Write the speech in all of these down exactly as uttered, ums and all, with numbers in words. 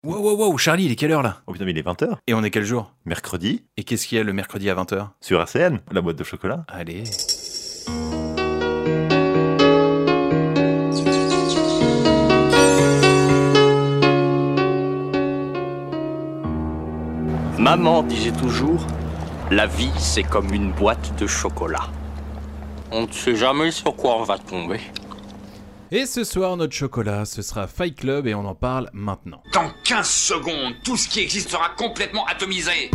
Wow, wow, wow, Charlie, il est quelle heure là? Oh putain, mais il est vingt heures. Et on est quel jour? Mercredi. Et qu'est-ce qu'il y a le mercredi à vingt heures? Sur R C N, la boîte de chocolat. Allez. Maman disait toujours, la vie c'est comme une boîte de chocolat. On ne sait jamais sur quoi on va tomber. Et ce soir, notre chocolat, ce sera Fight Club et on en parle maintenant. Dans quinze secondes, tout ce qui existe sera complètement atomisé.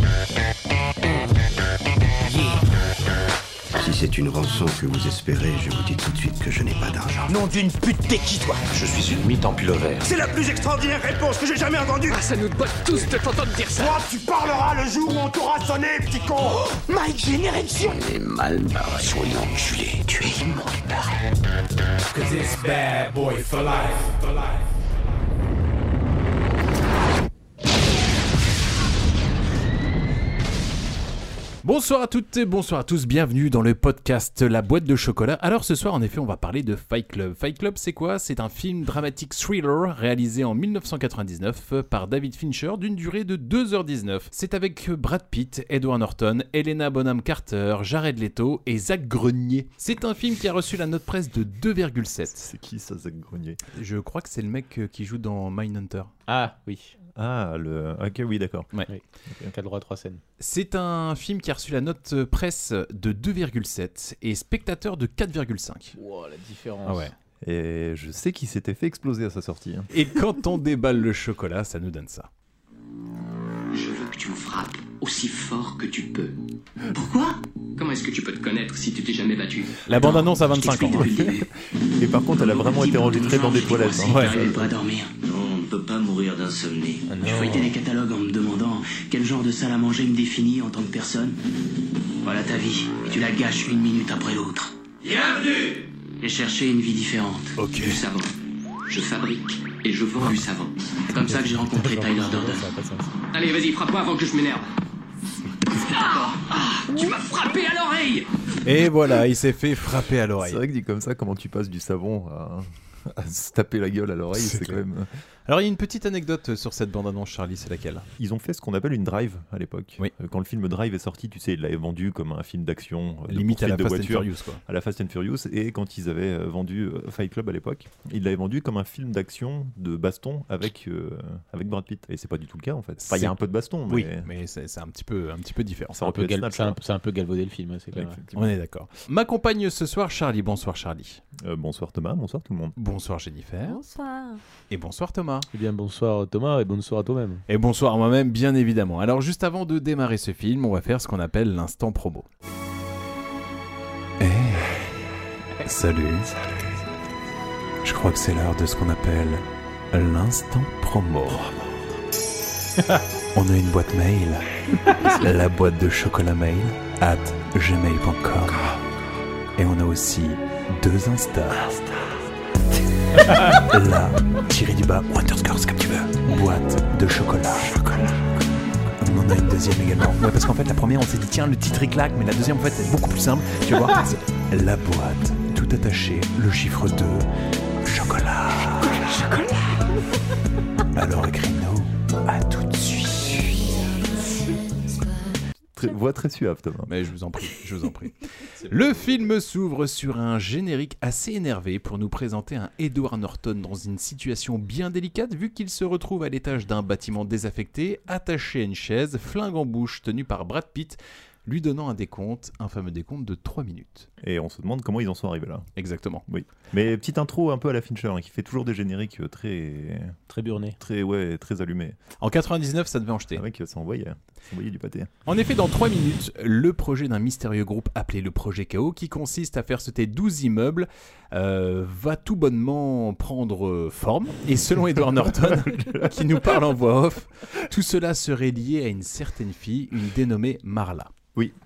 Si c'est une rançon que vous espérez, je vous dis tout de suite que je n'ai pas d'argent. Nom d'une pute, t'es qui toi? Je suis une mythe en pullover. C'est la plus extraordinaire réponse que j'ai jamais entendue. Ah, ça nous botte tous de t'entendre dire ça. Toi, tu parleras le jour où on t'aura sonné, petit con. Oh, Mike, j'ai une érection. Elle est mal barrée. Soyons enculé, tu es immonde. Cause it's bad boy for life, for life. Bonsoir à toutes et bonsoir à tous, bienvenue dans le podcast La Boîte de Chocolat. Alors ce soir en effet on va parler de Fight Club. Fight Club c'est quoi? C'est un film dramatique thriller réalisé en dix-neuf cent quatre-vingt-dix-neuf par David Fincher d'une durée de deux heures dix-neuf. C'est avec Brad Pitt, Edward Norton, Helena Bonham Carter, Jared Leto et Zach Grenier. C'est un film qui a reçu la note presse de deux virgule sept. C'est qui ça, Zach Grenier? Je crois que c'est le mec qui joue dans Mindhunter. Ah oui. Ah, le... Ok, oui, d'accord. Ouais. Oui. Donc a le droit à trois scènes. C'est un film qui a reçu la note presse de deux virgule sept et spectateur de quatre virgule cinq. Wow, la différence. Ah ouais. Et je sais qu'il s'était fait exploser à sa sortie. Hein. Et quand on déballe le chocolat, ça nous donne ça. Je veux que tu me frappes aussi fort que tu peux. Pourquoi? Comment est-ce que tu peux te connaître si tu t'es jamais battu? La bande-annonce à vingt-cinq ans. Et par contre, elle a vraiment été enregistrée dans des toilettes. Hein. Ouais. Tu pas dormir. Non, on ne peut pas mourir d'insomnie. Ah Je feuilletais les catalogues en me demandant quel genre de salle à manger me définit en tant que personne. Voilà ta vie, et tu la gâches une minute après l'autre. Bienvenue! J'ai cherché une vie différente. Ok. Du savon. Je fabrique et je vends du savon. C'est comme ça que j'ai rencontré Tyler Durden. Allez, vas-y, frappe-moi avant que je m'énerve. Ah, ah, tu m'as frappé à l'oreille! Et voilà, il s'est fait frapper à C'est l'oreille. vrai que dit comme ça, comment tu passes du savon à, à se taper la gueule à l'oreille, C'est c'est, quand clair. même... Alors il y a une petite anecdote sur cette bande-annonce, Charlie, c'est laquelle? Ils ont fait ce qu'on appelle une drive à l'époque. Oui. Euh, Quand le film Drive est sorti, tu sais, ils l'avaient vendu comme un film d'action, euh, de Limite à la poursuite de Fast and voiture, Furious, quoi. à la Fast and Furious. Et quand ils avaient euh, vendu euh, Fight Club à l'époque, ils l'avaient vendu comme un film d'action de baston avec, euh, avec Brad Pitt. Et c'est pas du tout le cas en fait. Enfin, il y C'est- a un peu de baston, mais Oui, mais c'est, c'est un petit peu, un petit peu différent. ça Un aurait pu peu être gal- Snatch, c'est, un, hein. c'est un peu galvaudé le film, hein, c'est Ouais, clair. effectivement. On est d'accord. M'accompagne ce soir Charlie. Bonsoir Charlie. Euh, bonsoir Thomas, bonsoir tout le monde. Bonsoir Jennifer. Bonsoir. Et bonsoir Thomas. Eh bien bonsoir Thomas et bonsoir à toi-même. Et bonsoir moi-même, bien évidemment. Alors juste avant de démarrer ce film, on va faire ce qu'on appelle l'instant promo. Eh, salut. Je crois que c'est l'heure de ce qu'on appelle l'instant promo. On a une boîte mail, la boîte de chocolat mail at gmail point com. Et on a aussi deux Insta. La, tiré du bas, ou underscore, c'est comme tu veux. Boîte de chocolat. On en a une deuxième également. Ouais, parce qu'en fait, la première, on s'est dit, tiens, le titre est claque, mais la deuxième, en fait, c'est beaucoup plus simple. Tu vas voir, c'est la boîte, tout attaché, le chiffre deux, chocolat. Chocolat. Alors écris-nous, à tout de suite. Très, voix très suave Thomas. Mais je vous en prie, je vous en prie. Le film s'ouvre sur un générique assez énervé pour nous présenter un Edward Norton dans une situation bien délicate vu qu'il se retrouve à l'étage d'un bâtiment désaffecté, attaché à une chaise, flingue en bouche, tenu par Brad Pitt, lui donnant un décompte, un fameux décompte de trois minutes. Et on se demande comment ils en sont arrivés là. Exactement. Oui. Mais petite intro un peu à la Fincher, hein, qui fait toujours des génériques très, Très burné. très, ouais, très allumés. En quatre-vingt-dix-neuf, ça devait en jeter. C'est vrai que ça envoyait, ça envoyait du pâté. En effet, dans trois minutes, le projet d'un mystérieux groupe appelé le Projet Chaos, qui consiste à faire sauter douze immeubles, euh, va tout bonnement prendre euh, forme. Et selon Edward Norton, qui nous parle en voix off, tout cela serait lié à une certaine fille, une dénommée Marla. Oui.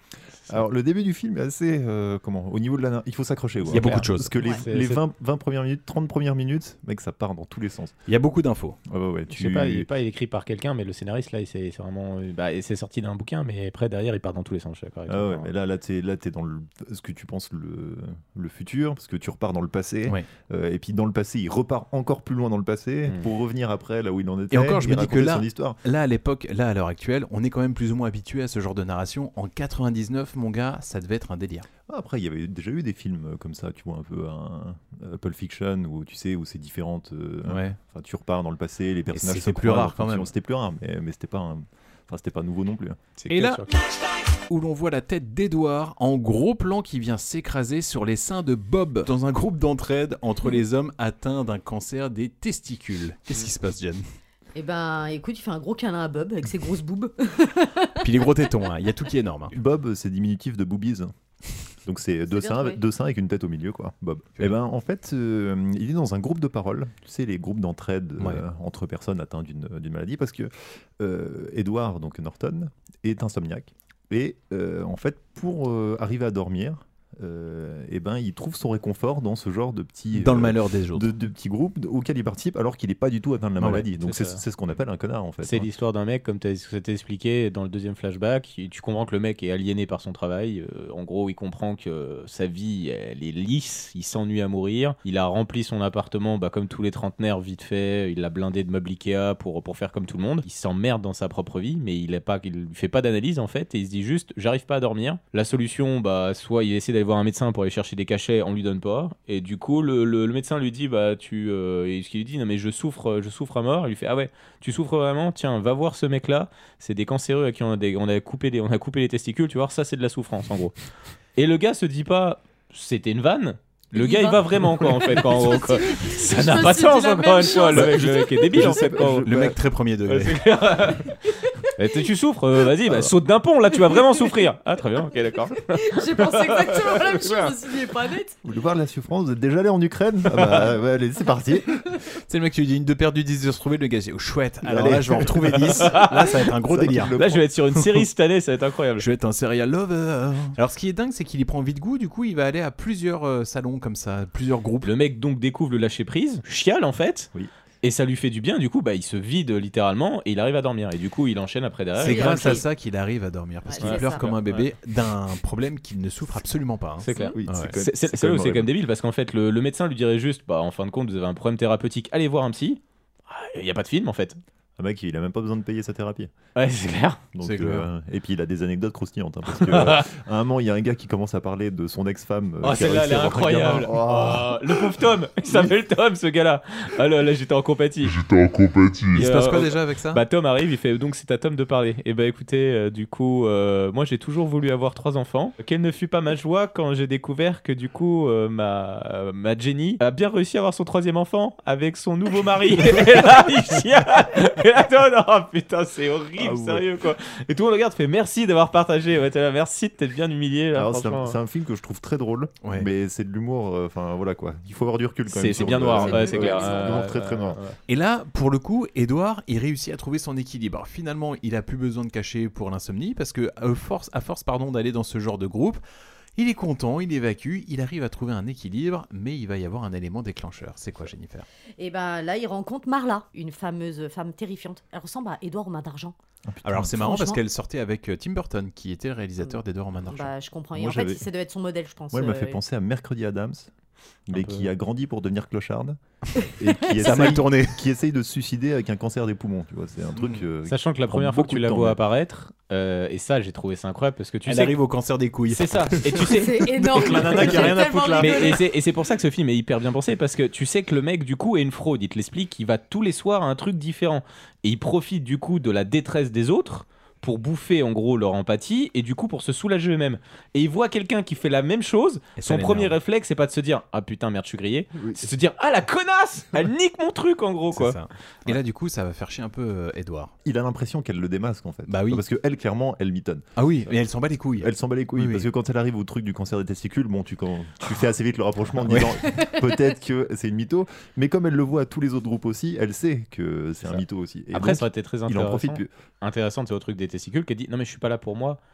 Alors le début du film est assez euh, comment au niveau de la il faut s'accrocher. Il y a beaucoup de choses. Parce que les, Ouais. les C'est- vingt, vingt premières minutes, trente premières minutes, mec, ça part dans tous les sens. Il y a beaucoup d'infos. Ouais, ouais, ouais, Je tu... sais pas, il est pas il est écrit par quelqu'un, mais le scénariste là, il- c'est c'est vraiment, euh, bah, et c'est sorti d'un bouquin, mais après derrière, il part dans tous les sens. Je suis d'accord avec Ah toi. ouais, mais là, là, t'es, là, t'es dans le, ce que tu penses le, le futur, parce que tu repars dans le passé, Ouais. euh, et puis dans le passé, il repart encore plus loin dans le passé Mm. pour revenir après là où il en était. Et encore, je et me dis que raconter là- son histoire. Là, à l'époque, là, à l'heure actuelle, on est quand même plus ou moins habitué à ce genre de narration. En quatre-vingt-dix-neuf, mon gars, ça devait être un délire. Ah, après, il y avait déjà eu des films euh, comme ça, tu vois, un peu un, un Pulp Fiction, où tu sais, où c'est différentes. euh, Ouais. Enfin, tu repars dans le passé, les personnages. c'était se plus croisent rare, en quand fonction. même. C'était plus rare, mais, mais c'était pas, un- enfin, c'était pas nouveau non plus. hein. C'est Et que là- sur- Où l'on voit la tête d'Edouard en gros plan qui vient s'écraser sur les seins de Bob dans un groupe d'entraide entre les hommes atteints d'un cancer des testicules. Qu'est-ce qui se passe, Jen? Eh ben, écoute, il fait un gros câlin à Bob avec ses grosses boobes. Puis les gros tétons, hein. Il y a tout qui est énorme. hein. Bob, c'est diminutif de boobies. Donc c'est deux bien seins, trouvé. deux seins avec une tête au milieu, quoi, Bob. Et ben en fait, euh, il est dans un groupe de parole, tu sais, les groupes d'entraide euh, Ouais. entre personnes atteintes d'une d'une maladie, parce que euh, Edward, donc Norton, est insomniaque. Et euh, en fait, pour euh, arriver à dormir, euh, et ben il trouve son réconfort dans ce genre de petits Dans le euh, malheur des autres. de, de petits groupes auxquels il participe alors qu'il n'est pas du tout atteint de la Ah ouais, maladie. Donc c'est c'est ça. c'est ce qu'on appelle un connard en fait. C'est hein. l'histoire d'un mec, comme tu as expliqué dans le deuxième flashback. Tu tu comprends que le mec est aliéné par son travail. Euh, en gros, il comprend que sa vie, elle est lisse. Il s'ennuie à mourir. Il a rempli son appartement, bah, comme tous les trentenaires, vite fait. Il l'a blindé de meubles Ikea pour, pour faire comme tout le monde. Il s'emmerde dans sa propre vie, mais il ne fait pas d'analyse en fait. Et il se dit juste, j'arrive pas à dormir. La solution, bah, soit il essaie d'aller voir un médecin pour aller chercher des cachets, on lui donne pas. Et du coup, le, le, le médecin lui dit, bah, tu. Euh, et ce qu'il lui dit, non, mais je souffre, je souffre à mort. Il lui fait, ah ouais, tu souffres vraiment, tiens, va voir ce mec-là, c'est des cancéreux à qui on a, des, on, a coupé des, on a coupé les testicules, tu vois, ça c'est de la souffrance en gros. Et le gars se dit pas, c'était une vanne. Le Il gars va. il va vraiment quoi en fait. Quand, Je me quand- suis- ça je n'a me pas de suis dit sens la encore même une fois. Le chose. mec, le mec est débile Je en sais fait. pas, quand- je- Le mec très premier degré. Ouais, c'est clair. Eh, tu tu souffres, euh, vas-y, bah, saute d'un pont là, tu vas vraiment souffrir. Ah très bien, ok d'accord. J'ai pensé exactement la même chose. Je me suis dit, il est pas net. Vous voulez voir la souffrance? Vous êtes déjà allé en Ukraine? Ah bah ouais, allez, c'est parti. C'est le mec qui lui dit une de perdu, dix de se retrouver. Le gars dit oh, chouette. Alors Allez. là, je vais en retrouver dix. Là, ça va être un gros Ça, délire. le Là je vais être sur une série cette année, ça va être incroyable. Je vais être un serial lover. Alors, ce qui est dingue, c'est qu'il y prend vite goût. Du coup, il va aller à plusieurs euh, salons comme ça, plusieurs groupes. Le mec donc découvre le lâcher prise, chiale en fait. Oui. Et ça lui fait du bien, du coup, bah, il se vide littéralement et il arrive à dormir. Et du coup, il enchaîne après derrière. C'est oui, grâce ok. à ça qu'il arrive à dormir parce Ouais, qu'il c'est pleure ça. comme un bébé d'un problème qu'il ne souffre absolument pas. hein. C'est clair. Oui, Ouais. c'est quand même- C'est c'est- c'est c'est là quand où même c'est quand même horrible. débile parce qu'en fait, le, le médecin lui dirait juste, bah, en fin de compte, vous avez un problème thérapeutique, allez voir un psy. Il n'y a pas de film en fait. Un mec, il a même pas besoin de payer sa thérapie. Ouais, c'est clair. Donc, C'est clair. euh, et puis il a des anecdotes croustillantes. hein, parce que, euh, à un moment, il y a un gars qui commence à parler de son ex-femme. euh, Oh, qui a celle-là, elle réussi est à avoir un gamin. incroyable. Oh. Oh, le pauvre Tom, il s'appelle Tom ce gars-là. Ah là, là j'étais en compatie. Il se Et, passe euh, quoi déjà avec ça Bah Tom arrive, il fait donc c'est à Tom de parler. Et bah écoutez, euh, du coup, euh, moi j'ai toujours voulu avoir trois enfants. Quelle ne fut pas ma joie quand j'ai découvert que du coup euh, ma euh, ma Jenny a bien réussi à avoir son troisième enfant avec son nouveau mari. Et là il chiale. Et là toi, non putain c'est horrible, Ah ouais. sérieux quoi. Et tout le monde regarde, fait merci d'avoir partagé. Ouais, t'es là, merci de t'être bien humilié là. Alors, c'est franchement. un, c'est un film que je trouve très drôle, Ouais. mais c'est de l'humour. euh, Enfin voilà quoi. Il faut avoir du recul quand C'est même. c'est sur bien le- noir, c'est ouais, c'est ouais, clair. c'est vraiment Ouais, très, très ouais, noir. ouais. Et là, pour le coup, Edouard, il réussit à trouver son équilibre. Alors, finalement, il a plus besoin de cacher pour l'insomnie parce que à force, à force pardon, d'aller dans ce genre de groupe, il est content, il évacue, il arrive à trouver un équilibre, mais il va y avoir un élément déclencheur. C'est quoi, Jennifer? Et ben là, il rencontre Marla, une fameuse femme terrifiante. Elle ressemble à Édouard aux mains d'argent. Alors, c'est marrant parce franchement- qu'elle sortait avec euh, Tim Burton, qui était le réalisateur d'Edouard en main d'argent. Bah, je comprends. Et Moi, en fait, j'avais- ça devait être son modèle, je pense. Moi, elle m'a Euh, fait penser à Mercredi Adams, mais peu. qui a grandi pour devenir clocharde et qui Ça a mal essaye, tourné. qui essaye de se suicider avec un cancer des poumons. Tu vois, c'est un truc. euh, Sachant que la qui prend première fois que beaucoup tu de la temps, vois mais- apparaître, euh, et ça j'ai trouvé ça incroyable parce que tu Elle sais. arrive au cancer des couilles. C'est ça. Et tu sais. C'est énorme. la nana qui a rien à J'ai foutre là. tellement Mais, rigolé. et c'est et c'est pour ça que ce film est hyper bien pensé parce que tu sais que le mec du coup est une fraude. Il te l'explique, il va tous les soirs à un truc différent et il profite du coup de la détresse des autres pour bouffer en gros leur empathie et du coup pour se soulager eux-mêmes. Et il voit quelqu'un qui fait la même chose, Et ça son l'énerve. premier réflexe c'est pas de se dire ah putain merde je suis grillé, Oui. c'est de se dire ah la connasse, elle nique mon truc en gros C'est quoi. ça. Et là, du coup, ça va faire chier un peu euh, Edouard. Il a l'impression qu'elle le démasque en fait. Bah oui. Parce que elle, clairement, elle mitonne. Ah oui, mais elle s'en bat les couilles. Elle s'en bat les couilles Oui, oui. parce que quand elle arrive au truc du cancer des testicules, bon, tu, quand, tu fais assez vite le rapprochement en disant peut-être que c'est une mytho, mais comme elle le voit à tous les autres groupes aussi, elle sait que c'est un Ça. mytho aussi. Et Après donc, ça aurait été très il en intéressant. profite plus. Intéressant, c'est au truc des testicules qui a dit non mais je suis pas là pour moi,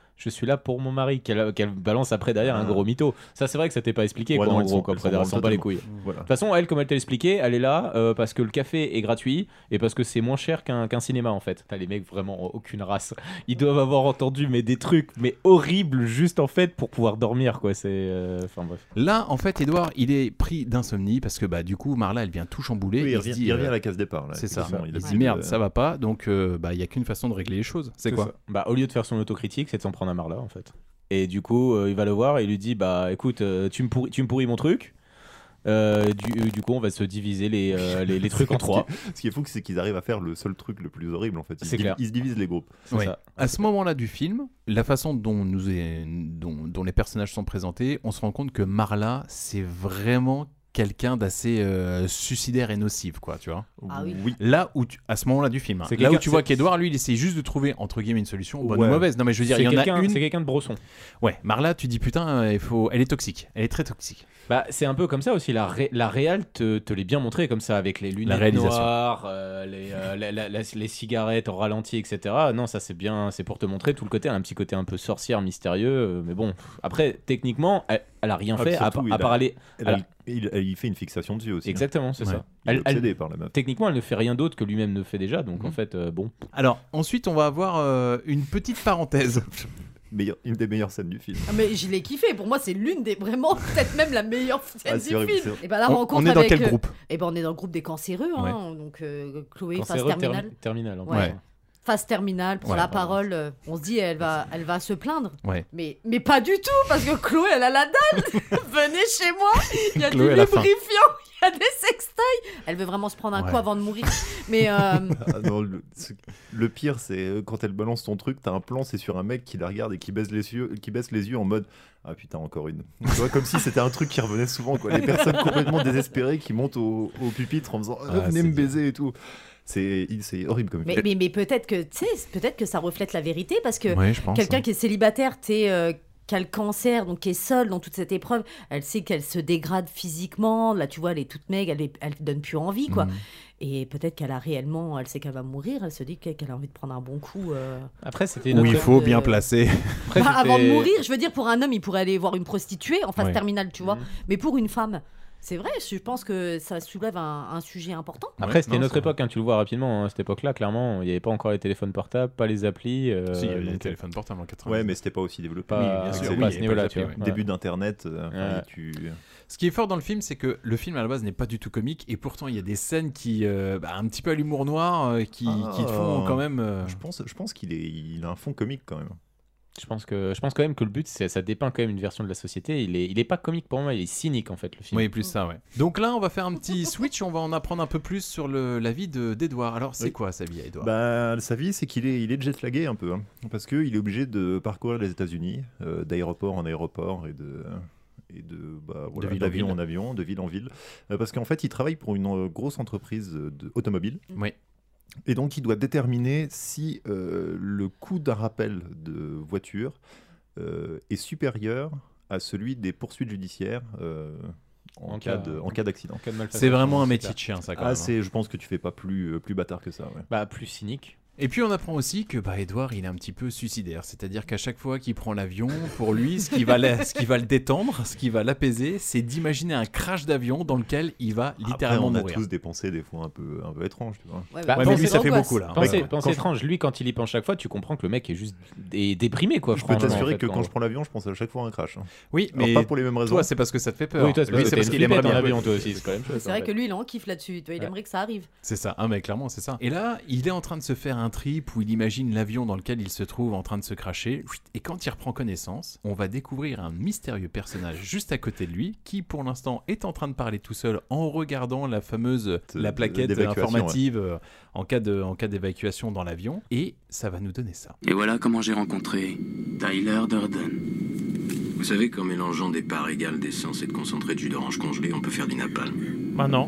je suis là pour mon mari, qu'elle, qu'elle balance après derrière Ah. un gros mytho. Ça, c'est vrai que ça t'est pas expliqué, Ouais, quoi, non, en elles gros, sont- quoi. elles Après, sont elle s'en bat les totalement. couilles. Voilà. De toute façon, elle, comme elle t'a expliqué, elle est là euh, parce que le café est gratuit et parce que c'est moins cher qu'un, qu'un cinéma, en fait. T'as les mecs vraiment ont aucune race. Ils doivent avoir entendu mais des trucs mais horribles juste en fait pour pouvoir dormir, quoi. C'est, euh, enfin bref. Là, en fait, Edouard, il est pris d'insomnie parce que bah du coup, Marla, elle vient tout chambouler. Oui, il se revient, dit, il revient euh, à la case départ. Là, c'est ça. effectivement, Il, a se plus dit de- merde, ça va pas. Donc, euh, bah, il y a qu'une façon de régler les choses. C'est, C'est quoi ça. Bah, au lieu de faire son autocritique, c'est de s'en prendre à Marla, en fait. Et du coup, euh, il va le voir et il lui dit bah écoute, euh, tu me pourris, tu me pourris mon truc. Euh, du, du coup, on va se diviser les, euh, les, les trucs en trois. Ce qui est- Ce qui est fou, c'est qu'ils arrivent à faire le seul truc le plus horrible en fait. Ils, C'est se div- clair. ils se divisent les groupes. C'est Ouais. ça. À ce moment-là du film, la façon dont, nous est, dont, dont les personnages sont présentés, on se rend compte que Marla, c'est vraiment quelqu'un d'assez euh, suicidaire et nocif, quoi, tu vois. Ah oui. Là où, tu- à ce moment-là du film, hein, C'est là où quelqu'un- tu vois c'est- qu'Edouard, lui, il essaie juste de trouver entre guillemets une solution, bonne Ouais. ou mauvaise. Non, mais je veux dire, C'est il y en quelqu'un, a une. c'est quelqu'un de brosson. Ouais, Marla, tu dis putain, euh, il faut, elle est toxique, elle est très toxique. Bah, c'est un peu comme ça aussi. La, ré- la réal te, te l'est bien montré comme ça, avec les lunettes réalisation. noires, euh, les, euh, la- la- la- les cigarettes en ralenti, et cetera. Non, ça c'est bien, c'est pour te montrer tout le côté. Elle a un petit côté un peu sorcière, mystérieux. euh, Mais bon, après, techniquement, elle, elle a rien Ah, fait à, surtout, à il a- part aller. Elle, elle a- a- il, elle y fait une fixation dessus aussi. hein. Exactement, c'est Ouais. ça. Il est Elle, elle- obsédé par la meuf. techniquement, elle ne fait rien d'autre que lui-même ne fait déjà. Donc Mhm. en fait, euh, bon. Alors, ensuite, on va avoir euh, une petite parenthèse. Meilleure- une des meilleures scènes du film. Ah, mais je l'ai kiffé. Pour moi, c'est l'une des vraiment, peut-être même la meilleure scène Ah, du c'est horrible, film. c'est vrai. Et ben la On, rencontre on est dans avec, quel euh, groupe Eh ben on est dans le groupe des cancéreux, hein, donc euh, Chloé, phase Cancéreux terminale. termi- terminal. en Ouais. plus. Phase terminale, pour Ouais, la pardon. parole, euh, on se dit elle va, elle va se plaindre. Ouais. Mais, mais pas du tout, parce que Chloé, elle a la dalle. Venez chez moi, il y a Chloé, du elle a faim. lubrifiant, il y a des sextoys. Elle veut vraiment se prendre un Ouais. coup avant de mourir. Mais euh, Ah non, le, c'est- le pire, c'est euh, quand elle balance ton truc, t'as un plan, c'est sur un mec qui la regarde et qui baisse les yeux, qui baisse les yeux en mode ah putain encore une. Tu vois, comme si c'était un truc qui revenait souvent, quoi. Les personnes complètement désespérées qui montent au, au pupitre en faisant ah, Ah, venez c'est me dur. baiser et tout. C'est il- c'est horrible comme mais, film. mais, mais peut-être que, tu sais, peut-être que ça reflète la vérité, parce que Ouais, je pense. quelqu'un qui est célibataire, tu sais, euh, qui a le cancer, donc qui est seule dans toute cette épreuve, elle sait qu'elle se dégrade physiquement. Là, tu vois, elle est toute maigre, elle, est, elle donne plus envie, quoi. Mhm. Et peut-être qu'elle a réellement, elle sait qu'elle va mourir, elle se dit qu'elle qu'elle a envie de prendre un bon coup. euh. Après, c'était Où notre. il faut de- bien placer. Après, Bah, avant de c'était- mourir, je veux dire, pour un homme, il pourrait aller voir une prostituée en phase Ouais. terminale, tu vois. Mhm. Mais pour une femme, c'est vrai, je pense que ça soulève un, un sujet important. Après, Ouais, c'était non, notre ça- époque, hein, tu le vois rapidement. hein, à cette époque-là, clairement, il n'y avait pas encore les téléphones portables, pas les applis. euh, Si, il y avait les donc, téléphones portables en quatre-vingt-dix. Ouais, mais c'était pas aussi développé. Pas- Oui, bien Avec sûr, ses- oui, pas à il y ce avait niveau-là, pas tu de vois. papier, début d'internet. euh, enfin, Ouais. tu... Ce qui est fort dans le film, c'est que le film à la base n'est pas du tout comique et pourtant il y a des scènes qui, euh, bah, un petit peu à l'humour noir, euh, qui, Ah. qui te font quand même. euh, Je pense, je pense qu'il est, il a un fond comique quand même. Je pense que, je pense quand même que le but, c'est, ça dépeint quand même une version de la société. Il est, il est pas comique pour moi, il est cynique en fait le film. Oui, plus ça, ouais. Donc là, on va faire un petit switch, on va en apprendre un peu plus sur le, la vie de, d'Edouard. Alors, c'est Oui. quoi sa vie à Edouard Bah, sa vie, c'est qu'il est, il est jet-lagué un peu, hein, parce qu'il est obligé de parcourir les États-Unis, euh, d'aéroport en aéroport et de, et de, bah, voilà, ville en d'avion ville. en avion, de ville en ville, euh, parce qu'en fait, il travaille pour une euh, grosse entreprise euh, de, automobile. Oui. Et donc, il doit déterminer si euh, le coût d'un rappel de voiture euh, est supérieur à celui des poursuites judiciaires euh, en, En cas cas- de, en cas d'accident. En cas de malfaçon, C'est vraiment un c'est métier clair. de chien, ça, quand Ah, même. hein. c'est, je pense que tu fais pas plus, euh, plus bâtard que ça. Ouais. Bah, plus cynique. Et puis on apprend aussi que bah, Edouard il est un petit peu suicidaire, c'est-à-dire qu'à chaque fois qu'il prend l'avion, pour lui ce qui va, la- ce qui va le détendre, ce qui va l'apaiser, c'est d'imaginer un crash d'avion dans lequel il va littéralement Après, on a mourir. tous des pensées des fois un peu, un peu étranges, tu vois. Ouais, Bah, Ouais, mais lui pensez- ça fait l'angoisse. beaucoup là. Pensez, Ouais. pensez Quand je- étrange, lui quand il y pense chaque fois, tu comprends que le mec est juste est déprimé quoi. Je peux franchement, t'assurer en fait, que quand je prends l'avion, je pense à chaque fois à un crash. hein. Oui, Alors, mais pas pour les mêmes raisons. toi c'est parce que ça te fait peur. Oui, toi, c'est Lui parce que c'est t'es parce une qu'il aimerait flippette bien. en avion toi aussi, c'est quand même chose. C'est vrai que lui, il en kiffe là-dessus. Tu vois, il Ouais. aimerait que ça arrive. C'est ça, ah mais clairement c'est ça. Et là, il est en train de se faire un trip où il imagine l'avion dans lequel il se trouve en train de se cracher. Et quand il reprend connaissance, on va découvrir un mystérieux personnage juste à côté de lui qui pour l'instant est en train de parler tout seul en regardant la fameuse la plaquette d'évacuation, informative euh, en cas de en cas d'évacuation dans l'avion et ça va nous donner ça. Et voilà comment j'ai rencontré Tyler Durden. Vous savez qu'en mélangeant des parts égales d'essence et de concentré de jus d'orange congelé, on peut faire du napalm. Bah non.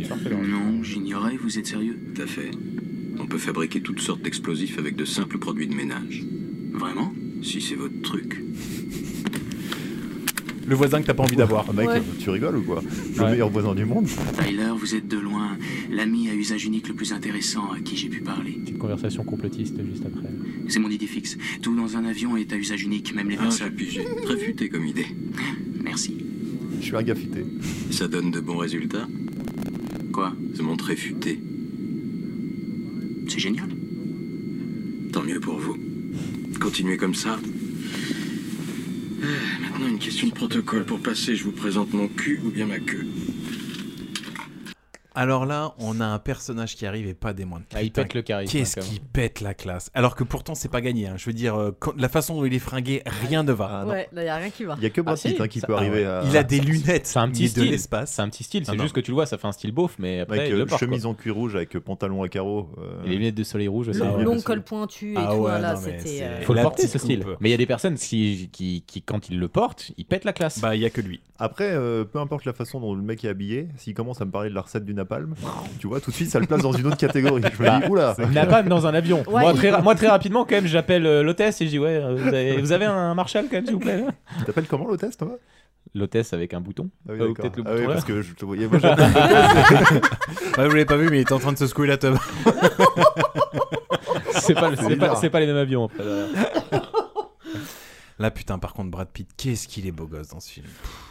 Non, j'ignorais, vous êtes sérieux? Tout à fait. On peut fabriquer toutes sortes d'explosifs avec de simples produits de ménage. Vraiment? Si c'est votre truc. Le voisin que t'as pas envie d'avoir. Mec, Ouais. tu rigoles ou quoi? Le Ouais. meilleur voisin du monde. Tyler, vous êtes de loin l'ami à usage unique le plus intéressant à qui j'ai pu parler. Petite conversation complotiste juste après. C'est mon idée fixe. Tout dans un avion est à usage unique, même les personnes. pigé. Très futé comme idée. Merci. Je suis un gars futé. Ça donne de bons résultats. Quoi? Se montrer futé. C'est génial. Tant mieux pour vous. Continuez comme ça. Euh, Maintenant, une question de protocole. Pour passer, je vous présente mon cul ou bien ma queue. Alors là, on a un personnage qui arrive et pas des moindres. Ah, il Putain, pète le charisme. Qu'est-ce hein, quand qui même. pète la classe? Alors que pourtant, c'est pas gagné. Hein. Je veux dire, euh, quand- la façon dont il est fringué, rien ne va. Ah, non. Ouais, là, y a rien qui va. Il y a que Brad Ah, si, Pitt hein, qui ça- peut ah, arriver ouais. à. Il a des lunettes. C'est un petit il est de style. l'espace. C'est un petit style, c'est Ah, non. juste que tu le vois, ça fait un style beauf, mais après, Avec il euh, le porte. chemise quoi. en cuir rouge avec euh, pantalon à carreaux. euh, Et les lunettes de soleil rouge aussi. Le ouais, long parce que- col pointu et Ah tout, ouais, là, non, mais c'était. c'est- euh, Faut La le porter petite ce style. coupe. Mais il y a des personnes qui, qui, qui, quand ils le portent, ils pètent la classe. Bah, il y a que lui. Après, euh, peu importe la façon dont le mec est habillé, s'il commence à me parler de la recette du napalm, tu vois, tout de suite, ça le place dans une autre catégorie. Je me Bah, dis, oula. Napalm dans un avion. Ouais, moi, il- très, ra- moi, très rapidement, quand même, j'appelle euh, l'hôtesse et je dis ouais, euh, vous, avez, vous avez un Marshall quand même, s'il vous plaît. là Tu t'appelles comment l'hôtesse, toi? L'hôtesse avec un bouton. Ah oui, Euh, ou d'accord. peut-être le Ah bouton oui, là. parce que je te voyais. Moi, j'appelle l'hôtesse. Ouais, vous l'avez pas vu, mais il était en train de se secouer la teub. C'est pas, le- C'est c'est pas, bizarre. c'est pas les mêmes avions. Après, là. Là, putain, par contre, Brad Pitt, qu'est-ce qu'il est beau gosse dans ce film.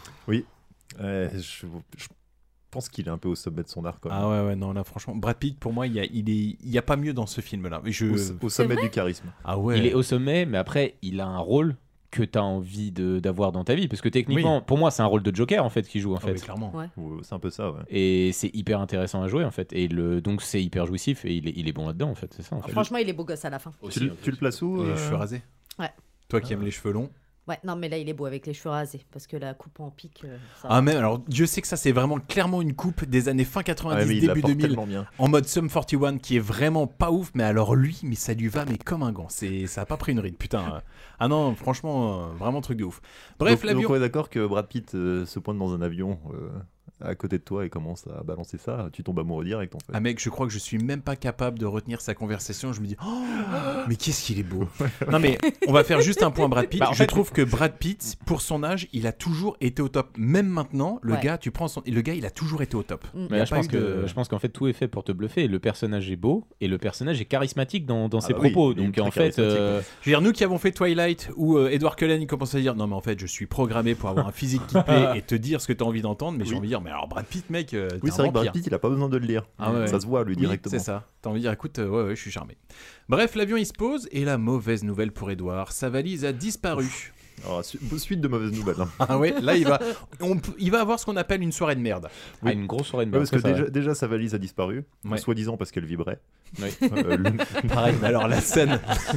Ouais, je, je pense qu'il est un peu au sommet de son art, quand même. Ah ouais, ouais, non, là, franchement, Brad Pitt, pour moi, il y a, il est, il y a pas mieux dans ce film-là. Mais Je... Au, au sommet du charisme. Ah ouais. Il est au sommet, mais après, il a un rôle que tu as envie de- d'avoir dans ta vie. Parce que techniquement, pour moi, c'est un rôle de Joker en fait qu'il joue en Ah oui, fait. clairement. Ouais. Ouais, c'est un peu ça, ouais. Et c'est hyper intéressant à jouer en fait. Et le, donc c'est hyper jouissif et il est, il est bon là-dedans en fait. C'est ça en fait. Franchement, il est beau gosse à la fin. Tu, le- tu le places où Les euh, cheveux rasés. Ouais. Toi qui aimes les cheveux longs. Ouais, non, mais là, il est beau avec les cheveux rasés. Parce que la coupe en pique. euh, ça Ah, va. même, alors, Dieu sait que ça, c'est vraiment clairement une coupe des années fin Ouais, quatre-vingt-dix, mais il la début porte deux mille. tellement bien. En mode Sum quarante et un qui est vraiment pas ouf, mais alors lui, mais ça lui va mais comme un gant. C'est, ça a pas pris une ride, putain. euh. Ah non, franchement, euh, vraiment truc de ouf. Bref, donc, l'avion. donc on est d'accord que Brad Pitt euh, se pointe dans un avion euh, à côté de toi et commence à balancer ça, tu tombes amoureux direct en fait. Ah mec, je crois que je suis même pas capable de retenir sa conversation. Je me dis, oh, mais qu'est-ce qu'il est beau. Non mais on va faire juste un point Brad Pitt. Bah, en je fait- trouve que Brad Pitt, pour son âge, il a toujours été au top. Même maintenant, le Ouais. gars, tu prends son, le gars, il a toujours été au top. Mm. Il y Mais a là, je pas pense, eu que, de- je pense qu'en fait tout est fait pour te bluffer. Le personnage est beau et le personnage est charismatique dans, dans Ah ses bah oui, propos. il est Donc très en fait, charismatique, euh, Je veux dire, nous qui avons fait Twilight, où euh, Edward Cullen il commence à dire non mais en fait je suis programmé pour avoir un physique qui te plaît et te dire ce que tu as envie d'entendre, mais j'ai Oui. envie de dire mais alors Brad Pitt mec, euh, Oui, t'es c'est un vrai que Brad vampire. Pitt il a pas besoin de le lire. Ah ouais. Ça se voit lui Oui, directement. c'est ça. T'as envie de dire écoute, euh, ouais ouais je suis charmé. Bref, l'avion il se pose et la mauvaise nouvelle pour Edward, sa valise a disparu. Alors, su- suite de mauvaises nouvelles. hein. Ah ouais, là il va, on peut- il va avoir ce qu'on appelle une soirée de merde. ah, une grosse soirée de Ouais, merde. parce que ça, déjà, ouais. déjà sa valise a disparu, Ouais. soi-disant parce qu'elle vibrait. Oui. Euh, le- Pareil, mais alors la scène,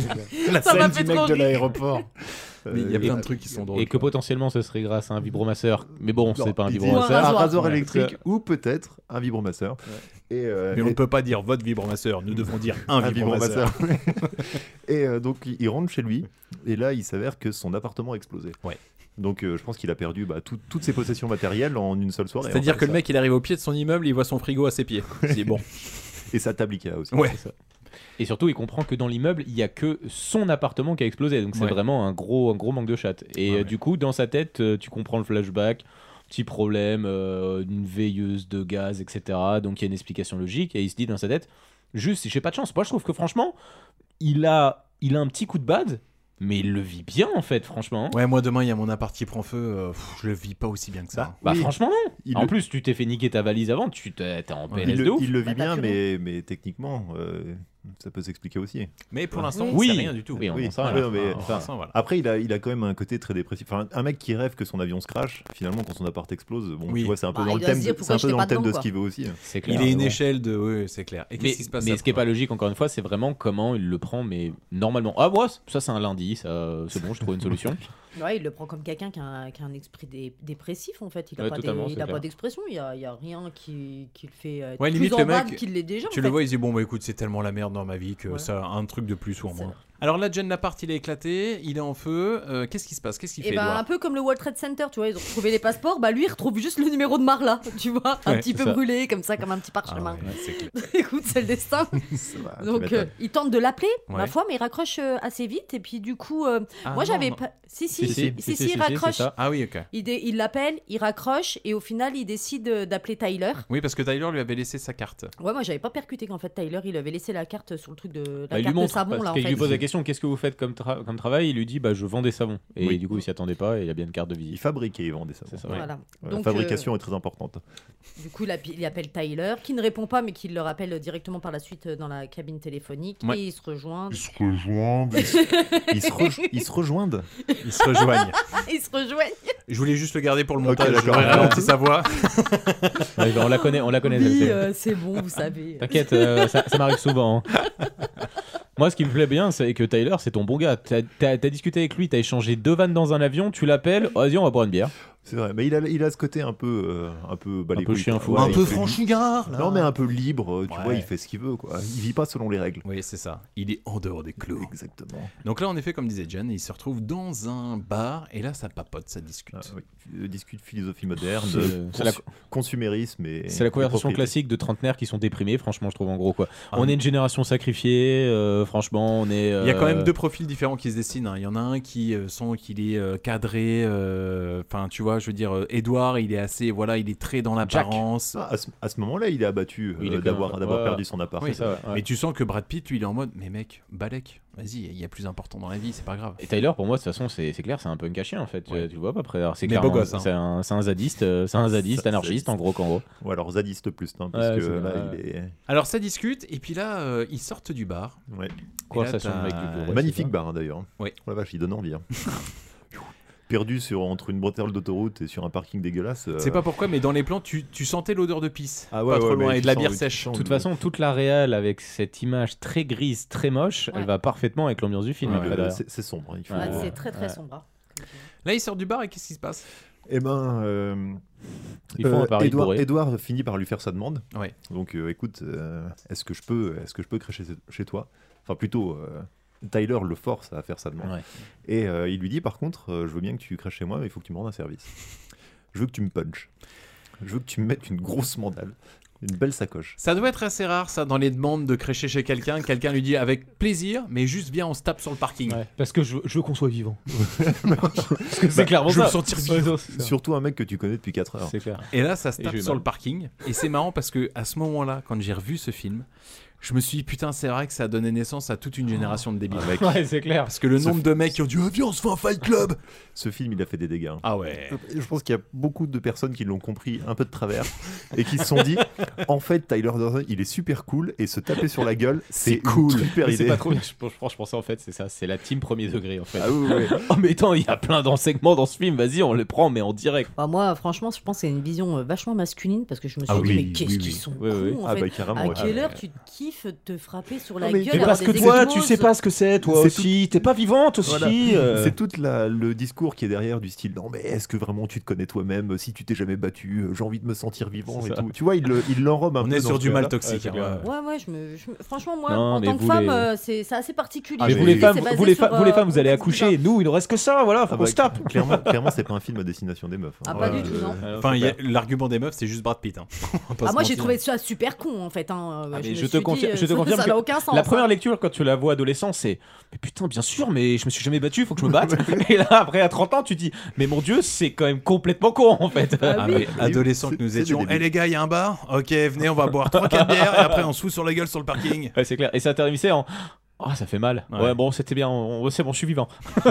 la Ça m'a scène fait du mec trop de rire. l'aéroport. Mais il y a euh, plein et- de trucs qui sont drôles. Et que potentiellement ce serait grâce à un vibromasseur. Mais bon, Non, c'est pas un il dit vibromasseur. un rasoir. rasoir Ouais. électrique ou peut-être un vibromasseur. Et, euh, Mais on et- ne peut pas dire votre vibromasseur, nous devons dire un, un vibromasseur. vibromasseur. Et euh, donc il il rentre chez lui et là il s'avère que son appartement a explosé. Ouais. Donc euh, je pense qu'il a perdu bah, tout- toutes ses possessions matérielles en une seule soirée. C'est-à-dire en fait, que le ça. mec il arrive au pied de son immeuble, il voit son frigo à ses pieds. Il se dit bon. Et sa table Ikea aussi. Ouais. C'est ça. Et surtout, il comprend que dans l'immeuble, il y a que son appartement qui a explosé. Donc c'est Ouais. vraiment un gros, un gros manque de chatte. Et Ouais, euh, ouais. du coup, dans sa tête, euh, tu comprends le flashback. Petit problème, euh, une veilleuse de gaz, et cetera. Donc il y a une explication logique. Et il se dit dans sa tête, juste si j'ai pas de chance. Moi, je trouve que franchement, il a, il a un petit coup de bad, mais il le vit bien en fait, franchement. Ouais, moi demain il y a mon appart qui prend feu, euh, pff, je le vis pas aussi bien que ça. Bah Oui. franchement non. Il En le- plus, tu t'es fait niquer ta valise avant, tu t'es t'es en P L S Il de le, ouf. il le Bah, vit t'as bien, plus mais, mais techniquement, euh, ça peut s'expliquer aussi. Mais pour Ouais. l'instant, Oui. c'est rien du tout. Oui, on Oui. en sait Ah, rien. non, mais- Pour enfin, l'instant, voilà. Après, il a, il a quand même un côté très dépressif. Enfin, un mec qui rêve que son avion se crache, finalement, quand son appart explose, bon, Oui. tu vois, c'est un peu Bah, dans il le doit se thème, dire, de, c'est pourquoi un peu j'étais dans pas le thème de dedans, ce qu'il veut aussi. C'est clair. Il est une bon. échelle de. Oui, c'est clair. Et Mais, qu'est-ce qui se passe mais après ce qui est pas logique, encore une fois, c'est vraiment comment il le prend, mais normalement. Ah, moi, ça c'est un lundi, ça, c'est bon, je trouve une solution. Ouais, il le prend comme quelqu'un qui a, un- qui a un esprit dé- dépressif en fait. Il a Ouais, pas, des- totalement, il c'est a clair. pas d'expression, il y a, il y a rien qui, qui le fait euh, Ouais, plus limite, en le bad mec, qu'il l'est déjà. Tu en le fait. vois, il se dit bon, bah écoute, c'est tellement la merde dans ma vie que Voilà. ça a un truc de plus ou en C'est- moins. Alors là, John Lapart, il est éclaté, il est en feu. Euh, qu'est-ce qui se passe? Qu'est-ce qu'il Et fait, ben Edouard un peu comme le World Trade Center, tu vois, ils ont retrouvé les passeports, bah lui il retrouve juste le numéro de Marla, tu vois, un Ouais, petit c'est peu ça. brûlé comme ça, comme un petit Ah parchemin. ouais, c'est clair. Écoute, c'est le destin. Ça va, tu Donc m'étonnes. euh, il tente de l'appeler, Ouais. ma foi, mais il raccroche euh, assez vite. Et puis du coup, euh, Ah, moi non, j'avais non. pas. Si si Si, si, si, si, il si, raccroche. c'est ça. Ah oui, ok. Il, dé- il l'appelle, il raccroche et au final il décide euh, d'appeler Tyler. Oui, parce que Tyler lui avait laissé sa carte. Ouais, moi j'avais pas percuté qu'en fait Tyler il avait laissé la carte sur le truc de la Bah, il lui carte de montre, savon parce là en qu'il fait. lui pose la question qu'est-ce que vous faites comme, tra- comme travail. Il lui dit bah, je vends des savons. Et Oui. du coup, il s'y attendait pas et il a bien une carte de Il visite. fabrique et il vend des savons. C'est ça. Ouais. Voilà. Ouais, Donc, la fabrication est très importante. euh, du coup, il, appe- il appelle Tyler, qui ne répond pas, mais qui le rappelle directement par la suite euh, dans la cabine téléphonique. Ouais. Et ils se rejoignent. Ils se rejoignent. Ils se, re- ils se rejoignent. Ils se rejoignent. ils se rejoignent. Je voulais juste le garder pour le Ok, montage. d'accord. J'aurais ralenti sa voix. Ouais, bah, on la connaît, on la connaît. Oui, celle-ci. euh, c'est bon, vous savez. T'inquiète, euh, ça, ça m'arrive souvent. hein. Moi, ce qui me plaît bien, c'est que Tyler, c'est ton bon gars. T'as, t'as- t'as discuté avec lui, t'as échangé deux vannes dans un avion, tu l'appelles, oh, vas-y, on va boire une bière. C'est vrai, mais il a, il a ce côté un peu, euh, un peu, bah, Un les peu couilles, chien quoi. fou. Ouais, Un il peu fait- franchouillard. là. Non, mais un peu libre, tu Ouais. vois, il fait ce qu'il veut, quoi. Il vit pas selon les règles. Oui, c'est ça. Il est en dehors des clous. Exactement. Donc là, en effet, comme disait John, il se retrouve dans un bar et là, ça papote, ça discute. Ah, oui. Euh, discute philosophie moderne, C'est, euh, c'est la- consu- consumérisme et. C'est la et conversation propriété. classique de trentenaires qui sont déprimés, franchement, je trouve, en gros. Quoi. Ah, on oui. est une génération sacrifiée, euh, franchement, on est. Il y a quand euh, même deux profils différents qui se dessinent. hein. Il y en a un qui euh, sent qu'il est euh, cadré. euh, Enfin, tu vois, je veux dire, euh, Edouard, il est assez, voilà, il est très dans l'apparence. Ah, à ce, à ce moment-là, il est abattu Oui, il euh, est quand d'avoir même- d'avoir ouais. perdu son appart. Oui, c'est ça, ouais. Mais tu sens que Brad Pitt, lui, il est en mode, mais mec, balèque, vas-y, il y a plus important dans la vie, c'est pas grave. Et Tyler, pour moi, de toute façon, c'est, c'est clair, c'est un punk à chien, en fait. Ouais. Tu, tu le vois pas après. Alors, c'est Mais clairement- beau gosse, hein. c'est, un, c'est un zadiste, euh, c'est un zadiste, Ça- anarchiste, en gros, qu'en gros. Ou alors zadiste plus, hein, parce Ouais, que c'est là, vrai. il est. Alors, ça discute, et puis là, euh, ils sortent du bar. Ouais. Conversation Et là, de mec t'as- du bureau. Ouais, Magnifique c'est ça. bar, hein, d'ailleurs. Oui. Oh la vache, il donne envie. hein. Perdu sur, entre une bretelle d'autoroute et sur un parking dégueulasse. euh, C'est pas pourquoi, mais dans les plans, tu, tu sentais l'odeur de pisse. Ah ouais, pas trop ouais, loin, mais et tu de la sens- bière tu sèche. sens De toute le- façon, toute la réal avec cette image très grise, très moche, Ouais. elle va parfaitement avec l'ambiance du film. le- après, derrière. c'est c'est sombre. hein, il faut- Ouais, Ouais. c'est très très Ouais. sombre. hein. Là, ils sortent du bar, et qu'est-ce qui se passe? Eh ben, euh, Ils font un euh, pari Edouard, bourré. Edouard finit par lui faire sa demande. Ouais. Donc, euh, écoute, euh, est-ce que je peux, est-ce que je peux cracher chez toi? Enfin, plutôt, euh, Tyler le force à faire sa demande. Ouais. Et euh, il lui dit, par contre, euh, je veux bien que tu crèches chez moi, mais il faut que tu me rendes un service. Je veux que tu me punches. Je veux que tu me mettes une grosse mandale, une belle sacoche. Ça doit être assez rare, ça, dans les demandes de crécher chez quelqu'un. Quelqu'un lui dit avec plaisir, mais juste viens, on se tape sur le parking. Ouais, parce que je, je veux qu'on soit vivant. Parce que c'est clairement je veux ça. me sentir Ouais, vivant. non, c'est ça. Surtout un mec que tu connais depuis quatre heures. C'est clair. Et là, ça se Et tape j'ai eu sur mal. le parking. Et c'est marrant parce que à ce moment-là, quand j'ai revu ce film, je me suis dit, putain, c'est vrai que ça a donné naissance à toute une génération de débiles. Mec, Ouais, c'est clair. Parce que le Ce nombre fi- de mecs qui ont dit, ah, viens, on se fait un fight club. ce film, il a fait des dégâts. hein. Ah ouais. Je pense qu'il y a beaucoup de personnes qui l'ont compris un peu de travers et qui se sont dit en fait Tyler Durden il est super cool et se taper sur la gueule c'est cool. une super Mais c'est idée. pas trop bien. Je, pense- je pense- je pensais en fait, c'est ça, c'est la team premier degré en fait. Ah oui, oui, oui. Oh mais attends, il y a plein d'enseignements dans ce film, vas-y, on les prend mais en direct. Bah, moi, franchement, je pense que c'est une vision euh, vachement masculine parce que je me suis Ah dit, oui, mais qu'est-ce oui, qu'ils oui. sont Oui, cons oui. en Ah fait. bah carrément. À ouais. quelle ouais. heure tu te kiffes te frapper sur la Non, mais- gueule mais avoir parce que des toi, tu exploses sais pas ce que c'est, toi C'est aussi, t'es pas vivante aussi. Voilà. euh. C'est tout la- le discours qui est derrière du style non mais est-ce que vraiment tu te connais toi-même si tu t'es jamais battu euh, j'ai envie de me sentir vivant C'est et ça. tout tu vois il le- il l'enrobe un On peu est dans sur ce du mal cas-là. toxique. Ouais, c'est hein, clair. ouais. Ouais, ouais, je me, je me- franchement, moi, Non, en mais tant que vous femme, les- euh, c'est c'est assez particulier. Ah, Mais mais vous les c'est femmes, basé vous les, sur, fa- vous les euh, femmes, vous allez c'est accoucher. Nous, il nous reste que ça, voilà, faut Ah qu'on bah, se tape. clairement, clairement c'est pas un film à destination des meufs. hein. Ah, pas Ouais, du tout, euh, non. Enfin, il y a- l'argument des meufs, c'est juste Brad Pitt. hein. On va pas Ah, se moi, j'ai mentir. trouvé ça super con en fait. Hein. Ah, je mais me je te suis confirme- dit, je te euh, confirme ça que n'a aucun sens. La première hein. lecture, quand tu la vois adolescent, c'est mais putain, bien sûr, mais je me suis jamais battu, faut que je me batte. Et là, après, à trente ans, tu dis mais mon dieu, c'est quand même complètement con en fait. Bah Ah, oui. mais adolescents que C'est- nous c'est des étions. Eh débiles. les gars, il y a un bar. Ok, venez, on va boire trois quatre bières et après on se fout sur la gueule sur le parking. Ouais, c'est clair. Et ça terminait en oh, ça fait mal. Ouais. Ouais, bon, c'était bien, on- c'est bon, je suis vivant.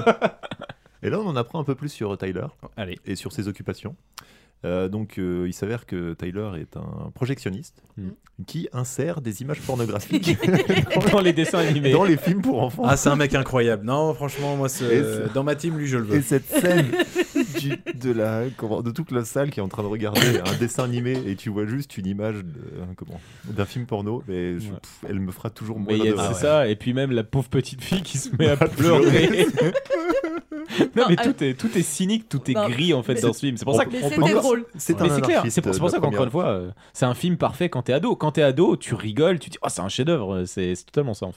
Et là on en apprend un peu plus sur Tyler Allez. et sur ses occupations. Euh, donc euh, il s'avère que Tyler est un projectionniste Mm. qui insère des images pornographiques Dans les dessins animés. dans les films pour enfants. Ah, c'est un mec incroyable. Non, franchement, moi, ce- Et c'est- dans ma team, lui, je le veux. Et cette scène du- de, la, comment, de toute la salle qui est en train de regarder un dessin animé et tu vois juste une image de- comment, d'un film porno, mais je- Ouais. pff, elle me fera toujours Mais mourir il y de a- rire. c'est ça, et puis même la pauvre petite fille qui se met à pleurer. Non, Non, mais elle- tout est, tout est cynique, tout est Non, gris en fait mais dans ce film. C'est pour on ça peut- que. Mais on c'était peut dire- drôle. C'est Mais un c'est clair, anarchiste c'est pour, c'est pour de ça la qu'encore une première. fois, euh, c'est un film parfait quand t'es ado. Quand t'es ado, tu rigoles, tu dis oh c'est un chef-d'œuvre, c'est c'est totalement ça en fait.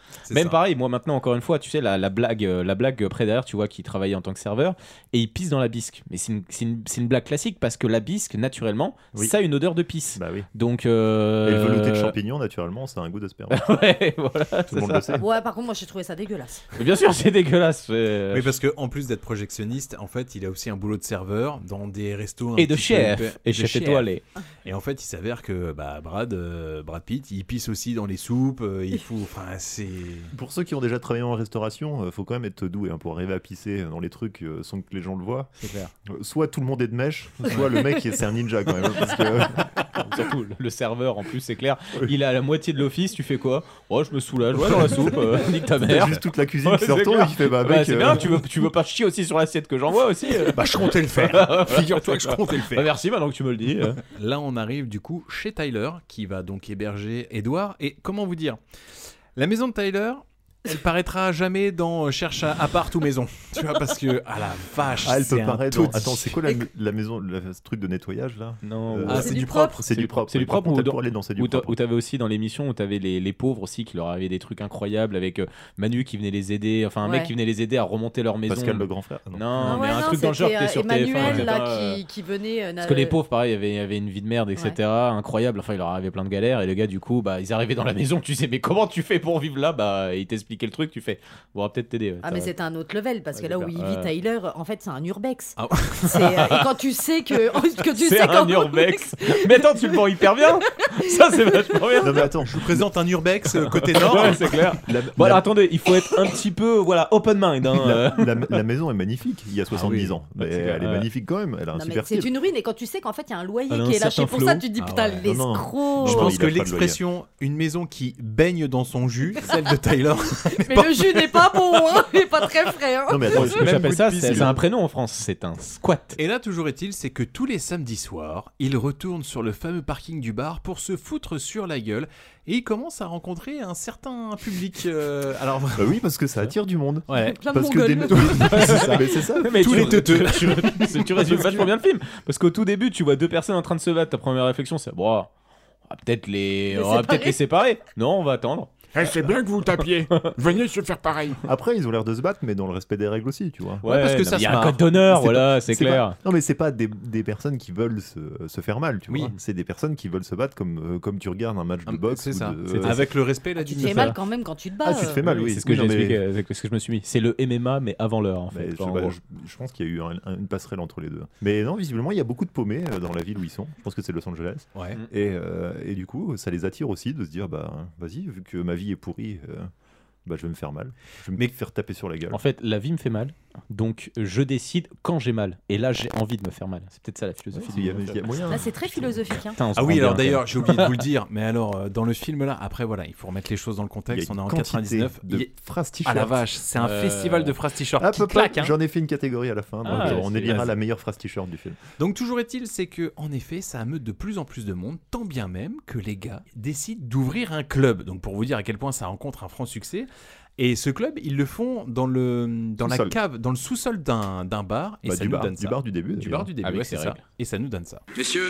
C'est Même ça. pareil, moi maintenant, encore une fois, tu sais, la, la blague, euh, la blague près derrière, tu vois, qui travaillait en tant que serveur, et il pisse dans la bisque. Mais c'est une, c'est une, c'est une blague classique parce que la bisque, naturellement, Oui. ça a une odeur de pisse. Bah oui. Donc. Euh... Et le velouté de champignons, naturellement, ça a un goût de sperme. ouais, voilà. Tout le monde le sait. Ouais, par contre, moi j'ai trouvé ça dégueulasse. Mais bien sûr, c'est dégueulasse. euh, Oui, parce qu'en plus d'être projectionniste, en fait, il a aussi un boulot de serveur dans des restos. un Et de petit peu chef. hyper- Et de chef étoilé. Et en fait, il s'avère que bah, Brad, euh, Brad Pitt, il pisse aussi dans les soupes. euh, il faut. Enfin, c'est. Pour ceux qui ont déjà travaillé en restauration, euh, faut quand même être doué hein, pour arriver à pisser dans les trucs euh, sans que les gens le voient. C'est clair. Euh, Soit tout le monde est de mèche, soit le mec c'est un ninja quand même. hein, Parce que... Surtout le serveur, en plus, c'est clair. Il est à la moitié de l'office, tu fais quoi? Oh, je me soulage, ouais, dans la soupe, euh, nique ta T'as mère. juste toute la cuisine Ouais, qui se c'est retourne clair. et qui fait bah, Bah, mec. c'est euh, bien, tu veux, tu veux pas chier aussi sur l'assiette que j'envoie aussi euh. Bah, je comptais le faire. Figure-toi que je comptais le Bah, faire. merci, maintenant que tu me le dis. euh. Là, on arrive du coup chez Tyler, qui va donc héberger Edward. Et comment vous dire, la maison de Tyler, elle paraîtra jamais dans Cherche à appart ou maison. Tu vois, parce que ah la vache, Ah, elle c'est peut un paraître. taudis. dans- Attends, c'est quoi la, la maison, le, ce truc de nettoyage là Non. Euh, Ah, C'est c'est du du propre. propre. C'est du propre. C'est du Par propre contre, ou elle dans- pourrait aller dans c'est du Où t'a- propre. où t'avais aussi dans l'émission où t'avais les, les pauvres aussi qui leur avaient des trucs incroyables avec euh, Manu qui venait les aider, enfin un Ouais. mec qui venait les aider à remonter leur maison. Pascal le grand frère. Ah, non. Non, Ah mais ouais, un non, truc dans le genre qui c'était, est sur euh, T F un. Emmanuel et là cetera. qui, qui venait. euh, Parce que les pauvres, pareil, il y avait, il y avait une vie de merde, et cetera. Incroyable. Enfin, il leur arrivait plein de galères. Et le gars, du coup, bah, ils arrivaient dans la maison. Tu sais, mais comment tu fais pour vivre là? Bah, il t'expliquait le truc. Tu fais, on va peut-être t'aider. ouais. Ah mais T'as- c'est un autre level parce Ouais, que là où c'est il clair. vit Ouais. Tyler, en fait c'est un urbex. Ah. C'est, euh, et quand tu sais que, que tu C'est sais un quand urbex. Mais attends, tu le vends hyper bien. Ça, c'est vachement bien. Non mais attends, Je vous présente un urbex euh, côté nord. Ouais, c'est clair. la, Bon, la- alors attendez, il faut être un petit peu, voilà, open mind. Hein, euh. la, la- la maison est magnifique. Il y a soixante-dix oui. ans, mais Ouais, c'est clair, elle est ouais. magnifique quand même. Elle a un Non, mais super c'est style. une ruine et quand tu sais qu'en fait il y a un loyer Elle a un qui est lâché certain pour flow. ça, tu te dis Ah putain ouais. les Non, non. escrocs. Je Non, pense il que a pas de l'expression une maison qui baigne dans son jus, celle de Tyler. Mais le jus n'est pas bon, hein, il est pas très frais. Hein. Non mais attends, Moi, ce que Même j'appelle bout ça, de c'est piscine. c'est un prénom en France. C'est un squat. Et là, toujours est-il, c'est que tous les samedis soirs, il retourne sur le fameux parking du bar pour se foutre sur la gueule et il commence à rencontrer un certain public. euh, alors, bah oui parce que ça attire du monde. ouais. Plein de Parce que des... mongols. c'est ça, mais c'est ça. Mais Tous tu- les teuteux. Tu, tu, tu résumes vachement bien le film. Parce qu'au tout début, tu vois deux personnes en train de se battre. Ta première réflexion, c'est bon, on va peut-être les, Les on va séparer. peut-être les séparer. Non, on va attendre. Eh, c'est bien que vous tapiez. Venez se faire pareil. Après ils ont l'air de se battre mais dans le respect des règles aussi, tu vois. Ouais, parce que non, ça mais il y se a un marre. code d'honneur, C'est voilà, c'est C'est clair. pas- Non mais c'est pas des, des personnes qui veulent se, se faire mal, tu Oui. vois. C'est des personnes qui veulent se battre comme, euh, comme tu regardes un match de Ah, boxe. c'est ou ça. de- C'est euh, Avec le respect là Tu du te fais mal quand même quand tu te bats. Ah, tu te fais mal, oui. C'est ce que Oui, j'ai non, mais- expliqué, c'est ce que je me suis mis. C'est le M M A, mais avant l'heure, en Mais fait. je, en bah, gros. je- je pense qu'il y a eu un- un- une passerelle entre les deux. Mais non, visiblement, il y a beaucoup de paumés euh, dans la ville où ils sont. Je pense que c'est Los Angeles. Ouais. Et, euh, et du coup, ça les attire aussi de se dire, bah, vas-y, vu que ma vie est pourrie, euh, bah, je vais me faire mal. Je vais me Mais- faire taper sur la gueule. En fait, la vie me fait mal, donc je décide quand j'ai mal. Et là, j'ai envie de me faire mal. C'est peut-être ça la philosophie. Il y a- du- il y a moyen. Là c'est très philosophique. Hein. Putain, on se Ah rend oui, bien, alors quand même. d'ailleurs, j'ai oublié de vous le dire, mais alors euh, dans le film là, après voilà, il faut remettre les choses dans le Il y a contexte. On est une en quantité quatre-vingt-dix-neuf. de Il y- phrases Ah t-shirt. la vache, c'est un Euh, festival de phrases t-shirt Hop, qui hop, hop, claque. Hein. J'en ai fait une catégorie à la fin. Donc Ah, euh, ouais, on c'est- élira vas-y. la meilleure phrase t-shirt du film. Donc toujours est-il, c'est que en effet, ça ameute de plus en plus de monde, tant bien même que les gars décident d'ouvrir un club. Donc pour vous dire à quel point ça rencontre un franc succès. Et ce club, ils le font dans le dans la Sous-sol. cave, dans le sous-sol d'un d'un bar. Et Bah, ça du nous bar- donne du ça. bar du début, Du d'ailleurs. bar du début, Avec ouais, ses c'est ça. règles. Et ça nous donne ça. Messieurs,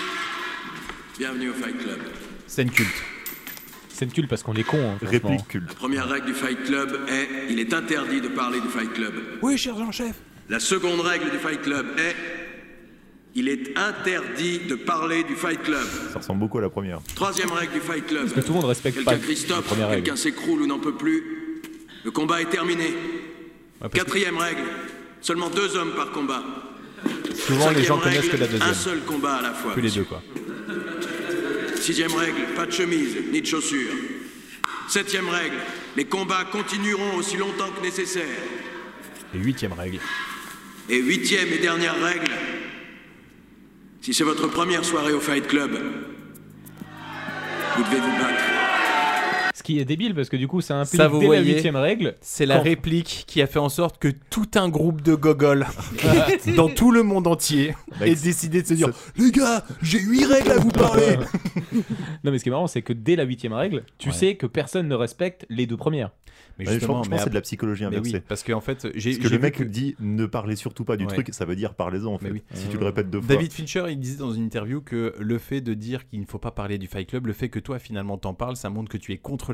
bienvenue au Fight Club. Scène culte. C'est une culte parce qu'on est con. Hein, franchement. Réplique La culte. première règle du Fight Club est il est interdit de parler du Fight Club. Oui, cher Jean-Chef. La seconde règle du Fight Club est il est interdit de parler du Fight Club. Ça ressemble beaucoup à la première. Troisième règle du Fight Club. Parce que tout le monde respecte pas Quelqu'un crie la stop, première règle. quelqu'un s'écroule ou n'en peut plus. Le combat est terminé. Ouais, parce que Quatrième règle, seulement deux hommes par combat. souvent les gens Cinquième connaissent règle, que la deuxième. Un seul combat à la fois. Que les deux quoi. Sixième règle, pas de chemise, ni de chaussures. Septième règle, les combats continueront aussi longtemps que nécessaire. Et huitième règle. Et huitième et dernière règle, si c'est votre première soirée au Fight Club, vous devez vous battre. Ce qui est débile parce que du coup, ça implique Ça, vous dès la voyez, huitième règle. C'est la Quand- réplique qui a fait en sorte que tout un groupe de gogoles dans tout le monde entier ait décidé de se dire les gars, j'ai huit règles à vous parler. Non, mais ce qui est marrant, c'est que dès la huitième règle, tu Ouais. sais que personne ne respecte les deux premières. Mais Ouais, je justement, pense je mais pense que c'est de la ap- psychologie mais inversée. oui, parce que en fait, j'ai Parce que j'ai le vu mec que- dit ne parlez surtout pas du Ouais. truc, ça veut dire parlez-en en fait. Mais oui. Si tu le répètes deux fois. David Fincher, il disait dans une interview que le fait de dire qu'il ne faut pas parler du Fight Club, le fait que toi finalement t'en parles, ça montre que tu es contre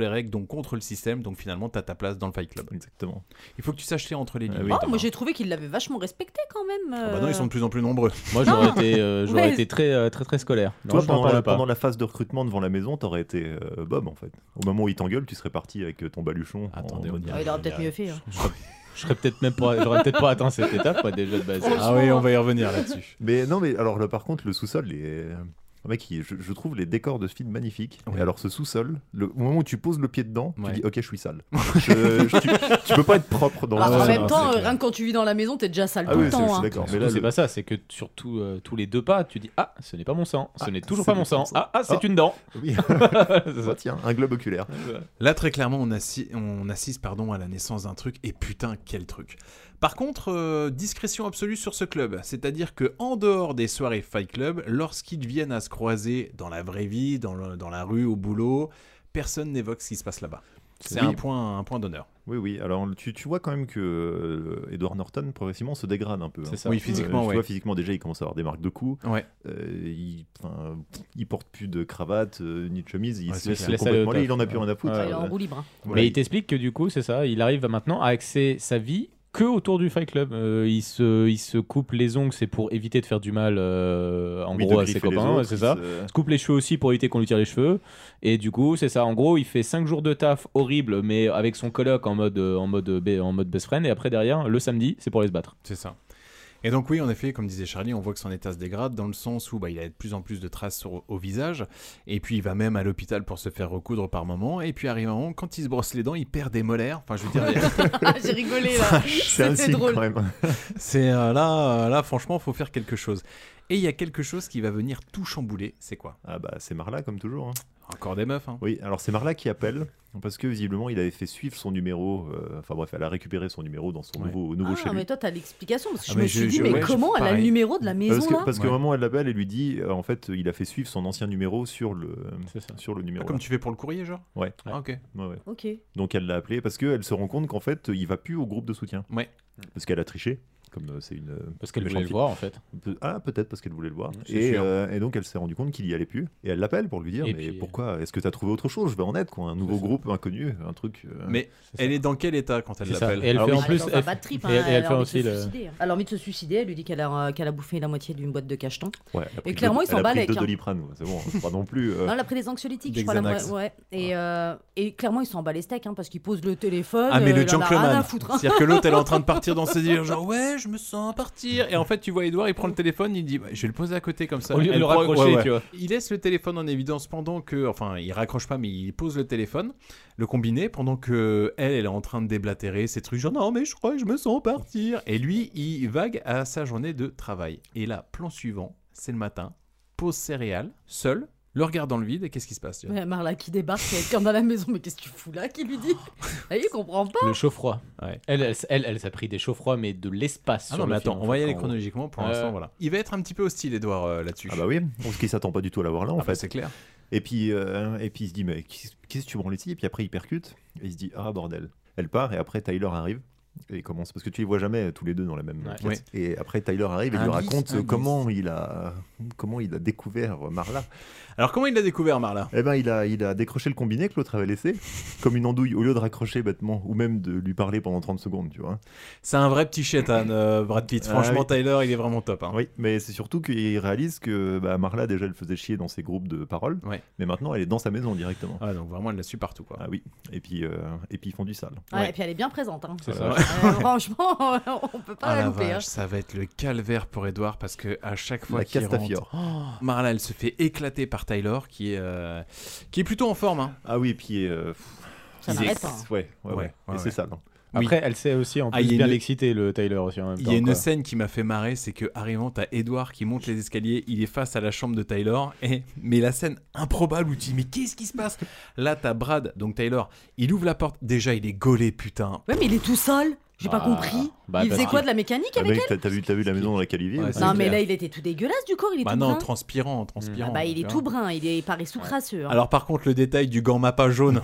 les règles, donc contre le système. Donc finalement, t'as ta place dans le Fight Club. Exactement. Il faut que tu saches lire entre les lignes. Ah oui, Oh, moi j'ai trouvé qu'ils l'avaient vachement respecté quand même. Ah bah non, ils sont de plus en plus nombreux. Moi, j'aurais été, euh, j'aurais Ouais. été très, euh, très, très scolaire. Non, Toi, je n'en pendant parle la, pas. pendant la phase de recrutement devant la maison, t'aurais été euh, Bob en fait. Au moment où il t'engueule, tu serais parti avec ton baluchon. Attendez, en- on y Ah, il aurait peut-être mieux fait. hein. Je serais peut-être même pas, j'aurais peut-être pas atteint cette étape, moi, déjà de base. Ah oui, on va y revenir là-dessus. Mais non, mais alors là, par contre, le sous-sol, les... mec, il- je, je trouve les décors de ce film magnifiques. Oui. Et alors, ce sous-sol, le, au moment où tu poses le pied dedans, Ouais. tu dis, ok, je suis sale. Je- je- tu, tu peux pas être propre dans Ah, le en sous-sol. même non, temps, c'est euh, clair. rien que quand tu vis dans la maison, t'es déjà sale Ah tout oui, le c'est- temps. je suis hein. d'accord. Mais Surtout, là, c'est le- pas ça, c'est que sur tout, euh, tous les deux pas, tu dis ah, ce n'est pas mon sang, ce Ah, n'est toujours c'est pas mon mon sang. sang. Ah, ah, c'est Ah. une dent. Oui. C'est ça. Ah, tiens, un globe oculaire. Là, très clairement, on, assi- on assiste pardon, à la naissance d'un truc, et putain, quel truc. Par contre, euh, discrétion absolue sur ce club, c'est-à-dire que en dehors des soirées Fight Club, lorsqu'ils viennent à se croiser dans la vraie vie, dans, le- dans la rue, au boulot, personne n'évoque ce qui se passe là-bas. C'est Oui. un point, un point d'honneur. Oui, oui. Alors, tu, tu vois quand même que euh, Edward Norton, progressivement, se dégrade un peu. C'est hein. ça. Oui, physiquement, tu ouais. vois, physiquement, déjà, il commence à avoir des marques de coups. Ouais. Euh, il, enfin, il porte plus de cravate, euh, ni de chemise. Il Ouais, se c'est laisse clair. Laisse complètement aller au aller. Il en a taf. plus rien à foutre. Ouais, Il est en Euh, roue libre. hein. voilà, Mais il t'explique que du coup, c'est ça, il arrive maintenant à axer sa vie que autour du Fight Club. Euh, il, se, il se coupe les ongles, c'est pour éviter de faire du mal euh, en oui, gros de à ses griffer les copains, autres, ouais, c'est il ça. se- Il se coupe les cheveux aussi pour éviter qu'on lui tire les cheveux. Et du coup, c'est ça. En gros, il fait cinq jours de taf horrible, mais avec son coloc en mode, euh, en mode, be- en mode best friend. Et après, derrière, le samedi, c'est pour aller se battre. C'est ça. Et donc oui, en effet, comme disait Charlie, on voit que son état se dégrade dans le sens où bah, il a de plus en plus de traces sur- au visage, et puis il va même à l'hôpital pour se faire recoudre par moment, et puis arrive un moment, quand il se brosse les dents, il perd des molaires. Enfin, je veux dire, Ah, j'ai rigolé là. C'est un C'était signe drôle. quand même. c'est euh, là, euh, là, franchement, faut faire quelque chose. Et il y a quelque chose qui va venir tout chambouler. C'est quoi? Ah bah c'est Marla comme toujours. hein. Encore des meufs, hein. Oui, alors c'est Marla qui appelle parce que visiblement il avait fait suivre son numéro. euh, Enfin bref, elle a récupéré son numéro dans son Ouais. nouveau, nouveau chez Ah, lui. mais toi, t'as l'explication parce que Ah, je mais me je- suis dit, je- mais ouais, je- comment elle a le pareil. numéro de la maison Parce que, là parce qu'au Ouais. moment où elle l'appelle, elle lui dit euh, en fait il a fait suivre son ancien numéro sur le, C'est ça. sur le Ah, numéro. comme tu fais pour le courrier, genre? Ouais. Ah, ok. Ouais, ouais. Ok. Donc elle l'a appelé parce qu'elle se rend compte qu'en fait il va plus au groupe de soutien. Ouais. Parce qu'elle a triché. Comme euh, c'est une. Parce qu'elle une voulait le gentille- voir, en fait. Pe- Ah, peut-être parce qu'elle voulait le voir. C'est Et, sûr. euh, et donc elle s'est rendue compte qu'il y allait plus. Et elle l'appelle pour lui dire Et mais puis- pourquoi? Est-ce que tu as trouvé autre chose? Je vais en être quoi. Un nouveau C'est ça. groupe inconnu, un truc. euh, Mais C'est elle ça. est dans quel état quand elle C'est ça. l'appelle? Et elle Alors fait oui, en Elle plus, est dans un elle- bad trip. et- hein, et elle elle a fait envie de aussi se le- suicider. Elle a envie de se suicider. Elle lui dit qu'elle a, qu'elle a bouffé la moitié d'une boîte de cachetons. ouais, elle a pris clairement, deux- ils s'en elle a pris balèquent, deux hein. Doliprane, ouais, c'est bon, c'est pas non plus. euh, Non, elle a pris des anxiolytiques, Des je crois. la Xanax. mo- ouais. Et, euh, et clairement, ils s'en bat les steaks hein, parce qu'ils posent le téléphone. Ah mais euh, le il en a rien à gentleman, foutre, hein. c'est-à-dire que l'autre elle est en train de partir dans ses délires genre ouais je me sens partir et en fait tu vois Edouard il prend le téléphone il dit bah, je vais le poser à côté comme ça. Au lieu de Elle le prend- raccrocher, ouais, ouais. tu vois. Il laisse le téléphone en évidence pendant que enfin il raccroche pas mais il pose le téléphone, le combiné pendant que elle elle est en train de déblatérer ces trucs genre non mais je crois que je me sens partir et lui il vague à sa journée de travail et là plan suivant c'est le matin, pause céréales, seul. Le regard dans le vide et qu'est-ce qui se passe? Ouais, Marla qui débarque, il y a quelqu'un dans la maison, mais qu'est-ce que tu fous là? Qui lui dit? Ah, il comprend pas. Le chaud-froid. Ouais. Elle, elle, elle, elle s'est pris des chauds-froids, mais de l'espace. Ah sur non mais le attends, film, on en va fait, y aller quand- chronologiquement pour Ouais. l'instant voilà. Il va être un petit peu hostile Edouard euh, là-dessus. Ah bah oui, parce qu'il s'attend pas du tout à l'avoir là en Ah bah, fait. c'est clair. Et puis, euh, et puis il se dit mais qu'est-ce qu'est-ce que tu branles ici? Et puis après il percute et il se dit ah bordel. Elle part et après Tyler arrive. Et il commence parce que tu les vois jamais tous les deux dans la même Ouais. pièce. Et après Tyler arrive et il lui Indice, raconte indice. comment il a comment il a découvert Marla. Alors comment il l'a découvert Marla? Eh ben il a il a décroché le combiné que l'autre avait laissé comme une andouille au lieu de raccrocher bêtement ou même de lui parler pendant trente secondes, tu vois. C'est un vrai petit chétan, euh, Brad Pitt. Ah Franchement, oui. Tyler, il est vraiment top. Hein. Oui, mais c'est surtout qu'il réalise que bah, Marla déjà elle faisait chier dans ses groupes de paroles, Ouais. mais maintenant elle est dans sa maison directement. Ah, donc vraiment, elle l'a su partout. Quoi. Ah oui, et puis, euh, et puis ils font du sale. Ouais, Ouais. Et puis elle est bien présente. Hein. C'est Euh, ça. Euh, franchement, on peut pas Ah la la louper. vache, hein. ça va être le calvaire pour Edouard parce que à chaque fois La qu'il rentre, Castafiore. oh, Marla, elle se fait éclater par Tyler, qui est euh, qui est plutôt en forme. Hein. Ah oui, et puis euh, Ça il n'arrête est- pas. hein. Ouais, ouais, ouais. Ouais, et ouais, c'est ouais. ça. non. Oui. Après, elle sait aussi en Ah, plus il y a bien une- l'exciter, le Tyler aussi en même Il temps. y a une quoi. scène qui m'a fait marrer, c'est que arrivant, t'as Edouard qui monte les escaliers, il est face à la chambre de Tyler, et mais la scène improbable où tu dis mais qu'est-ce qui se passe? Là, t'as Brad, donc Tyler, il ouvre la porte, déjà il est gaulé, putain. Ouais, mais il est tout seul. J'ai pas Ah, compris. bah, il parce faisait quoi que- de la mécanique Ah, avec mec, elle? t'as t'as vu, t'as vu la maison dans laquelle il vit Ouais, ou c'est pas Non, clair. mais là, il était tout dégueulasse du corps. Il est Bah tout non, brun. transpirant, transpirant. Ah bah, il tu est vois. tout brun. Il est il paraît sous crasseux. hein. Alors par contre, le détail du gant mappa jaune.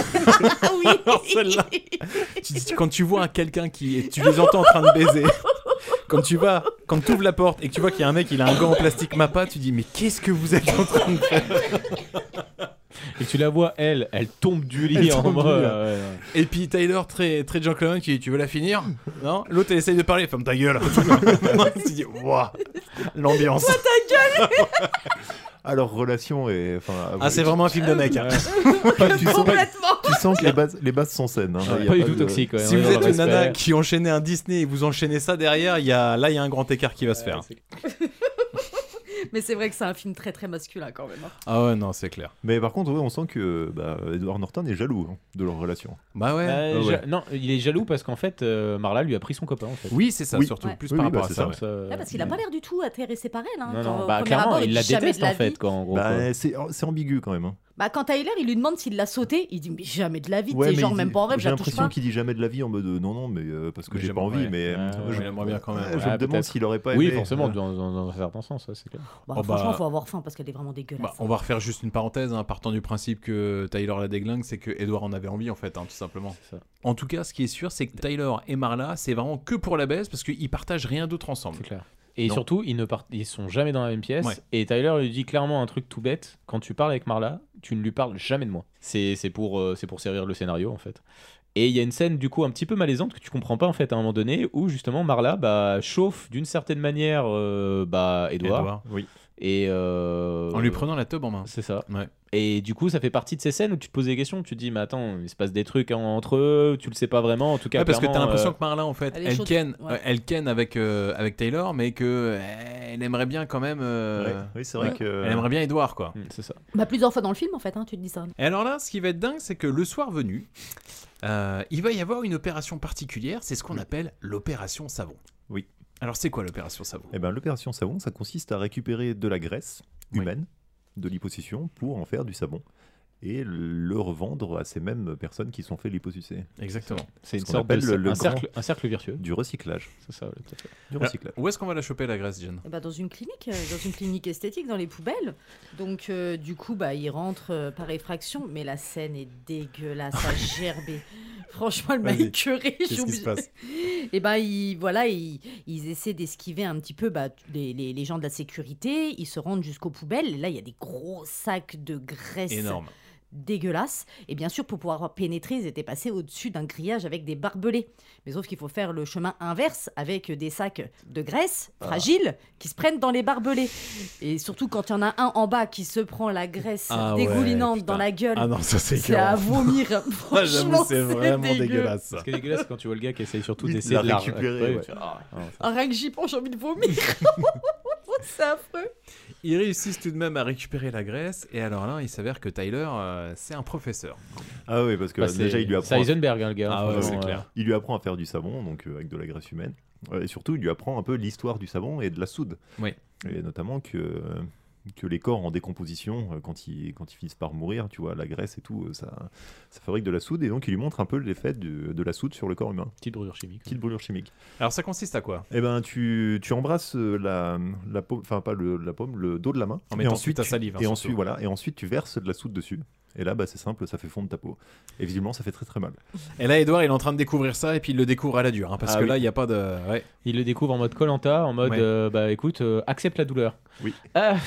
Ah oui. Celle-là. Tu- tu- quand tu vois un quelqu'un qui, tu les entends en train de baiser. Quand tu vas, quand tu ouvres la porte et que tu vois qu'il y a un mec, il a un gant en plastique mappa, tu dis mais qu'est-ce que vous êtes en train de faire? Et tu la vois, elle, elle tombe du lit Elle en tombe mode. du lit. euh, ouais, ouais. Et puis Tyler, très, très gentleman, qui dit tu veux la finir? Non. L'autre, elle essaye de parler, ferme ta gueule. Tu dis, waouh, l'ambiance. Toi, ta gueule. Alors, relation et. Enfin, Ah, c'est vraiment un film de mec. Hein. tu, sens, Complètement. tu sens que les bases, les bases sont saines. Hein. Ouais, Il y a pas du pas tout de- toxique. Ouais, Si on est vous dans êtes le une nana respect. qui enchaînait un Disney et vous enchaînez ça derrière, il y a, là, il y a un grand écart qui va se faire. Mais c'est vrai que c'est un film très très masculin quand même. hein. Ah ouais, non, c'est clair. Mais par contre, ouais, on sent que bah, Edward Norton est jaloux hein, de leur relation. Bah ouais. Euh, ouais, ja- ouais. Non, il est jaloux parce qu'en fait, euh, Marla lui a pris son copain en fait. Oui, c'est ça, Oui. surtout. Ouais. Plus Oui, par oui, rapport bah, à c'est ça. ça. ouais. Ça, euh, Ah, parce qu'il a pas l'air du tout atterré par elle. Hein, Non, quand- non, au bah premier clairement, abord, il la dit jamais déteste de la en fait, vie. quoi, en gros. quoi. Bah, c'est c'est ambigu quand même. Hein. Bah, quand Tyler, il lui demande s'il l'a sauté, il dit mais jamais de la vie, Ouais, tu sais, mais genre il même dit- pas en rêve, J'ai je la touche l'impression pas. qu'il dit jamais de la vie en mode euh, non, non, mais euh, parce que Mais j'ai j'aime- pas envie. ouais. Mais euh, Ouais, je, ouais, j'aimerais bien quand même, ouais, ouais. je me Ah, demande peut-être. s'il aurait pas Oui, aimé. forcément, euh, dans, dans, dans un certain sens, ouais, c'est clair. Bah, Oh, franchement, bah- faut avoir faim parce qu'elle est vraiment dégueulasse. Bah, on va refaire juste une parenthèse, hein, partant du principe que Tyler la déglingue, c'est que Edward en avait envie en fait, hein, tout simplement. C'est ça. En tout cas, ce qui est sûr, c'est que Tyler et Marla, c'est vraiment que pour la baisse parce qu'ils partagent rien d'autre ensemble. C'est clair. Et Non. surtout, ils ne partent, ils sont jamais dans la même pièce. Ouais. Et Tyler lui dit clairement un truc tout bête. Quand tu parles avec Marla, tu ne lui parles jamais de moi. C'est c'est pour, euh, c'est pour servir le scénario en fait. Et il y a une scène du coup un petit peu malaisante que tu comprends pas en fait à un moment donné où justement Marla bah, chauffe d'une certaine manière euh, bah, Edward. Edward, oui. Et euh, En lui prenant la teub en main. C'est ça. Ouais. Et du coup, ça fait partie de ces scènes où tu te poses des questions. Tu te dis, mais attends, il se passe des trucs hein, entre eux, tu le sais pas vraiment. En tout cas, Ouais, parce que t'as clairement, l'impression euh, que Marla, en fait, Elle elle, est chaude. ken, Ouais. euh, elle ken avec, euh, avec Taylor, mais que euh, elle aimerait bien quand même. euh, ouais. Oui, c'est vrai ouais. que. Elle aimerait bien Edward, quoi. hmm, c'est ça. Bah, plusieurs fois dans le film en fait, hein, tu te dis ça. Et alors là, ce qui va être dingue, c'est que le soir venu, euh, il va y avoir une opération particulière. C'est ce qu'on appelle l'opération savon. Oui. Alors, c'est quoi l'opération savon? Eh ben, l'opération savon, ça consiste à récupérer de la graisse Oui. humaine, de l'hyposuction, pour en faire du savon et le revendre à ces mêmes personnes qui sont fait liposucer. Exactement. C'est une qu'on sorte de appelle le- le un, grand- cercle, un cercle vertueux. Du recyclage. C'est ça, ouais, tout à fait. Du Alors, recyclage. où est-ce qu'on va la choper, la graisse, Jen? Eh bah, dans une clinique, euh, dans une clinique esthétique, dans les poubelles. Donc euh, du coup, bah, il rentre euh, par effraction, mais la scène est dégueulasse, à gerber. Franchement, elle m'a Vas-y. écœurée. je suis Qu'est-ce qui se obligée. passe? Et ben ils, voilà, ils, ils essaient d'esquiver un petit peu bah, les, les, les gens de la sécurité. Ils se rendent jusqu'aux poubelles. Et là, il y a des gros sacs de graisse Énorme. dégueulasses. Et bien sûr, pour pouvoir pénétrer, ils étaient passés au-dessus d'un grillage avec des barbelés. Mais sauf qu'il faut faire le chemin inverse avec des sacs de graisse fragiles qui se prennent dans les barbelés. Et surtout quand il y en a un en bas qui se prend la graisse Ah ouais, dégoulinante putain. dans la gueule. Ah non, ça c'est c'est à écœurant. vomir. Ah, Franchement, j'avoue, c'est c'est vraiment dégueu. dégueulasse. Ce qui est dégueulasse, c'est quand tu vois le gars qui essaye surtout Oui, de d'essayer la de la récupérer, récupérer. ouais. tu fais, ah, non, ça- Ah, rien que j'y pense, j'ai envie de vomir. C'est affreux. Ils réussissent tout de même à récupérer la graisse. Et alors là, il s'avère que Tyler, euh, c'est un professeur. Ah oui, parce que Bah, déjà, c'est- il lui c'est apprend. Heisenberg, hein, le gars. Ah ouais, franchement, c'est euh, clair. Il lui apprend à faire du savon, donc euh, avec de la graisse humaine. Euh, Et surtout, il lui apprend un peu l'histoire du savon et de la soude. Oui. Et notamment que, que les corps en décomposition, euh, quand ils, quand ils finissent par mourir, tu vois, la graisse et tout, euh, ça, ça fabrique de la soude. Et donc, il lui montre un peu l'effet de, de la soude sur le corps humain. Petite brûlure chimique. Petite brûlure chimique. Alors ça consiste à quoi? Eh ben, tu, tu embrasses euh, la, la paume, enfin pas le, la paume, le dos de la main. En et mettant ensuite, toute ta tu- salive, hein, et surtout. ensuite, voilà, et ensuite, tu verses de la soude dessus. Et là, bah, c'est simple, ça fait fondre ta peau. Et visiblement, ça fait très très mal. Et là, Edouard, il est en train de découvrir ça et puis il le découvre à la dure. hein, parce Ah que oui. là, il n'y a pas de. Ouais. Il le découvre en mode Koh-Lanta, en mode Ouais. euh, bah écoute, euh, accepte la douleur. Oui. Ah,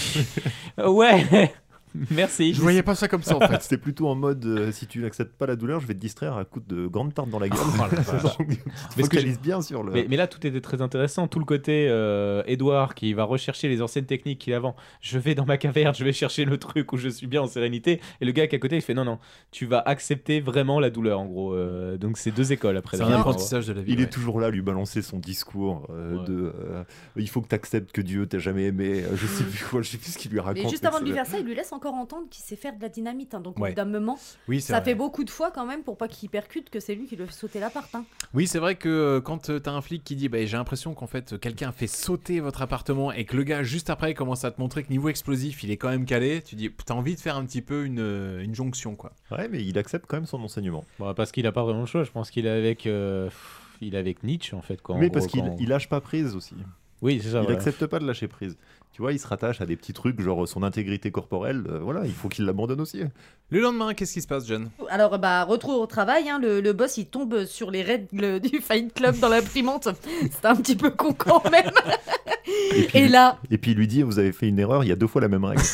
ouais, merci. Je voyais pas ça comme ça en fait. C'était plutôt en mode euh, si tu n'acceptes pas la douleur, je vais te distraire à coup de grandes tartes dans la gueule. Oh la vache. Donc, tu te Mais ce que focalises bien sur le. Mais, mais là, tout était très intéressant. Tout le côté euh, Edouard qui va rechercher les anciennes techniques qu'il a avant. Je vais dans ma caverne, je vais chercher le truc où je suis bien en sérénité. Et le gars qui est à côté, il fait non, non, tu vas accepter vraiment la douleur en gros. Euh, donc c'est deux écoles après. C'est la un fin, apprentissage de la vie. Il ouais. est toujours là à lui balancer son discours euh, Ouais. de euh, il faut que tu acceptes que Dieu t'a jamais aimé. euh, Je sais plus quoi, je sais plus ce qu'il lui raconte. Mais juste mais avant de lui c'est- faire ça, il lui laisse encore entendre qu'il sait faire de la dynamite. hein. Donc au Ouais. bout d'un moment, Oui, c'est ça vrai. fait beaucoup de fois quand même pour pas qu'il percute que c'est lui qui lui a fait sauter l'appart. Hein. Oui, c'est vrai que euh, quand euh, t'as un flic qui dit bah, j'ai l'impression qu'en fait quelqu'un a fait sauter votre appartement et que le gars juste après commence à te montrer que niveau explosif il est quand même calé, tu dis t'as envie de faire un petit peu une, euh, une jonction quoi. Ouais, mais il accepte quand même son enseignement. Bon, parce qu'il a pas vraiment le choix. Je pense qu'il est avec, euh, pff, il est avec Nietzsche en fait. Quoi, en mais gros, parce qu'il quand- il lâche pas prise aussi. Oui, c'est ça. Il voilà. accepte pas de lâcher prise. Tu vois, il se rattache à des petits trucs, genre son intégrité corporelle. euh, voilà, il faut qu'il l'abandonne aussi. Le lendemain, qu'est-ce qui se passe, John? Alors, bah, retour au travail, hein, le, le boss il tombe sur les règles du Fight Club dans l'imprimante. C'était un petit peu con quand même. Et puis, Et là, et puis il lui dit, vous avez fait une erreur, il y a deux fois la même règle.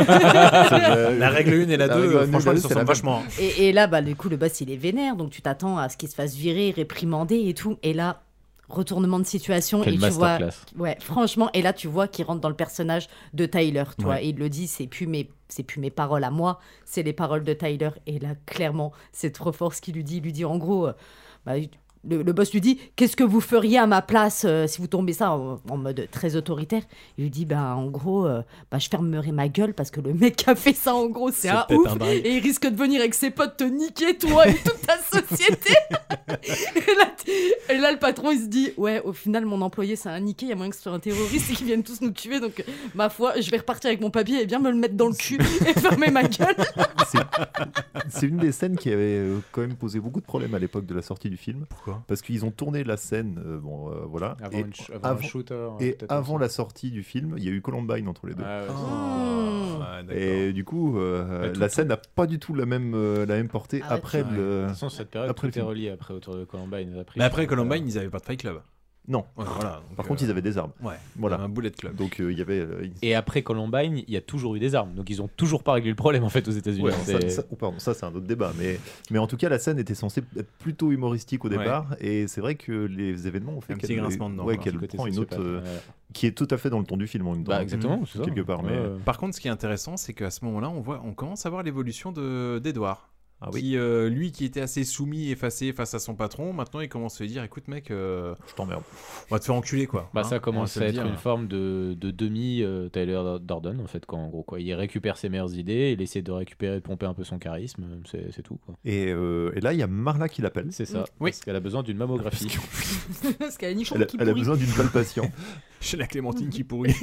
La règle un et la La deux, règle un et franchement, deux, elles se c'est la ressemblent même. vachement. et, et là, bah, du coup, le boss il est vénère, donc tu t'attends à ce qu'il se fasse virer, réprimander et tout. Et là, retournement de situation. Quel et tu vois, masterclass. ouais, franchement, et là tu vois qu'il rentre dans le personnage de Tyler, tu vois, Ouais. et il le dit, c'est plus mes, c'est plus mes paroles à moi, c'est les paroles de Tyler. Et là, clairement, c'est trop fort ce qu'il lui dit. Il lui dit en gros, euh, bah, le, le boss lui dit, qu'est-ce que vous feriez à ma place euh, si vous tombez ça en, en mode très autoritaire. Il lui dit, bah en gros, euh, bah, je fermerai ma gueule parce que le mec qui a fait ça, en gros, c'est C'est un peut-être ouf un dingue. et il risque de venir avec ses potes te niquer toi et toute ta société. et, là, t- et là, le patron, il se dit, ouais, au final, mon employé, c'est un niqué, il y a moyen que ce soit un terroriste et qu'ils viennent tous nous tuer, donc euh, ma foi, je vais repartir avec mon papier et bien me le mettre dans le cul et fermer ma gueule. C'est- C'est une des scènes qui avait euh, quand même posé beaucoup de problèmes à l'époque de la sortie du film. Pourquoi? Parce qu'ils ont tourné la scène, euh, bon, euh, voilà. Avant, et une ch- avant un shooter. et peut-être avant aussi. la sortie du film, il y a eu Columbine entre les deux. Ah, ouais, Oh, Mmh. ouais, d'accord. Et du coup, euh, Bah, tout- la tout- scène n'a pas du tout la même, euh, la même portée Ah ouais, après tu- le. De toute façon, cette période, Après le tout est film. relié après autour de Columbine. Après, Mais après je- Columbine, ils avaient pas de Fight Club. Non. Ouais, voilà. donc, Par euh, contre, ils avaient des armes. Ouais, Voilà. un bullet club. Donc euh, il y avait. euh, ils- Et après Columbine, il y a toujours eu des armes. Donc ils ont toujours pas réglé le problème en fait aux États-Unis. Ouais, C'est- ça, ça- oh, pardon, ça c'est un autre débat, mais, mais en tout cas la scène était censée être plutôt humoristique au Ouais. départ, et c'est vrai que les événements ont fait Un petit qu'elle grincement dedans, ouais, quoi. qu'elle Le côté prend une autre, sociopathe, euh, ouais. qui est tout à fait dans le ton du film en même temps. Bah exactement, Mhm. c'est ça. Quelque part, mais- Ouais. Par contre, ce qui est intéressant, c'est qu'à ce moment-là, on voit, on commence à voir l'évolution de d'Edouard. Ah oui. Qui, euh, lui, qui était assez soumis, effacé face à son patron, maintenant il commence à se dire, écoute mec, euh, Je t'emmerde. on va te faire enculer quoi. Bah, Hein, ça on va commence se à le être dire. une forme de, de demi euh, Tyler Durden en fait, quoi, en gros quoi. Il récupère ses meilleures idées, il essaie de récupérer, de pomper un peu son charisme, c'est c'est tout quoi. Et, euh, et là il y a Marla qui l'appelle. C'est ça. Oui. Parce qu'elle a besoin d'une mammographie. Parce qu'elle a nichon Elle, a- qui elle a pourrit. besoin d'une palpation. Chez la Clémentine qui pourrit.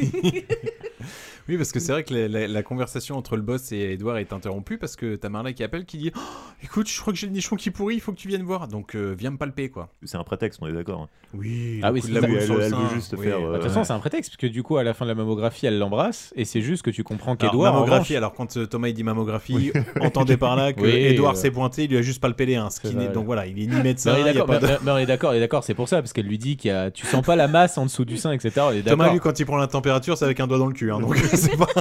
Oui, parce que c'est vrai que la, la- la conversation entre le boss et Edouard est interrompue parce que t'as Marla qui appelle qui dit oh, écoute, je crois que j'ai le nichon qui pourrit, il faut que tu viennes voir. Donc euh, viens me palper quoi. C'est un prétexte, on est d'accord. hein. Oui, Ah le oui, coup c'est de la ça. boule Elle- sur le elle sein. veut juste Oui. faire, Bah, De euh, toute façon, c'est un prétexte, parce que du coup, à la fin de la mammographie, elle l'embrasse, et c'est juste que tu comprends Alors, qu'Edouard. en mammographie, revanche- alors quand euh, Thomas il dit mammographie, entendez par là que Oui, Edouard euh, s'est pointé, il lui a juste palpé les uns. ce qui c'est n'est- vrai. Donc voilà, il est ni médecin, Mais on est il y a d'accord, pas de- mais- mais on est d'accord, on est d'accord, c'est pour ça, parce qu'elle lui dit qu'il y a, tu sens pas la masse en dessous du sein, et cetera. On est Thomas, d'accord. lui, quand il prend la température, c'est avec un doigt dans le cul. Hein, donc c'est pas...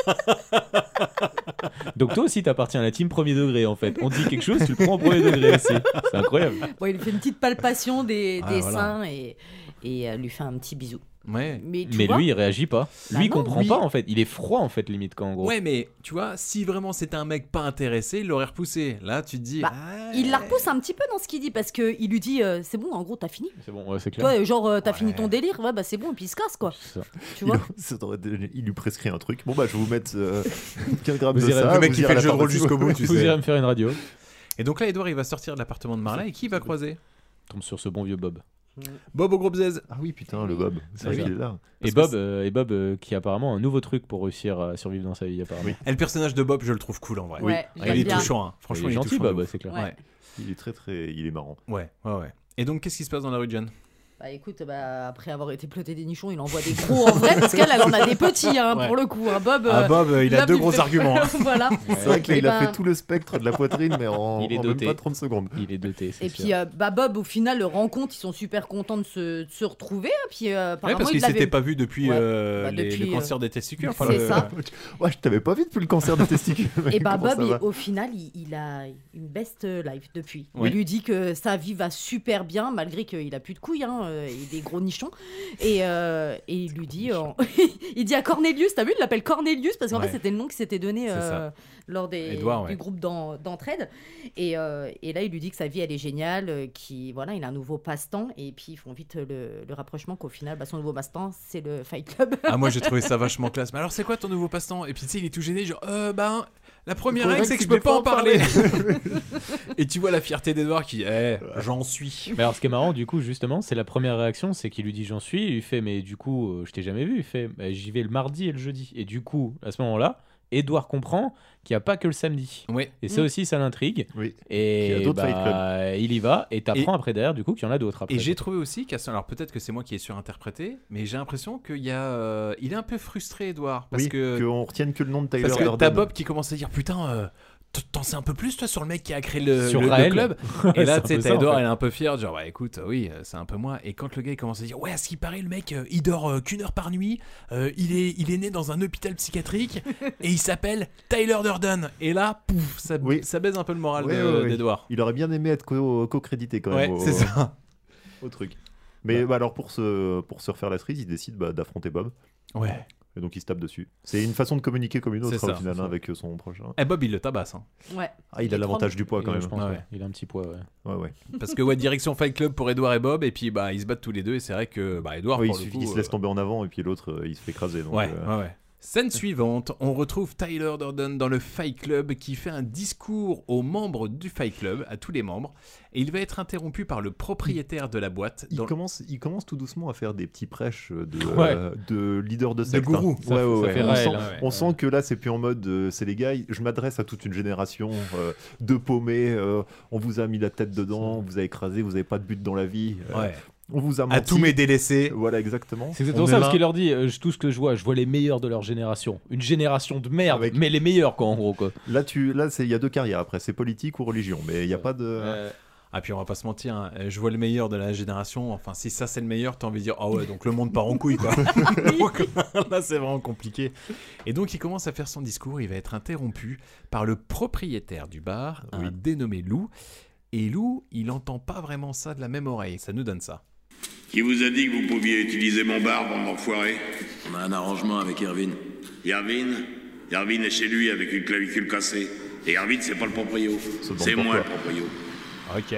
Donc toi aussi, t'appartiens à la team premier degré en fait. On dit quelque chose, tu le prends au premier degré aussi. C'est incroyable. Bon, il lui fait une petite palpation des, Ah, des voilà. seins et, et euh, lui fait un petit bisou. Ouais. Mais, tu Mais vois, lui, il réagit pas. Bah Lui, il non, comprend lui- pas en fait. Il est froid en fait, limite, quand en gros. Ouais, mais tu vois, si vraiment c'était un mec pas intéressé, il l'aurait repoussé. Là, tu te dis. Bah, ah, il la repousse un petit peu dans ce qu'il dit parce qu'il lui dit euh, c'est bon, en gros, t'as fini. C'est bon, ouais, c'est clair. Toi, genre, euh, t'as Ouais. fini ton délire, ouais, bah c'est bon, et puis il se casse quoi. C'est ça. Tu Il, vois ça aurait été- il lui prescrit un truc. Bon bah je vais vous mettre euh, quinze grammes Vous de irez- ça. le mec vous qui irez fait à le la jeu de rôle pharmacie. jusqu'au bout, tu Vous sais. irez me faire une radio. Et donc là, Edouard, il va sortir de l'appartement de Marla et qui il va croiser Tombe sur ce bon vieux Bob. Bob au groupe Z. Ah oui putain le Bob. C'est Oui. vrai qu'il est là. Et Parce Bob, que euh, et Bob euh, qui a apparemment un nouveau truc pour réussir à survivre dans sa vie apparemment. Oui. Et le personnage de Bob, je le trouve cool en vrai. Ouais, Ah, j'aime il est bien. touchant, hein. franchement. Il est gentil touchant, Bob, de ouf. c'est clair. Ouais. Ouais. Il est très très. Il est marrant. ouais, ouais, ouais. Et donc, qu'est-ce qui se passe dans la rue de John? Bah écoute, bah, après avoir été ploté des nichons, il envoie des gros en vrai parce qu'elle elle en a des petits hein, Ouais. pour le coup. Hein. Bob, Ah, euh, Bob, euh, il a Bob, deux il gros fait- arguments. hein. voilà. C'est vrai que là Et il a ben- fait tout le spectre de la poitrine mais en, Il est en doté. même pas trente secondes. Il est doté, c'est Et sûr. puis euh, bah Bob au final le rencontre, ils sont super contents de se, de se retrouver. hein. Puis euh, Ouais, apparemment parce il qu'ils l'avait- s'étaient pas vus depuis, Ouais. euh, Bah, les- depuis, le euh, cancer des testicules. enfin, c'est le- ça. Ouais je t'avais pas vu depuis le cancer des testicules. mec. Et bah Comment Bob, ça il- va au final, il, il a une best life depuis. Oui. Il lui dit que sa vie va super bien, malgré qu'il a plus de couilles hein, euh, et des gros nichons. Et, euh, et il lui dit, euh, il dit à Cornelius, t'as vu, il l'appelle Cornelius parce qu'en Ouais. fait c'était le nom qui s'était donné C'est euh, ça. lors des, Edouard, ouais. du groupe d'en- d'entraide. Et, euh, et là, il lui dit que sa vie elle est géniale, euh, qu'il voilà, il a un nouveau passe-temps. Et puis ils font vite le, le rapprochement qu'au final, bah, son nouveau passe-temps, c'est le Fight Club. Ah, moi j'ai trouvé ça vachement classe. Mais alors, c'est quoi ton nouveau passe-temps? Et puis tu sais, il est tout gêné, genre, euh, ben, la première règle, c'est que je peux pas en parler. Et tu vois la fierté d'Edouard qui, eh, j'en suis. Mais alors, ce qui est marrant, du coup, justement, c'est la première réaction, c'est qu'il lui dit j'en suis. Il lui fait, mais du coup, euh, je t'ai jamais vu. Il fait, bah, j'y vais le mardi et le jeudi. Et du coup, à ce moment-là, Edouard comprend qu'il n'y a pas que le samedi. Oui. Et ça Mm. aussi, ça l'intrigue. Oui. Et Il y a d'autres bah, Fight Club. il y va et t'apprends Et- après derrière du coup qu'il y en a d'autres après. Et j'ai trouvé aussi qu'à ce- alors peut-être que c'est moi qui ai surinterprété, mais j'ai l'impression qu'il y a, euh, il est un peu frustré, Edouard, parce oui, que qu'on retienne que le nom de Tyler parce que Durden. t'as Bob qui commence à dire putain. Euh, t- T'en sais un peu plus toi sur le mec qui a créé le, Sur le- le Raël. club. Ouais, Et là c'est un tu sais peu t'as ça, en Edouard fait. il est un peu fier genre bah écoute oui euh, c'est un peu moi. Et quand le gars il commence à dire ouais à ce qui paraît le mec euh, il dort euh, qu'une heure par nuit, euh, il est il est né dans un hôpital psychiatrique et il s'appelle Tyler Durden. Et là pouf ça, Oui. ça baise un peu le moral Ouais, de- ouais, ouais. d'Edouard. Il aurait bien aimé être co- co-crédité quand Ouais même. au- c'est ça. Au truc. Mais bah, alors pour se, pour se refaire la cerise, il décide bah, d'affronter Bob. Ouais. Et donc il se tape dessus. C'est une façon de communiquer comme une autre C'est ça, au final c'est hein, ça. avec son prochain. Et Bob il le tabasse hein. Ouais. Ah, il a l'avantage du poids quand Il a- même. je pense, Ah ouais. ouais. Il a un petit poids, ouais. Ouais, ouais. Parce que ouais direction Fight Club pour Edouard et Bob et puis bah ils se battent tous les deux et c'est vrai que bah Edouard Oui, il pour le suffit coup, qu'il se laisse euh, tomber en avant et puis l'autre euh, il se fait écraser. Donc, Ouais, euh, ouais, ouais. Scène suivante, on retrouve Tyler Durden dans le Fight Club qui fait un discours aux membres du Fight Club, à tous les membres, et il va être interrompu par le propriétaire de la boîte. Il, dans- commence, il commence tout doucement à faire des petits prêches de, Ouais. euh, de leader de secte. gourou. hein. Ça- Ouais, ouais, ça ouais. fait On, Raël, sent, hein. on sent que là, c'est plus en mode euh, c'est les gars, je m'adresse à toute une génération euh, de paumés. euh, on vous a mis la tête dedans, on vous a écrasé, vous n'avez pas de but dans la vie. euh, Ouais. On vous a menti. À tous mes délaissés. Voilà, exactement. C'est On exactement est ça, là. parce qu'il leur dit euh, je- tout ce que je vois, je vois les meilleurs de leur génération. Une génération de merde, Avec- mais les meilleurs, quoi, en gros, quoi. Là, tu, là, c'est- il y a deux carrières après, c'est politique ou religion, mais il n'y a pas de. Euh, Ah puis on va pas se mentir, hein, je vois le meilleur de la génération, enfin si ça c'est le meilleur, t'as envie de dire ah ouais donc le monde part en couille quoi. Donc, là c'est vraiment compliqué. Et donc il commence à faire son discours, il va être interrompu par le propriétaire du bar, Oui. un dénommé Lou. Et Lou, il entend pas vraiment ça de la même oreille, ça nous donne ça. Qui vous a dit que vous pouviez utiliser mon bar, bande d'enfoirés? On a un arrangement avec Irvine. Irvine Irvine est chez lui avec une clavicule cassée. Et Irvine, c'est pas le proprio. Se demande C'est moi le pourquoi. proprio. Ok.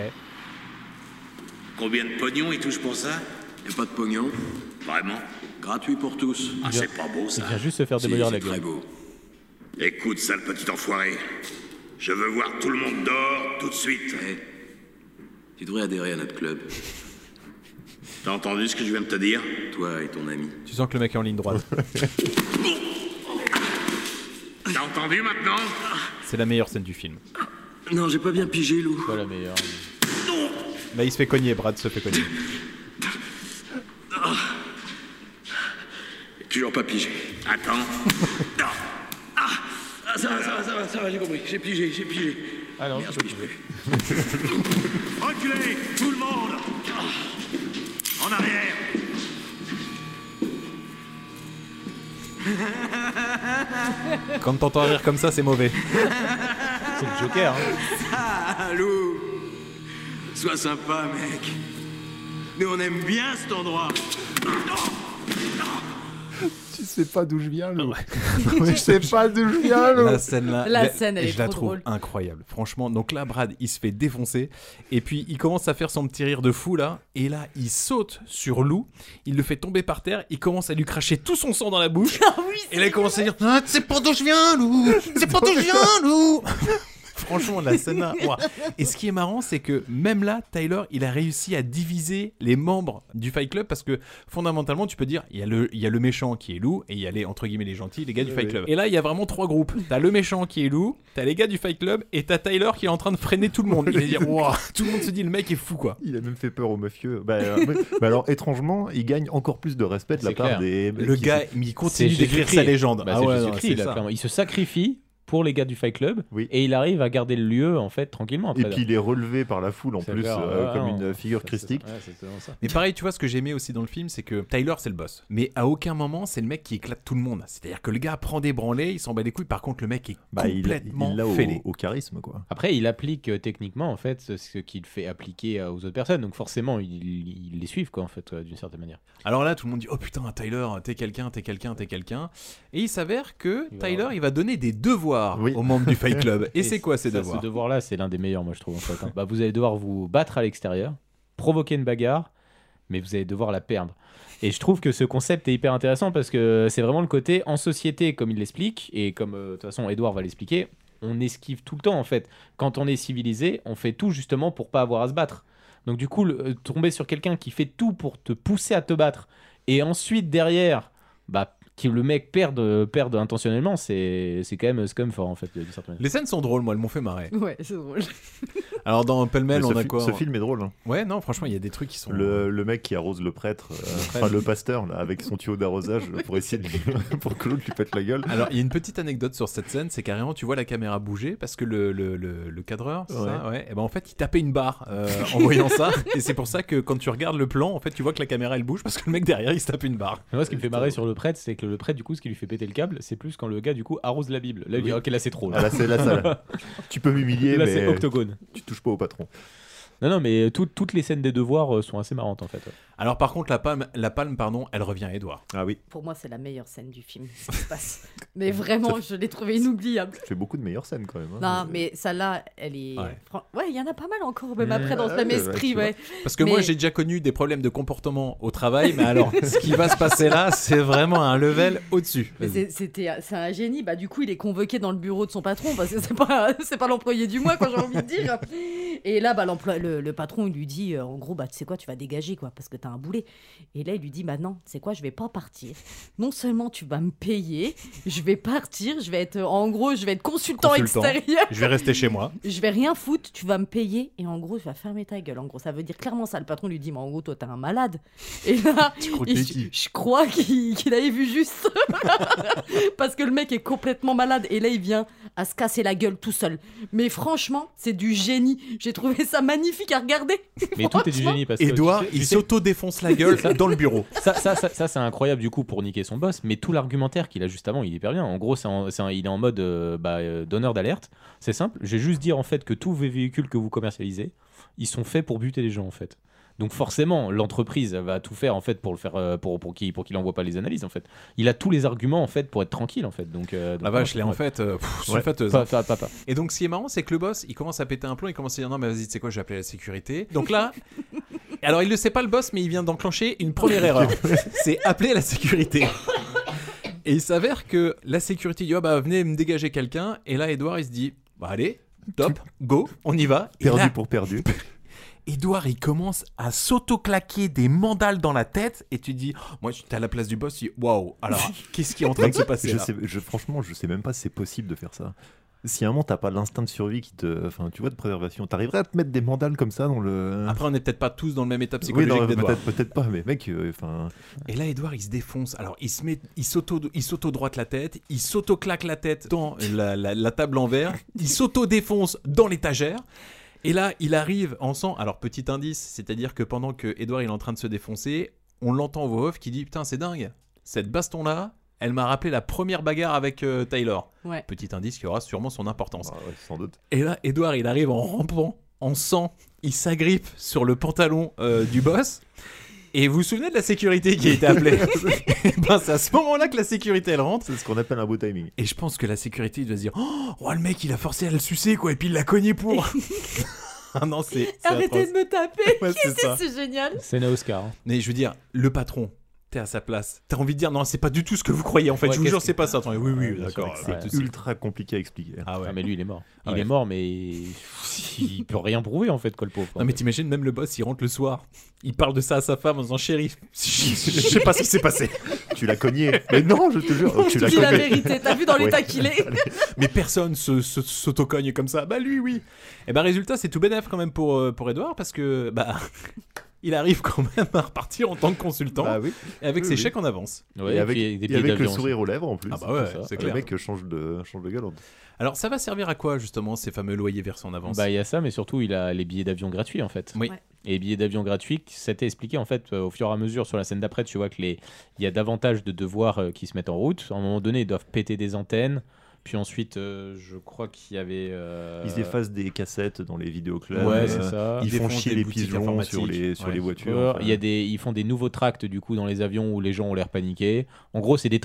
Combien de pognon il touche pour ça? Et pas de pognon. Vraiment? Gratuit pour tous. Ah, c'est pas beau il ça. vient juste se faire Si, démolir la c'est très gueule. beau. Écoute, sale petit enfoiré. Je veux voir tout le monde dehors tout de suite. Eh, tu devrais adhérer à notre club. T'as entendu ce que je viens de te dire? Toi et ton ami. Tu sens que le mec est en ligne droite. T'as entendu maintenant? C'est la meilleure scène du film. Non, j'ai pas bien pigé, Lou. Pas la meilleure. Là il se fait cogner, Brad se fait cogner. Toujours pas pigé. Attends. Non. Ah, ça va, ça va, ça va, ça va, j'ai compris. J'ai pigé, j'ai pigé. Ah non, Merde, je je peux pige plus. plus. Reculez, tout le monde. En arrière. Quand t'entends rire comme ça c'est mauvais. C'est le Joker. Hein. Ah, Lou. Sois sympa, mec. Nous, on aime bien cet endroit. Tu sais pas d'où je viens, Lou. Je sais pas d'où je viens, Lou. La scène là, La la- scène, elle et est je la trop trouve drôle. incroyable. Franchement, donc là, Brad, il se fait défoncer et puis il commence à faire son petit rire de fou là. Et là, il saute sur Lou, il le fait tomber par terre, il commence à lui cracher tout son sang dans la bouche. Et là, il commence à dire ah, c'est pas d'où je viens, Lou. C'est pas d'où je viens, Lou. Franchement, la scène là. Ouah. Et ce qui est marrant, c'est que même là, Tyler, il a réussi à diviser les membres du Fight Club parce que fondamentalement, tu peux dire, il y a le, il y a le méchant qui est Lou et il y a les entre guillemets les gentils, les gars du Oui, Fight oui. Club. Et là, il y a vraiment trois groupes. T'as le méchant qui est Lou, t'as les gars du Fight Club et t'as Tyler qui est en train de freiner tout le monde. Il va dire, waouh, tout le monde se dit, le mec est fou quoi. Il a même fait peur aux mafieux. Bah, euh, oui. Bah alors, étrangement, il gagne encore plus de respect de la C'est part clair. des. Le qui- gars, mais il continue C'est d'écrire Jésus-Christ. sa légende. Bah, Ah c'est ouais, non, Jésus-Christ, c'est il a ça. clairement- il se sacrifie pour les gars du Fight Club Oui. et il arrive à garder le lieu en fait tranquillement après. Et puis il est relevé par la foule en C'est plus, clair, euh, ouais, comme non, une figure ça, c'est- christique. ouais, c'est vraiment ça. Mais pareil, tu vois, ce que j'aimais aussi dans le film, c'est que Tyler, c'est le boss. Mais à aucun moment, c'est le mec qui éclate tout le monde. C'est-à-dire que le gars prend des branlées, il s'en bat les couilles. Par contre, le mec est Bah, il, complètement il l'a au, fêlé. au charisme, quoi. Après, il applique euh, techniquement en fait ce- ce qu'il fait appliquer euh, aux autres personnes, donc forcément, il, il les suivent quoi en fait euh, d'une certaine manière. Alors là, tout le monde dit oh putain, Tyler, t'es quelqu'un, t'es quelqu'un, t'es quelqu'un. Et il s'avère que Il va Tyler, avoir- il va donner des devoirs Oui. aux membres du Fight Club. Et, c'est quoi ces ça, devoirs Ce devoir-là, c'est l'un des meilleurs, moi je trouve en fait. hein. Bah, vous allez devoir vous battre à l'extérieur, provoquer une bagarre, mais vous allez devoir la perdre. Et je trouve que ce concept est hyper intéressant parce que c'est vraiment le côté en société, comme il l'explique, et comme euh, de toute façon Edouard va l'expliquer, on esquive tout le temps en fait. Quand on est civilisé, on fait tout justement pour pas avoir à se battre. Donc du coup, le- euh, tomber sur quelqu'un qui fait tout pour te pousser à te battre, et ensuite derrière, bah que le mec perde, perde intentionnellement, c'est, c'est, quand même, c'est quand même fort en fait. Les scènes sont drôles, moi, elles m'ont fait marrer. Ouais, c'est drôle. Alors dans Pêle-mêle, on a fi- quoi Ce film est drôle. Hein. Ouais, non, franchement, il y a des trucs qui sont. Le, le mec qui arrose le prêtre, euh, enfin le pasteur, là, avec son tuyau d'arrosage pour essayer de lui... pour que l'autre lui pète la gueule. Alors, il y a une petite anecdote sur cette scène, c'est carrément, tu vois la caméra bouger parce que le, le, le, le cadreur, c'est Ouais. ça, ouais, et ben en fait, il tapait une barre euh, en voyant ça, et c'est pour ça que quand tu regardes le plan, en fait, tu vois que la caméra elle bouge parce que le mec derrière il se tape une barre. Moi, ce qui me fait marrer sur le prêtre, c'est que le prêtre, du coup, ce qui lui fait péter le câble, c'est plus quand le gars, du coup, arrose la Bible. Là, il dit, Oui. ok, là c'est trop. Là, Ah, là, c'est, là, ça, là. Tu peux m'humilier, là mais c'est octogone. tu touches pas au patron. Non, non, mais tout, toutes les scènes des devoirs euh, sont assez marrantes en fait. Ouais. Alors par contre, la palme, la palme, pardon, elle revient à Edouard. Ah oui. Pour moi, c'est la meilleure scène du film, ce qui se passe. Mais vraiment, je l'ai trouvée inoubliable. Tu fais beaucoup de meilleures scènes quand même. Hein. Non, mais celle-là, elle est. Ouais. Fran- Ouais, il y en a pas mal encore, même Mmh, après dans ce même ouais, esprit, ouais, ouais. Parce que Mais- moi, j'ai déjà connu des problèmes de comportement au travail, mais alors, ce qui va se passer là, c'est vraiment un level au-dessus. Mais c'est, c'était, c'est un génie. Bah, du coup, il est convoqué dans le bureau de son patron parce que c'est pas, c'est pas l'employé du mois, quoi, j'ai envie de dire. Et là, bah, l'emploi, le, le patron, il lui dit, euh, en gros, bah, tu sais quoi, tu vas dégager, quoi, parce que t'as un boulet. Et là, il lui dit, bah non, tu sais quoi, je vais pas partir. Non seulement tu vas me payer, je vais partir, je vais être, euh, en gros, je vais être consultant, Consultant. extérieur. Je vais rester chez moi. Je vais rien foutre, tu vas me payer et en gros, tu vas fermer ta gueule. En gros, ça veut dire clairement ça. Le patron lui dit, mais en gros, toi, t'es un malade. Et là, Tu crois que et t'es je, qui je crois qu'il, qu'il avait vu juste. Parce que le mec est complètement malade et là, il vient à se casser la gueule tout seul. Mais franchement, c'est du génie. J'ai trouvé ça magnifique à regarder. Mais tout est du génie parce que. Edouard, tu sais- il tu sais- s'auto-défonce la gueule dans le bureau. Ça, ça, ça, ça, c'est incroyable du coup pour niquer son boss, mais tout l'argumentaire qu'il a juste avant, il est hyper bien. En gros, c'est en- c'est en- il est en mode euh, bah, euh, donneur d'alerte. C'est simple. Je vais juste dire en fait que tous les véhicules que vous commercialisez, ils sont faits pour buter les gens en fait. Donc forcément, l'entreprise va tout faire en fait pour le faire, euh, pour pour qu'il pour qu'il envoie pas les analyses en fait. Il a tous les arguments en fait pour être tranquille en fait. Donc, euh, donc La vache, ouais, là, en ouais. fait, euh, pff, Ouais. sulfateuse. Pas- pas- pas- pas. Et donc, ce qui est marrant, c'est que le boss, il commence à péter un plomb, il commence à dire non, mais vas-y, tu sais quoi, je vais appeler la sécurité. Donc là, alors il le sait pas, le boss, mais il vient d'enclencher une première erreur. C'est appeler la sécurité. Et il s'avère que la sécurité dit, ah bah venez me dégager quelqu'un. Et là, Edouard, il se dit, bah allez, top, go, on y va. Et Perdu là, pour perdu. Edouard, il commence à s'auto-claquer des mandales dans la tête. Et tu te dis, moi, j'étais à la place du boss, tu dis, waouh, alors, qu'est-ce qui est en train de se passer je là sais, je, Franchement, je sais même pas si c'est possible de faire ça. Si à un moment t'as pas l'instinct de survie qui te, enfin, tu vois, de préservation, t'arriverais à te mettre des mandales comme ça dans le. Après, on n'est peut-être pas tous dans le même état Oui, psychologique non, d'Edouard. peut-être, peut-être pas, mais mec, enfin. Et là, Edouard, il se défonce. Alors, il se met, il s'auto, il s'auto-droite la tête, il s'auto-claque la tête dans la, la- la table en verre, il s'auto-défonce dans l'étagère. Et là, il arrive en sang. Alors, petit indice, c'est-à-dire que pendant que Edouard il est en train de se défoncer, on l'entend en voix off qui dit putain, c'est dingue. Cette baston-là, elle m'a rappelé la première bagarre avec euh, Taylor. Ouais. Petit indice qui aura sûrement son importance. Ah ouais, sans doute. Et là, Edouard, il arrive en rampant, en sang, il s'agrippe sur le pantalon euh, du boss. Et vous vous souvenez de la sécurité qui a été appelée? Et ben, c'est à ce moment-là que la sécurité, elle rentre. C'est ce qu'on appelle un beau timing. Et je pense que la sécurité, il doit se dire oh, oh, le mec, il a forcé à le sucer, quoi, et puis il l'a cogné pour. Ah non, c'est. c'est Arrêtez atroce. de me taper. Ouais, c'est ça. C'est génial. C'est un Oscar. hein. Mais je veux dire, le patron, t'es à sa place. T'as envie de dire non, c'est pas du tout ce que vous croyez en fait. Ouais, je vous qu'est-ce jure, que- c'est pas ça. Attendez, oui, oui, Ouais, bien sûr, d'accord. c'est pas de souci. ultra compliqué à expliquer. Ah ouais. Ah, mais lui, il est mort. Ah il ouais. est mort, mais il peut rien prouver en fait, quoi, le pauvre. Non mais t'imagines, même le boss, il rentre le soir, il parle de ça à sa femme en disant chérie, je je sais pas ce qui s'est passé. Tu l'as cogné. Mais non, je te jure, tu Je l'as dis cogné. la vérité. T'as vu dans l'état Ouais. qu'il est. Mais personne se, se, s'autocogne comme ça. Bah lui, oui. Et bah résultat, c'est tout bénef quand même pour, euh, pour Edouard parce que bah il arrive quand même à repartir en tant que consultant Bah oui. et avec Oui, ses oui. chèques en avance. Ouais, et et avec, puis des et billets avec le d'avion sourire aux lèvres en plus. Ah bah ouais, c'est ça. c'est Le clair. mec change de, change de gueule. Alors ça va servir à quoi justement ces fameux loyers versés en avance? Bah il y a ça, mais surtout il a les billets d'avion gratuits en fait. Oui. Ouais. Et les billets d'avion gratuits, ça t'est expliqué en fait euh, au fur et à mesure sur la scène d'après, tu vois que les, il y a davantage de devoirs euh, qui se mettent en route. À un moment donné, ils doivent péter des antennes. Puis ensuite, euh, je crois qu'il y avait. euh, Ils effacent des cassettes dans les vidéoclubs. Ouais, euh, c'est ça. Ils Ils font défoncent chier des les boutiques pigeons informatiques. sur les, sur Ouais. les voitures. D'accord. enfin. Il y a des, ils font des nouveaux tracts du coup dans les avions où les gens ont l'air paniqués. En gros, c'est des trolls.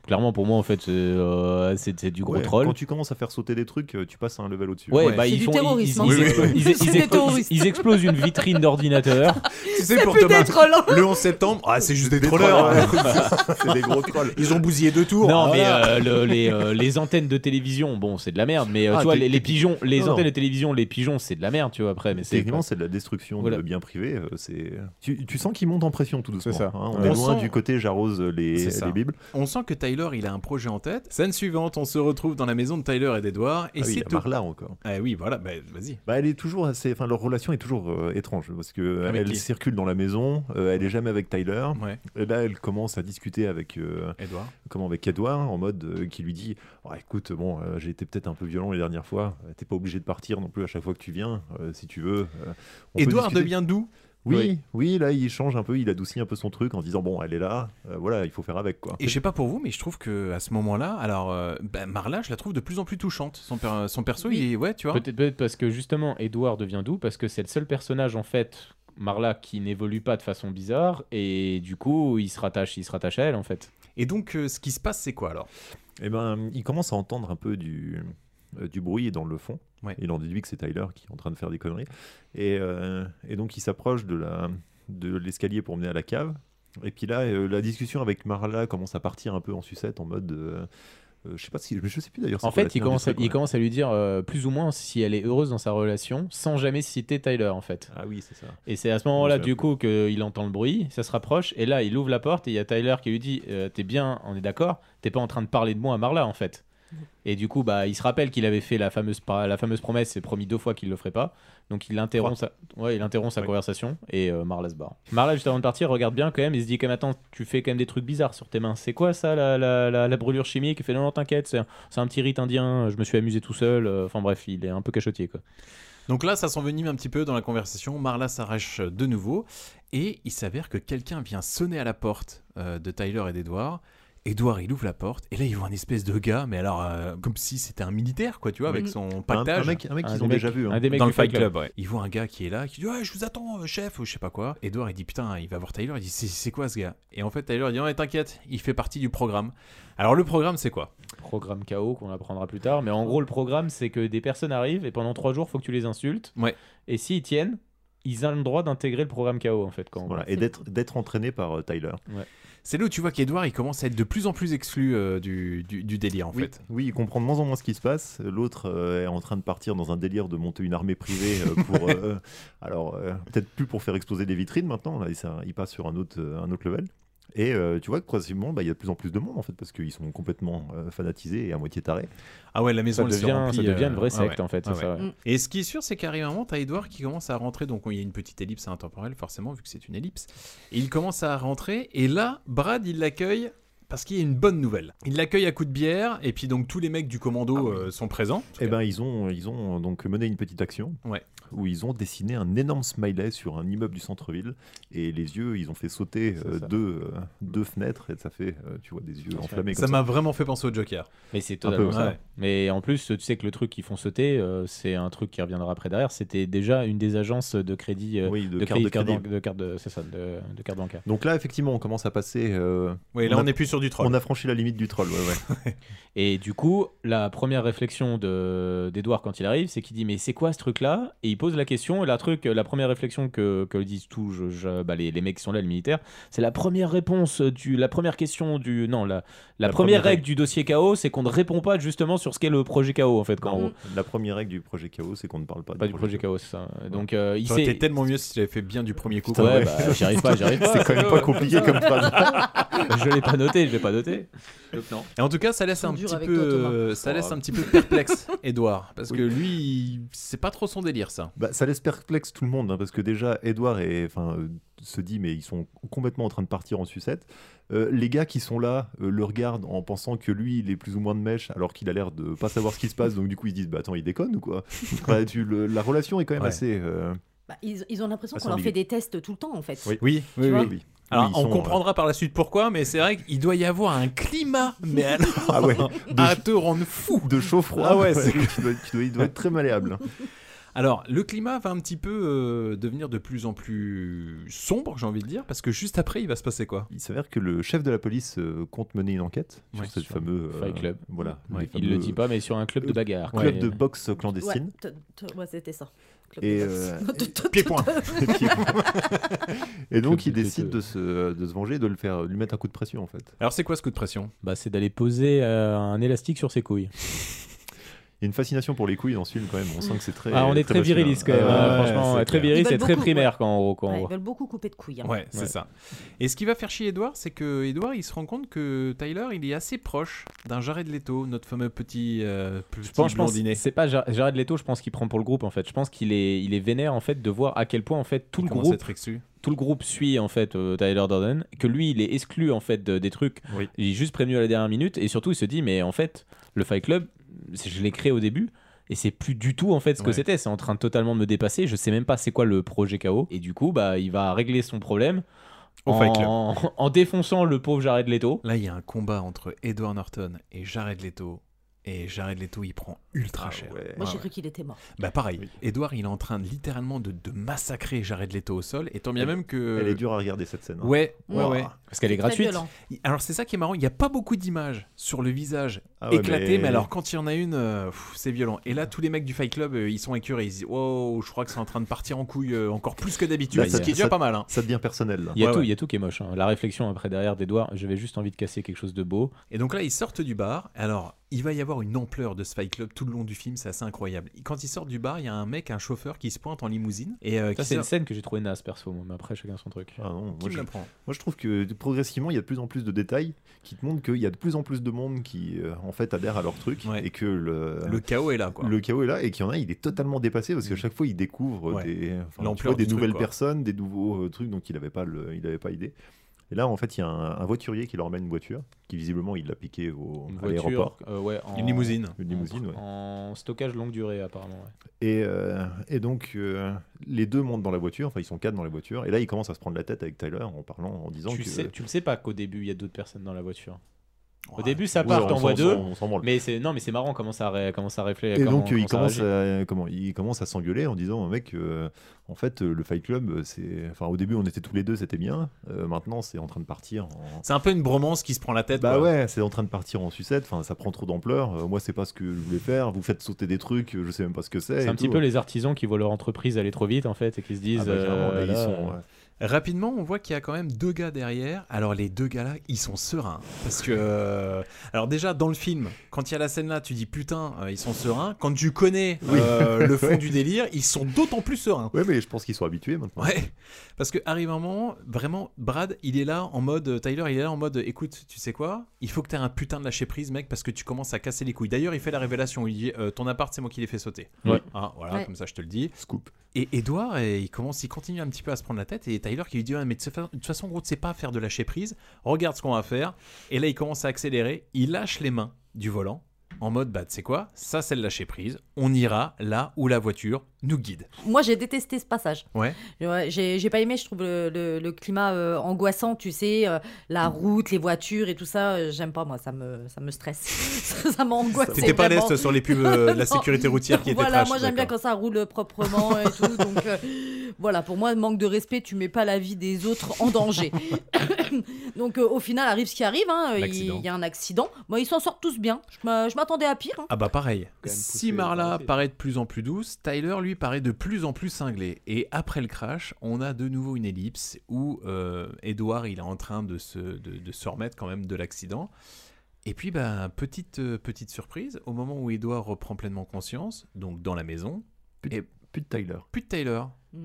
Clairement, pour moi, en fait, c'est, euh, c'est, c'est du gros Ouais, troll. Quand tu commences à faire sauter des trucs, tu passes à un level au-dessus. Ouais, Ouais. bah C'est ils du font, ils, terrorisme, ils, hein. ils, explo- ils, ils C'est des explosent, terroristes. ils explosent une vitrine d'ordinateur. Tu sais, C'est pour plus Thomas, des trolls, hein. le onze septembre, ah, c'est juste des, Des trollers. trollers, ouais. C'est des gros trolls. Ils ont bousillé deux tours. Non, Ah, mais voilà. euh, le- les, euh, les antennes de télévision, bon, c'est de la merde. Mais euh, Ah, tu vois, t'es- les, les t'es- pigeons, les Non, non. antennes de télévision, les pigeons, c'est de la merde, tu vois. Après, mais c'est Techniquement, c'est de la destruction Voilà. de biens privés. euh, C'est... Tu, tu sens qu'ils montent en pression tout doucement. C'est ça. hein. On On est loin sent- du côté j'arrose les, C'est ça. les bibles. On sent que Tyler, il a un projet en tête. Scène suivante, on se retrouve dans la maison de Tyler et d'Edward. Et Ah oui, il y c'est a tout. Marla encore. Ah oui, voilà, bah, vas-y. Bah, elle est toujours assez. Enfin, leur relation est toujours euh, étrange parce que Avec elle qui circule dans la maison. euh, elle est jamais avec Tyler. Ouais, Et là, elle commence à discuter avec euh, Edward. comment avec Edward en mode euh, qui lui dit oh, écoute bon euh, j'ai été peut-être un peu violent les dernières fois. Euh, T'es pas obligé de partir non plus à chaque fois que tu viens euh, si tu veux. Euh, on peut Edward discuter. devient doux. Oui, Oui. oui, là il change un peu, il adoucit un peu son truc en disant bon elle est là, euh, voilà il faut faire avec quoi. Et je sais pas pour vous, mais je trouve que à ce moment-là, alors euh, bah, Marla, je la trouve de plus en plus touchante. Son, per- son perso, Oui. il est, ouais, tu vois. peut-être, peut-être parce que justement, Edward devient doux parce que c'est le seul personnage en fait. Marla qui n'évolue pas de façon bizarre et du coup il se rattache, il se rattache à elle en fait. Et donc, euh, ce qui se passe, c'est quoi alors? Et ben il commence à entendre un peu du euh, du bruit dans le fond. Ouais. Il en déduit que c'est Tyler qui est en train de faire des conneries. Et, euh, et donc il s'approche de la de l'escalier pour mener à la cave. Et puis là euh, la discussion avec Marla commence à partir un peu en sucette en mode euh, Euh, je sais pas si, je sais plus d'ailleurs. c'est En quoi la fait, il teneur commence, du à, truc, il ouais. commence à lui dire euh, plus ou moins si elle est heureuse dans sa relation, sans jamais citer Tyler en fait. Ah oui, c'est ça. Et c'est à ce moment-là, Je me du souviens coup, qu'il entend le bruit, ça se rapproche, et là, il ouvre la porte, et il y a Tyler qui lui dit euh, T'es bien, on est d'accord, t'es pas en train de parler de moi à Marla en fait. Et du coup, bah, il se rappelle qu'il avait fait la fameuse, par- la fameuse promesse et promis deux fois qu'il le ferait pas. Donc il interrompt sa, ouais, il interrompt sa Ouais. conversation et euh, Marla se barre. Marla, juste avant de partir, regarde bien quand même. Il se dit quand même attends, tu fais quand même des trucs bizarres sur tes mains. C'est quoi ça, la, la, la, la brûlure chimique? Il fait non, non, t'inquiète, c'est un, c'est un petit rite indien. Je me suis amusé tout seul. euh, Enfin bref, il est un peu cachotier quoi. Donc là, ça s'envenime un petit peu dans la conversation. Marla s'arrache de nouveau et il s'avère que quelqu'un vient sonner à la porte euh, de Tyler et d'Edward. Edward, il ouvre la porte et là, il voit un espèce de gars, mais alors euh, comme si c'était un militaire, quoi, tu vois, avec Oui. son Un, pactage. un mec, un mec Un qu'ils des ont mecs- déjà vu. hein. un des mecs Dans du le Fight Fight Club, ouais. Il voit un gars qui est là, qui dit ouais, je vous attends, euh, chef, ou je sais pas quoi. Edward, il dit putain, il va voir Tyler, il dit c'est, c'est quoi ce gars? Et en fait, Tyler, il dit non, t'inquiète, il fait partie du programme. Alors le programme, c'est quoi? Programme K O qu'on apprendra plus tard. Mais en gros, le programme, c'est que des personnes arrivent et pendant trois jours, faut que tu les insultes. Ouais. Et s'ils tiennent, ils ont le droit d'intégrer le programme K O en fait. Quand Voilà, et d'être, d'être entraîné par euh, Tyler. C'est là où tu vois qu'Edward, il commence à être de plus en plus exclu euh, du, du, du délire, en oui, fait. oui, il comprend de moins en moins ce qui se passe. L'autre euh, est en train de partir dans un délire de monter une armée privée euh, pour. euh, alors, euh, peut-être plus pour faire exploser des vitrines maintenant. Là, il, ça- il passe sur un autre, euh, un autre level. Et euh, tu vois que progressivement, bah, il y a de plus en plus de monde en fait, parce qu'ils sont complètement euh, fanatisés et à moitié tarés. Ah ouais, la maison, Ça elle se devient, remplit, ça devient une euh, vraie ah secte ouais. en fait. Ah c'est ça, ouais. ouais. Et ce qui est sûr, c'est qu'à un moment, t'as Edward qui commence à rentrer, donc il y a une petite ellipse intemporelle, forcément, vu que c'est une ellipse. Et il commence à rentrer, et là, Brad, il l'accueille parce qu'il y a une bonne nouvelle. Il l'accueille à coups de bière, et puis donc tous les mecs du commando Ah oui. euh, sont présents. Et ben ils ont, ils ont donc mené une petite action Ouais. où ils ont dessiné un énorme smiley sur un immeuble du centre-ville et les yeux, ils ont fait sauter euh, C'est ça. deux, euh, deux fenêtres et ça fait, euh, tu vois, des yeux enflammés. Ça comme m'a vraiment fait penser au Joker. Mais c'est Un totalement peu, ça. ouais. Mais en plus, tu sais que le truc qu'ils font sauter, euh, c'est un truc qui reviendra après derrière. C'était déjà une des agences de crédit, euh, Oui, de, de, carte de crédit, crédit. banque- de carte de, c'est ça, de, de carte bancaire. Donc là, effectivement, on commence à passer. euh, Oui, là, on on a- n'est plus sur du troll. On a franchi la limite du troll, ouais, ouais. Et du coup, la première réflexion de, d'Edouard quand il arrive, c'est qu'il dit mais c'est quoi ce truc-là? Et il pose la question. Et la truc, la première réflexion que, que disent tous, je, je- bah, les, les mecs qui sont là, les militaires, c'est la première réponse du, la première question du, non, la, la, La première première règle règle. du dossier K O, c'est qu'on ne répond pas justement sur ce qu'est le projet K O en fait. Quand Non, on- La première règle du projet K O, c'est qu'on ne parle pas, pas du projet K O, c'est ça. Donc euh, il Ça aurait sait. été tellement mieux si tu l'avais fait bien du premier coup. Ouais, quoi. bah, j'y arrive pas, j'y arrive pas. C'est quand même pas compliqué comme phrase. Je l'ai pas noté, je l'ai pas noté. Donc non. Et en tout cas, ça laisse Ils sont un durs petit avec peu, toi, Thomas. euh, ça Oh. laisse un petit peu perplexe, Edward, parce Oui. que lui, il- c'est pas trop son délire, ça. Bah, ça laisse perplexe tout le monde, hein, parce que déjà, Edward est, enfin, euh, se dit, mais ils sont complètement en train de partir en sucette. Euh, les gars qui sont là euh, le regardent en pensant que lui, il est plus ou moins de mèche, alors qu'il a l'air de pas savoir ce qui se passe, donc du coup, ils se disent, bah attends, il déconne ou quoi? Enfin, tu- le- La relation est quand même Ouais. assez. euh, Bah, ils, ils ont l'impression Ah, qu'on leur c'est fait des tests tout le temps en fait. Oui. Oui, oui, Tu vois oui. oui. Alors, Oui, ils on sont, euh, comprendra par la suite pourquoi, mais c'est vrai qu'il doit y avoir un climat, mais alors, Ah ouais, à te rendre fou. de chaud froid. Ah ouais, c'est- tu dois, tu dois- il doit être très malléable. Alors, le climat va un petit peu euh, devenir de plus en plus sombre, j'ai envie de dire, parce que juste après, il va se passer quoi? Il s'avère que le chef de la police euh, compte mener une enquête Ouais, sur ce sur fameux euh, Fight Club. Voilà, Ouais, les Il fameux, le dit pas, mais sur un club de euh, bagarre. club Ouais. de boxe clandestine. Ouais, t- t- ouais, c'était ça. Club Et, de euh, boxe. Pied-point. Et donc il Club de décide tête. de se, de se venger, de le faire, de lui mettre un coup de pression en fait. Alors, c'est quoi ce coup de pression? Bah, c'est d'aller poser euh, un élastique sur ses couilles. Il y a une fascination pour les couilles dans ce film quand même. On sent que c'est très. Ah, on est très masculin. viriliste quand même. Ah, hein, ouais, franchement, c'est très clair. viril, Ils c'est veulent très beaucoup, primaire ouais. quand on, quand on Ouais, ils voit. veulent beaucoup couper de couilles. hein. Ouais, c'est Ouais. ça. Et ce qui va faire chier Edward, c'est que Edward, il se rend compte que Tyler, il est assez proche d'un Jared Leto, notre fameux petit, euh, petit Je pense, je pense blondinet. c'est pas Jar- Jared Leto, je pense qu'il prend pour le groupe en fait. Je pense qu'il est, il est vénère en fait de voir à quel point en fait tout Il le commence à groupe, être exclu. tout le groupe suit en fait euh, Tyler Durden, que lui il est exclu en fait de- des trucs. Oui. Il est juste prévenu à la dernière minute et surtout il se dit mais en fait le Fight Club, c'est- je l'ai créé au début. Et c'est plus du tout en fait ce que Ouais. c'était, c'est en train de totalement me dépasser. Je sais même pas c'est quoi le projet K O. Et du coup, bah, il va régler son problème Au Fight Club. en, en défonçant le pauvre Jared Leto. Là, il y a un combat entre Edward Norton et Jared Leto. Et Jared Leto, il prend ultra Ah cher. ouais. Moi, Ah j'ai ouais. cru qu'il était mort. Bah pareil, Oui. Edward, il est en train de, littéralement de, de massacrer Jared Leto au sol. Et tant bien Elle- même que... Elle est dure à regarder cette scène. hein. Ouais, ouais, Wow. ouais. Parce qu'elle est Très gratuite. violent. Alors c'est ça qui est marrant, il n'y a pas beaucoup d'images sur le visage Ah ouais, éclaté, mais... mais- alors quand il y en a une, euh, pff, c'est violent. Et là, tous les mecs du Fight Club, euh, ils sont écœurés, ils se disent « Wow, je crois que c'est en train de partir en couille euh, encore plus que d'habitude », Là, ce ça- qui est déjà ça- pas mal. Hein. Ça devient personnel. Là. Il y a Ouais, tout, ouais. il y a tout qui est moche. hein. La réflexion après derrière d'Edouard, j'avais juste envie de casser quelque chose de beau. Et donc là, ils sortent du bar. Alors, il va y avoir une ampleur de ce Fight Club tout le long du film, c'est assez incroyable. Quand ils sortent du bar, il y a un mec, un chauffeur qui se pointe en limousine. Et euh, Ça qui c'est une sort- scène que j'ai trouvé naze perso, moi, mais après chacun son truc. Ah non, Qui moi, me je, l'apprend moi je trouve que progressivement il y a de plus en plus de détails qui te montrent qu'il y a de plus en plus de monde qui euh, en fait adhère à leur truc Ouais. et que le, Le chaos est là, quoi. le chaos est là et qu'il y en a, il est totalement dépassé parce qu'à Mm. chaque fois il découvre Ouais. des, enfin, tu L'ampleur vois, des du truc, nouvelles quoi. personnes, des nouveaux euh, trucs dont il n'avait pas, le, il avait pas idée. Et là en fait il y a un, un voiturier qui leur amène une voiture qui visiblement il l'a piqué au, Une à l'aéroport. voiture, euh, ouais, en- Une limousine. Une limousine, ouais. En stockage longue durée apparemment. ouais. Et, euh, et donc euh, les deux montent dans la voiture, enfin ils sont quatre dans la voiture et là ils commencent à se prendre la tête avec Tyler en parlant, en disant Tu, que sais, tu le sais pas qu'au début il y a d'autres personnes dans la voiture. Au Ouais. début ça Ouais, part, on t'en s'en- vois deux. on s'en branle. Mais c'est non mais c'est marrant comment ça ré- comment ça réfléchit. Et comment, donc euh, il, comment ça commence réagit. à, comment, il commence à s'engueuler en disant mec, euh, en fait euh, le Fight Club, euh, c'est, enfin au début on était tous les deux, c'était bien. Euh, maintenant c'est en train de partir. En... C'est un peu une bromance qui se prend la tête. Bah quoi. ouais, c'est en train de partir en sucette. Enfin ça prend trop d'ampleur. Euh, moi c'est pas ce que je voulais faire. Vous faites sauter des trucs, euh, je sais même pas ce que c'est. C'est et un petit tout. peu les artisans qui voient leur entreprise aller trop vite en fait et qui se disent Ah bah, carrément, euh, là, ils là, sont, euh, ouais. Rapidement, on voit qu'il y a quand même deux gars derrière. Alors les deux gars là, ils sont sereins. Parce que... euh, Alors déjà, dans le film, quand il y a la scène là, tu dis putain, euh, ils sont sereins. Quand tu connais euh, le fond du délire, ils sont d'autant plus sereins. Ouais, mais je pense qu'ils sont habitués maintenant. Ouais, parce que arrive un moment, vraiment, Brad, il est là en mode, Tyler, il est là en mode, écoute, tu sais quoi, il faut que tu aies un putain de lâcher prise, mec, parce que tu commences à casser les couilles. D'ailleurs, il fait la révélation, il dit, euh, ton appart, c'est moi qui l'ai fait sauter. Ouais. Hein, voilà, Ouais. comme ça, je te le dis. Scoop. Et Edouard, eh, il commence, il continue un petit peu à se prendre la tête, et Tyler qui lui dit, ouais, mais de toute fa- de toute façon, gros, tu sais pas faire de lâcher prise. Regarde ce qu'on va faire. Et là, il commence à accélérer. Il lâche les mains du volant. En mode, bah, tu sais quoi, ça c'est le lâcher prise. On ira là où la voiture nous guide. Moi, j'ai détesté ce passage. Ouais. Ouais, j'ai, j'ai pas aimé, je trouve le, le- le climat euh, angoissant, tu sais, euh, la route, les voitures et tout ça, euh, j'aime pas, moi, ça me, ça me stresse. ça, ça m'angoisse. T'étais pas à l'aise vraiment. sur les pubs euh, de la Non. sécurité routière qui étaient Voilà, trash, moi j'aime bien d'accord. quand ça roule proprement et tout. Donc euh, voilà, pour moi, manque de respect, tu mets pas la vie des autres en danger. Donc euh, au final, arrive ce qui arrive, hein, il L'accident. y a un accident. Moi, ils s'en sortent tous bien. Je m'a- je m'attendais à pire. hein. Ah bah pareil. Quand même Si poussé, Marla arrêté. paraît de plus en plus douce, Tyler lui paraît de plus en plus cinglé. Et après le crash, on a de nouveau une ellipse où euh, Edward il est en train de se, de, de se remettre quand même de l'accident. Et puis bah, petite, euh, petite surprise, au moment où Edward reprend pleinement conscience, donc dans la maison, Plus, Et- plus de Tyler. plus de Tyler.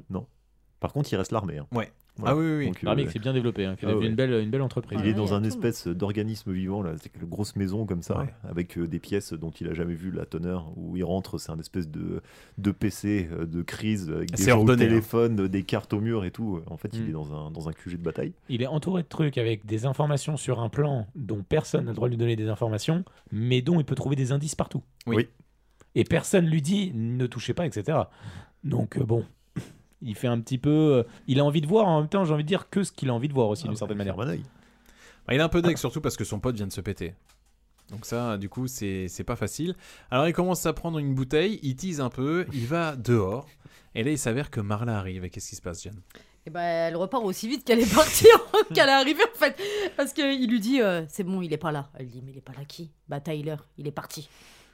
Par contre, il reste l'armée. hein. Ouais. Voilà. Ah oui, oui, oui. Donc, L'armée euh, qui s'est bien développée, hein, qui a ah devenu ouais. une belle, une belle entreprise. il Ouais, est dans il y a un tout. espèce d'organisme vivant, là. C'est une grosse maison comme ça, Ouais. avec euh, des pièces dont il a jamais vu la teneur. Où il rentre, c'est un espèce de, de P C euh, de crise avec des C'est jeux au ordonné, hein. téléphone, euh, des cartes au mur et tout. En fait, il Mm. est dans un, dans un Q G de bataille. Il est entouré de trucs avec des informations sur un plan dont personne n'a le droit de lui donner des informations, mais dont il peut trouver des indices partout. Oui. Oui. Et personne lui dit ne touchez pas, et cetera. Donc euh, bon, il fait un petit peu. euh, il a envie de voir en même temps, j'ai envie de dire que ce qu'il a envie de voir aussi Ah, d'une certaine ouais, manière. ferme un œil. Bah, il a un peu d'ex surtout parce que son pote vient de se péter. Donc ça, du coup, c'est, c'est pas facile. Alors il commence à prendre une bouteille, il tease un peu, il va dehors. Et là, il s'avère que Marla arrive. Et qu'est-ce qui se passe, Jeanne ? Et ben, elle repart aussi vite qu'elle est partie, qu'elle est arrivée en fait. Parce qu'il lui dit, euh, c'est bon, il est pas là. Elle dit, mais il est pas là qui ? Bah Tyler, il est parti.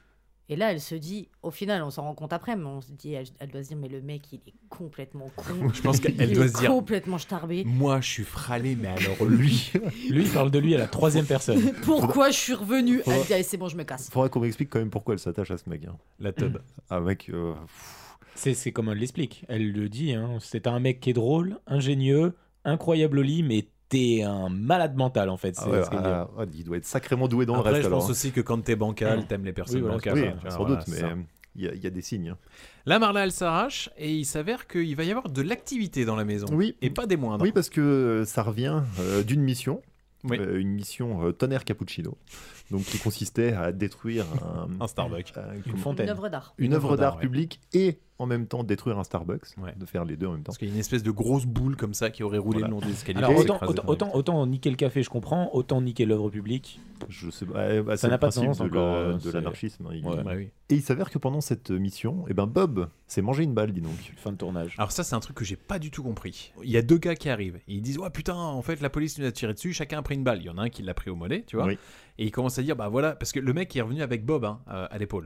Et là, elle se dit, au final, on s'en rend compte après, mais on se dit, elle, elle doit se dire, mais le mec, il est complètement con. Je pense qu'elle il doit est se dire, complètement starbé. moi, je suis fralé, mais alors lui, lui, il parle de lui à la troisième personne. Pourquoi je suis revenue ? Faudra... Elle dit, allez, c'est bon, je me casse. Faudrait qu'on m'explique quand même pourquoi elle s'attache à ce mec. Hein. La teub. Ah, mec. Euh... C'est, c'est comme elle l'explique. Elle le dit. Hein. C'est un mec qui est drôle, ingénieux, incroyable au lit, mais t'es un malade mental en fait. C'est ah ouais, ce qu'elle ah, dit. ah, il doit être sacrément doué dans Après, le reste. je pense alors, aussi que quand t'es bancal, hein. t'aimes les personnes oui, voilà, bancales. Oui, Enfin, sans voilà, doute, mais ça. il y, y a des signes. Hein. Là, Marla, elle s'arrache et il s'avère qu'il va y avoir de l'activité dans la maison. Oui. Et pas des moindres. Oui, parce que ça revient euh, d'une mission. Oui. Euh, une mission euh, tonnerre cappuccino, donc qui consistait à détruire un, un Starbucks, un, une fontaine, une œuvre d'art, une, une œuvre d'art, d'art ouais. publique et en même temps détruire un Starbucks, ouais. de faire les deux en même temps. Parce qu'il y a une espèce de grosse boule comme ça qui aurait roulé voilà. le long des escaliers. Alors autant, autant, autant, autant niquer le café, je comprends, autant niquer l'œuvre publique. Je sais pas. Bah, ça n'a pas de sens de, encore. la, de c'est... l'anarchisme. Hein, il... ouais. Bah oui. Et il s'avère que pendant cette mission, eh ben Bob s'est mangé une balle, dis donc. Fin de tournage. Alors ça, c'est un truc que j'ai pas du tout compris. Il y a deux gars qui arrivent. Et ils disent ouais putain, en fait la police nous a tiré dessus, chacun a pris une balle. Il y en a un qui l'a pris au mollet, tu vois. Oui. Et il commence à dire bah voilà, parce que le mec est revenu avec Bob hein, à l'épaule.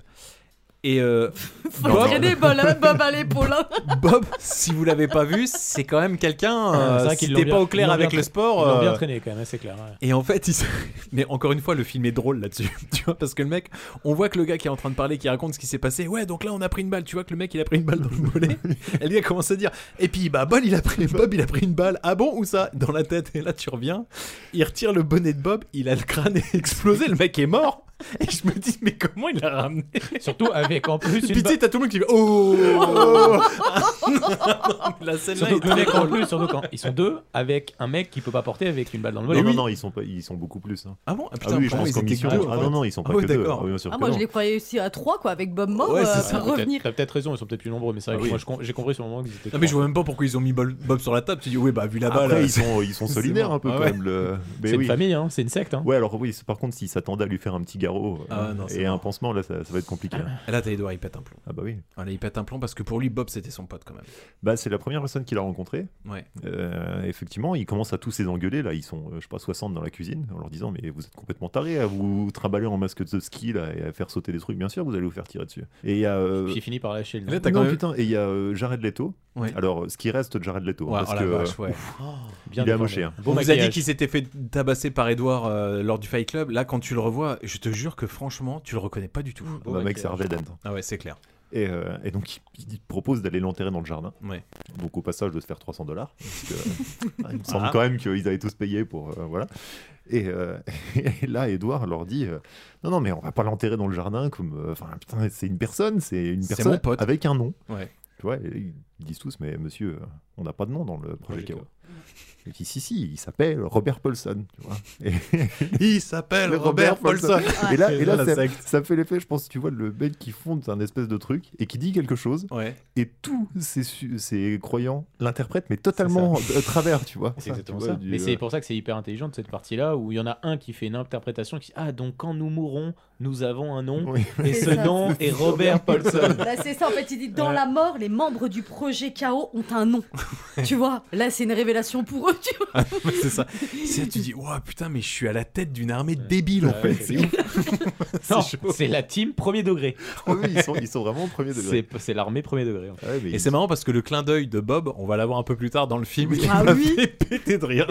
Et euh, faut Bob, traîner Bob, Bob à l'épaule. Bob, si vous l'avez pas vu, c'est quand même quelqu'un. Euh, c'est vrai si t'es pas au clair avec le sport. Ils l'ont euh... bien traîné quand même, c'est clair. Ouais. Et en fait, il... mais encore une fois, le film est drôle là-dessus, tu vois, parce que le mec, on voit que le gars qui est en train de parler, qui raconte ce qui s'est passé. Ouais, donc là, on a pris une balle. Tu vois que le mec, il a pris une balle dans le mollet. Et le gars commence à dire. Et puis, bah, Bob, il a pris, Bob, il a pris une balle. Ah bon, où ça ? Dans la tête. Et là, tu reviens. Il retire le bonnet de Bob. Il a le crâne explosé. Le mec est mort. Et je me dis, mais comment il l'a ramené ? Surtout avec en plus. Puis tu sais, t'as tout le monde qui fait oh, oh la scène là. Surtout, mec, en plus, surtout quand ils sont deux avec un mec qui peut pas porter avec une balle dans le mollet. Non, oui. non, non, ils sont, pas, ils sont beaucoup plus. Hein. Ah bon ? Ah, putain, ah oui, je pense qu'en mission. Deux, ah non, non, ils sont pas ah, que oui, deux. Ah, oui, bien sûr ah que moi, non. je les croyais aussi à trois, quoi, avec Bob mort, ouais, euh, ça, pour revenir. T'as, t'as peut-être raison, ils sont peut-être plus nombreux, mais c'est vrai ah, que oui. moi, j'ai compris sur le moment qu'ils étaient. Non, mais je vois même pas pourquoi ils ont mis Bob sur la table. Tu dis, oui, bah, vu la balle. Après, ils sont, ils sont solidaires un peu quand même. C'est une famille, hein, c'est une secte. Ouais, alors oui, par contre, s'ils s'attendaient à lui faire un petit garrot et un pansement, là, ça va être compliqué. Et là, t'as Edouard, il pète un plomb. Ah bah oui. Là, il pète un plomb parce que pour lui, Bob, c'était son pote quand même. Bah, c'est la première personne qu'il a rencontrée. Ouais. Euh, effectivement, il commence à tous les engueuler. Là, ils sont, je sais pas, soixante dans la cuisine, en leur disant mais vous êtes complètement tarés à vous trimballer en masque de ski là et à faire sauter des trucs. Bien sûr, vous allez vous faire tirer dessus. Et il y a. Euh... Puis il finit par lâcher le. Là, non, même... putain. Et il y a euh, Jared Leto. Ouais. Alors, ce qui reste de Jared Leto, ouais, parce oh que vache, ouais. ouf, oh, bien il est amoché. Hein. Bon On vous a dit qu'il s'était fait tabasser par Edouard euh, lors du Fight Club. Là, quand tu le revois, je te jure que franchement, tu le reconnais pas du tout. Mmh, bah, mec, c'est Harvey Dent. Ah ouais, c'est clair. Et, euh, et donc, il, il propose d'aller l'enterrer dans le jardin. Ouais. Donc, au passage, de se faire trois cents dollars. Parce que, euh, il me semble ah. quand même qu'ils avaient tous payé pour. Euh, voilà. Et, euh, et là, Edouard leur dit euh, non, non, mais on va pas l'enterrer dans le jardin comme. Enfin, euh, putain, c'est une personne, c'est une c'est personne mon pote. avec un nom. Ouais. Tu vois, ils disent tous, mais monsieur, on n'a pas de nom dans le projet Chaos. Je dis si, si, il s'appelle Robert Paulson. Tu vois. Et il s'appelle Robert, Robert Paulson. Paulson. Et là, et là ça, ça fait l'effet, je pense, tu vois, le mec qui fonde un espèce de truc et qui dit quelque chose. Ouais. Et tous ces, ces croyants l'interprètent, mais totalement à travers, tu vois. C'est exactement ça. ça. Du, mais c'est pour ça que c'est hyper intelligent de cette partie-là où il y en a un qui fait une interprétation qui dit ah, donc quand nous mourrons, nous avons un nom. Oui. Et ce ça. nom est Robert Paulson. Bah, c'est ça, en fait, il dit dans ouais. la mort, les membres du projet Chaos ont un nom. Tu vois, là, c'est une révélation pour eux. Tu vois. Ah, c'est ça. C'est là, tu dis, oh putain, mais je suis à la tête d'une armée de débiles en fait. C'est, non, c'est, c'est la team premier degré. Ah oui, ils sont, ils sont vraiment premier degré. C'est, c'est l'armée premier degré. En fait. Ouais, et il... c'est marrant parce que le clin d'œil de Bob, on va l'avoir un peu plus tard dans le film. Ah il oui. m'a fait péter de rire.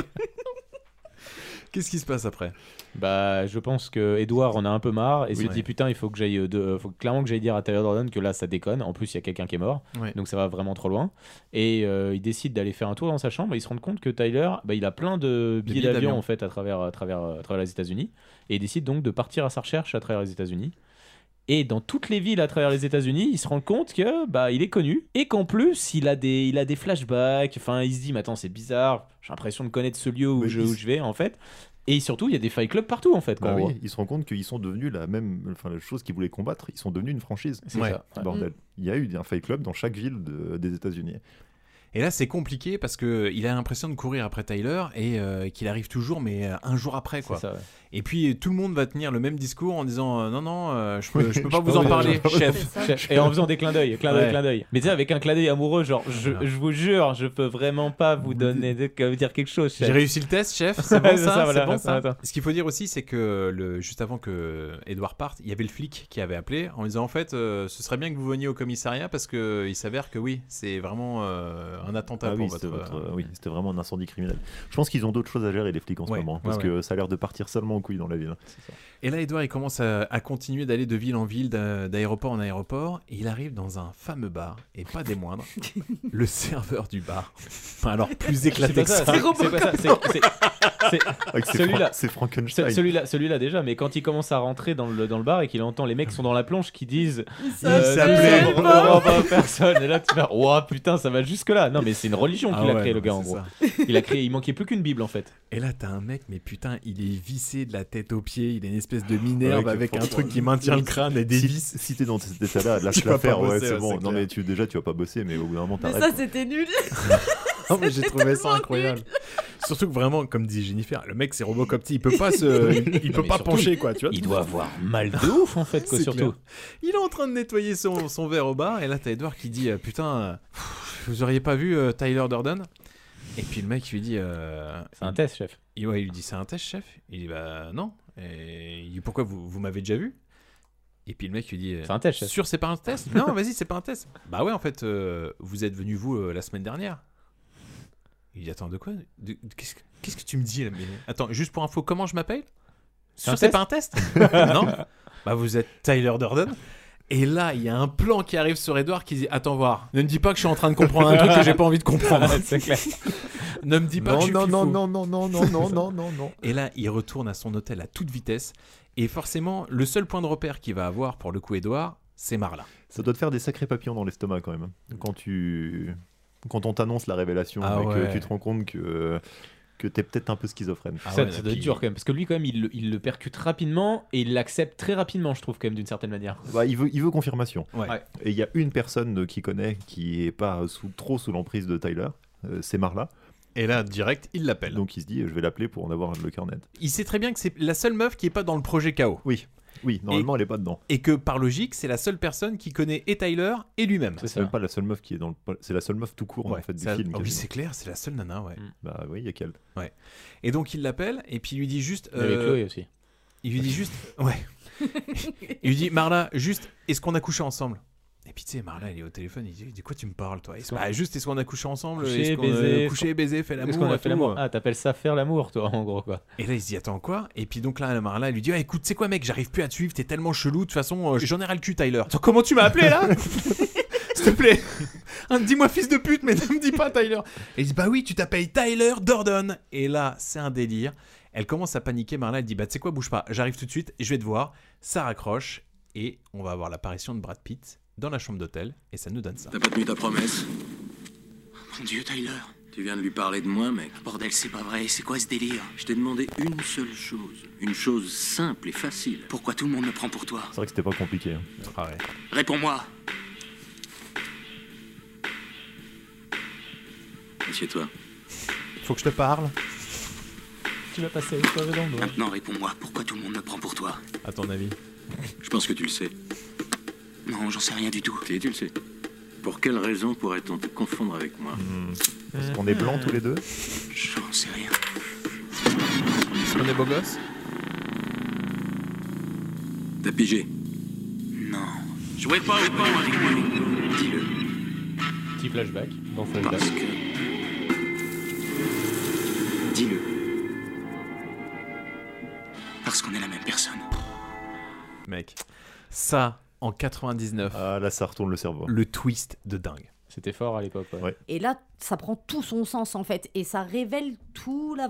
Qu'est-ce qui se passe après ? Bah, je pense que Edouard en a un peu marre et oui, se ouais. dit putain, il faut que j'aille, de, faut clairement que j'aille dire à Tyler Durden que là ça déconne. En plus, il y a quelqu'un qui est mort, ouais. donc ça va vraiment trop loin. Et euh, il décide d'aller faire un tour dans sa chambre. Et il se rend compte que Tyler, bah, il a plein de billets, billets d'avion, d'avion en fait à travers, à travers, à travers les États-Unis. Et il décide donc de partir à sa recherche à travers les États-Unis. Et dans toutes les villes à travers les États-Unis, il se rend compte que bah il est connu et qu'en plus il a des il a des flashbacks. Enfin, il se dit mais attends, c'est bizarre. J'ai l'impression de connaître ce lieu où, je, où je vais en fait. Et surtout, il y a des fight clubs partout en fait. Bah oui, ils se rendent compte qu'ils sont devenus la même, enfin la chose qu'ils voulaient combattre. Ils sont devenus une franchise. C'est ouais. ça. Bordel. Il y a eu un fight club dans chaque ville de, des États-Unis. Et là, c'est compliqué parce qu'il a l'impression de courir après Tyler et euh, qu'il arrive toujours, mais euh, un jour après, quoi. C'est ça, ouais. Et puis, tout le monde va tenir le même discours en disant euh, non, non, euh, je peux, je peux pas vous en parler, chef. Chef. Et en faisant des clins d'œil, clin d'œil, Ouais. clin d'œil. Mais tu sais, avec un clin d'œil amoureux, genre, je, Non. je vous jure, je peux vraiment pas vous donner, de, que- dire quelque chose, chef. J'ai réussi le test, chef. C'est bon Ouais, ça, c'est ça, voilà, c'est bon attends, ça. attends. Ce qu'il faut dire aussi, c'est que le, juste avant que Edward parte, il y avait le flic qui avait appelé en disant en fait, euh, ce serait bien que vous veniez au commissariat parce que il s'avère que oui, c'est vraiment euh, un attentat Ah pour oui, votre. c'était, votre- euh, oui, c'était vraiment un incendie criminel. Je pense qu'ils ont d'autres choses à gérer, les flics, en ce Ouais, moment. ouais, Parce ouais. que ça a l'air de partir seulement en couille dans la ville. Et là, Edward, il commence à, à continuer d'aller de ville en ville, d'a- d'aéroport en aéroport, et il arrive dans un fameux bar, et pas des moindres, le serveur du bar. Alors, plus éclaté C'est que pas ça. ça, c'est c'est pas ça, c'est- c'est- c'est- Ah, c'est celui-là. Fran- c'est Frankenstein. Ce- Celui-là, celui-là déjà, mais quand il commence à rentrer dans le, dans le bar et qu'il entend les mecs sont dans la planche qui disent Il s'appelait ne revois pas personne, et là tu fais oh putain, ça va jusque là. Non mais c'est une religion Ah qu'il a ouais, créée, le non, gars, mais en c'est gros. ça. Il a créé, il manquait plus qu'une bible en fait. Et là, t'as un mec, mais putain, il est vissé de la tête aux pieds, il a une espèce de minerve Ouais, avec que un franchement, truc qui maintient le crâne et des si, vis. Si t'es dans cet état-là, lâche Tu vas l'affaire, pas ouais, bosser, c'est ouais, bon. c'est Non, clair. mais tu, déjà, tu vas pas bosser, mais au bout d'un moment, Mais t'arrêtes. ça, quoi. c'était nul. Non, mais j'ai trouvé ça tellement incroyable. Surtout que vraiment, comme dit Jennifer, le mec c'est Robocop, il peut pas se, il, il peut mais pas surtout, pencher quoi, tu vois. Il doit avoir mal de ouf en fait, quoi, C'est surtout. clair. Il est en train de nettoyer son, son verre au bar et là t'as Edward qui dit euh, putain, euh, pff, vous auriez pas vu euh, Tyler Durden? Et puis le mec lui dit euh, C'est un test, chef. il, ouais, il lui dit c'est un test, chef. Il dit bah non. Et il dit pourquoi vous, vous m'avez déjà vu? Et puis le mec lui dit euh, C'est un test, chef. sûr c'est pas un test? Non vas-y c'est pas un test. Bah ouais en fait euh, vous êtes venu vous euh, la semaine dernière. Il dit attends de quoi? De- de- qu'est-ce, que- qu'est-ce que tu me dis là? Mais attends juste pour info comment je m'appelle? C'est un Sûr c'est test pas un test? Non. Bah vous êtes Tyler Durden. Et là, il y a un plan qui arrive sur Edward qui dit attends voir, ne me dis pas que je suis en train de comprendre un truc que j'ai pas envie de comprendre. C'est clair. Ne me dis pas que je Non, suis non, fifou. non, non, non, non, non, non, non, non. Et là, il retourne à son hôtel à toute vitesse. Et forcément, le seul point de repère qu'il va avoir pour le coup Edward, c'est Marla. Ça doit te faire des sacrés papillons dans l'estomac quand même. Quand tu, quand on t'annonce la révélation Ah et ouais. que tu te rends compte que que t'es peut-être un peu schizophrène. Ah ça, ouais, ça doit puis- être dur quand même, parce que lui quand même il, le- il le percute rapidement et il l'accepte très rapidement, je trouve quand même d'une certaine manière. Bah, il veut, il veut confirmation. Ouais. Ouais. Et il y a une personne qui connaît qui est pas sous, trop sous l'emprise de Tyler, euh, c'est Marla. Et là, direct, il l'appelle. Donc il se dit, je vais l'appeler pour en avoir le cœur net. Il sait très bien que c'est la seule meuf qui est pas dans le projet K O. Oui, oui, normalement elle est pas dedans. Et que par logique, c'est la seule personne qui connaît et Tyler et lui-même. C'est C'est ça. même pas la seule meuf qui est dans le, c'est la seule meuf tout court Ouais, en fait du c'est la- film. oh oui, quasiment. c'est clair, c'est la seule nana, ouais. Mm. Bah oui, il y a qu'elle. Et donc il l'appelle et puis il lui dit juste. Il y avait euh, Chloé aussi. Il lui dit juste. Ouais. Il lui dit Marla, juste, est-ce qu'on a couché ensemble? Et puis tu sais, Marla, elle est au téléphone, il dit de quoi tu me parles, toi? Est-ce- Bah, juste, est-ce qu'on a couché ensemble? Couché, Est-ce qu'on a baisé, couché, baisé, fait l'amour? Est-ce qu'on a et fait tout l'amour? Ah, t'appelles ça faire l'amour, toi, en gros, quoi. Et là, il se dit attends quoi? Et puis donc là, Marla, elle lui dit ah, écoute, tu sais quoi, mec, j'arrive plus à te suivre, t'es tellement chelou, de toute façon, euh, j'en ai ras le cul, Tyler. Attends, comment tu m'as appelé là? S'il te plaît, Hein, dis-moi fils de pute, mais ne me dis pas Tyler. Et il dit bah oui, tu t'appelles Tyler Durden. Et là, c'est un délire. Elle commence à paniquer, Marla, elle dit bah tu sais quoi, bouge pas, j'arrive tout de suite, je vais te voir. Ça raccroche et on va avoir l'apparition de Brad Pitt dans la chambre d'hôtel et ça nous donne ça. T'as pas tenu ta promesse? Mon Dieu, Tyler. Tu viens de lui parler de moi, mec. Bordel, c'est pas vrai. C'est quoi ce délire? Je t'ai demandé une seule chose. Une chose simple et facile. Pourquoi tout le monde me prend pour toi? C'est vrai que c'était pas compliqué. hein. Ah ouais. Réponds-moi. Assieds-toi. Faut que je te parle. Tu vas passer une soirée dans le doigt. Maintenant, réponds-moi. Pourquoi tout le monde me prend pour toi? À ton avis? Je pense que tu le sais. Non, j'en sais rien du tout. Si, tu le sais. Pour quelle raison pourrait-on te confondre avec moi? Parce qu'on est blancs tous les deux. J'en sais rien. Est-ce qu'on est beau gosse? T'as pigé? Non. Jouez pas au con avec moi. Dis-le. Petit flashback dans Parce flashback. que... Dis-le. Parce qu'on est la même personne. Mec, ça, en quatre-vingt-dix-neuf, Ah là, ça retourne le cerveau. le twist de dingue. C'était fort à l'époque, ouais. Ouais. Et là, ça prend tout son sens en fait, et ça révèle tout l'avant.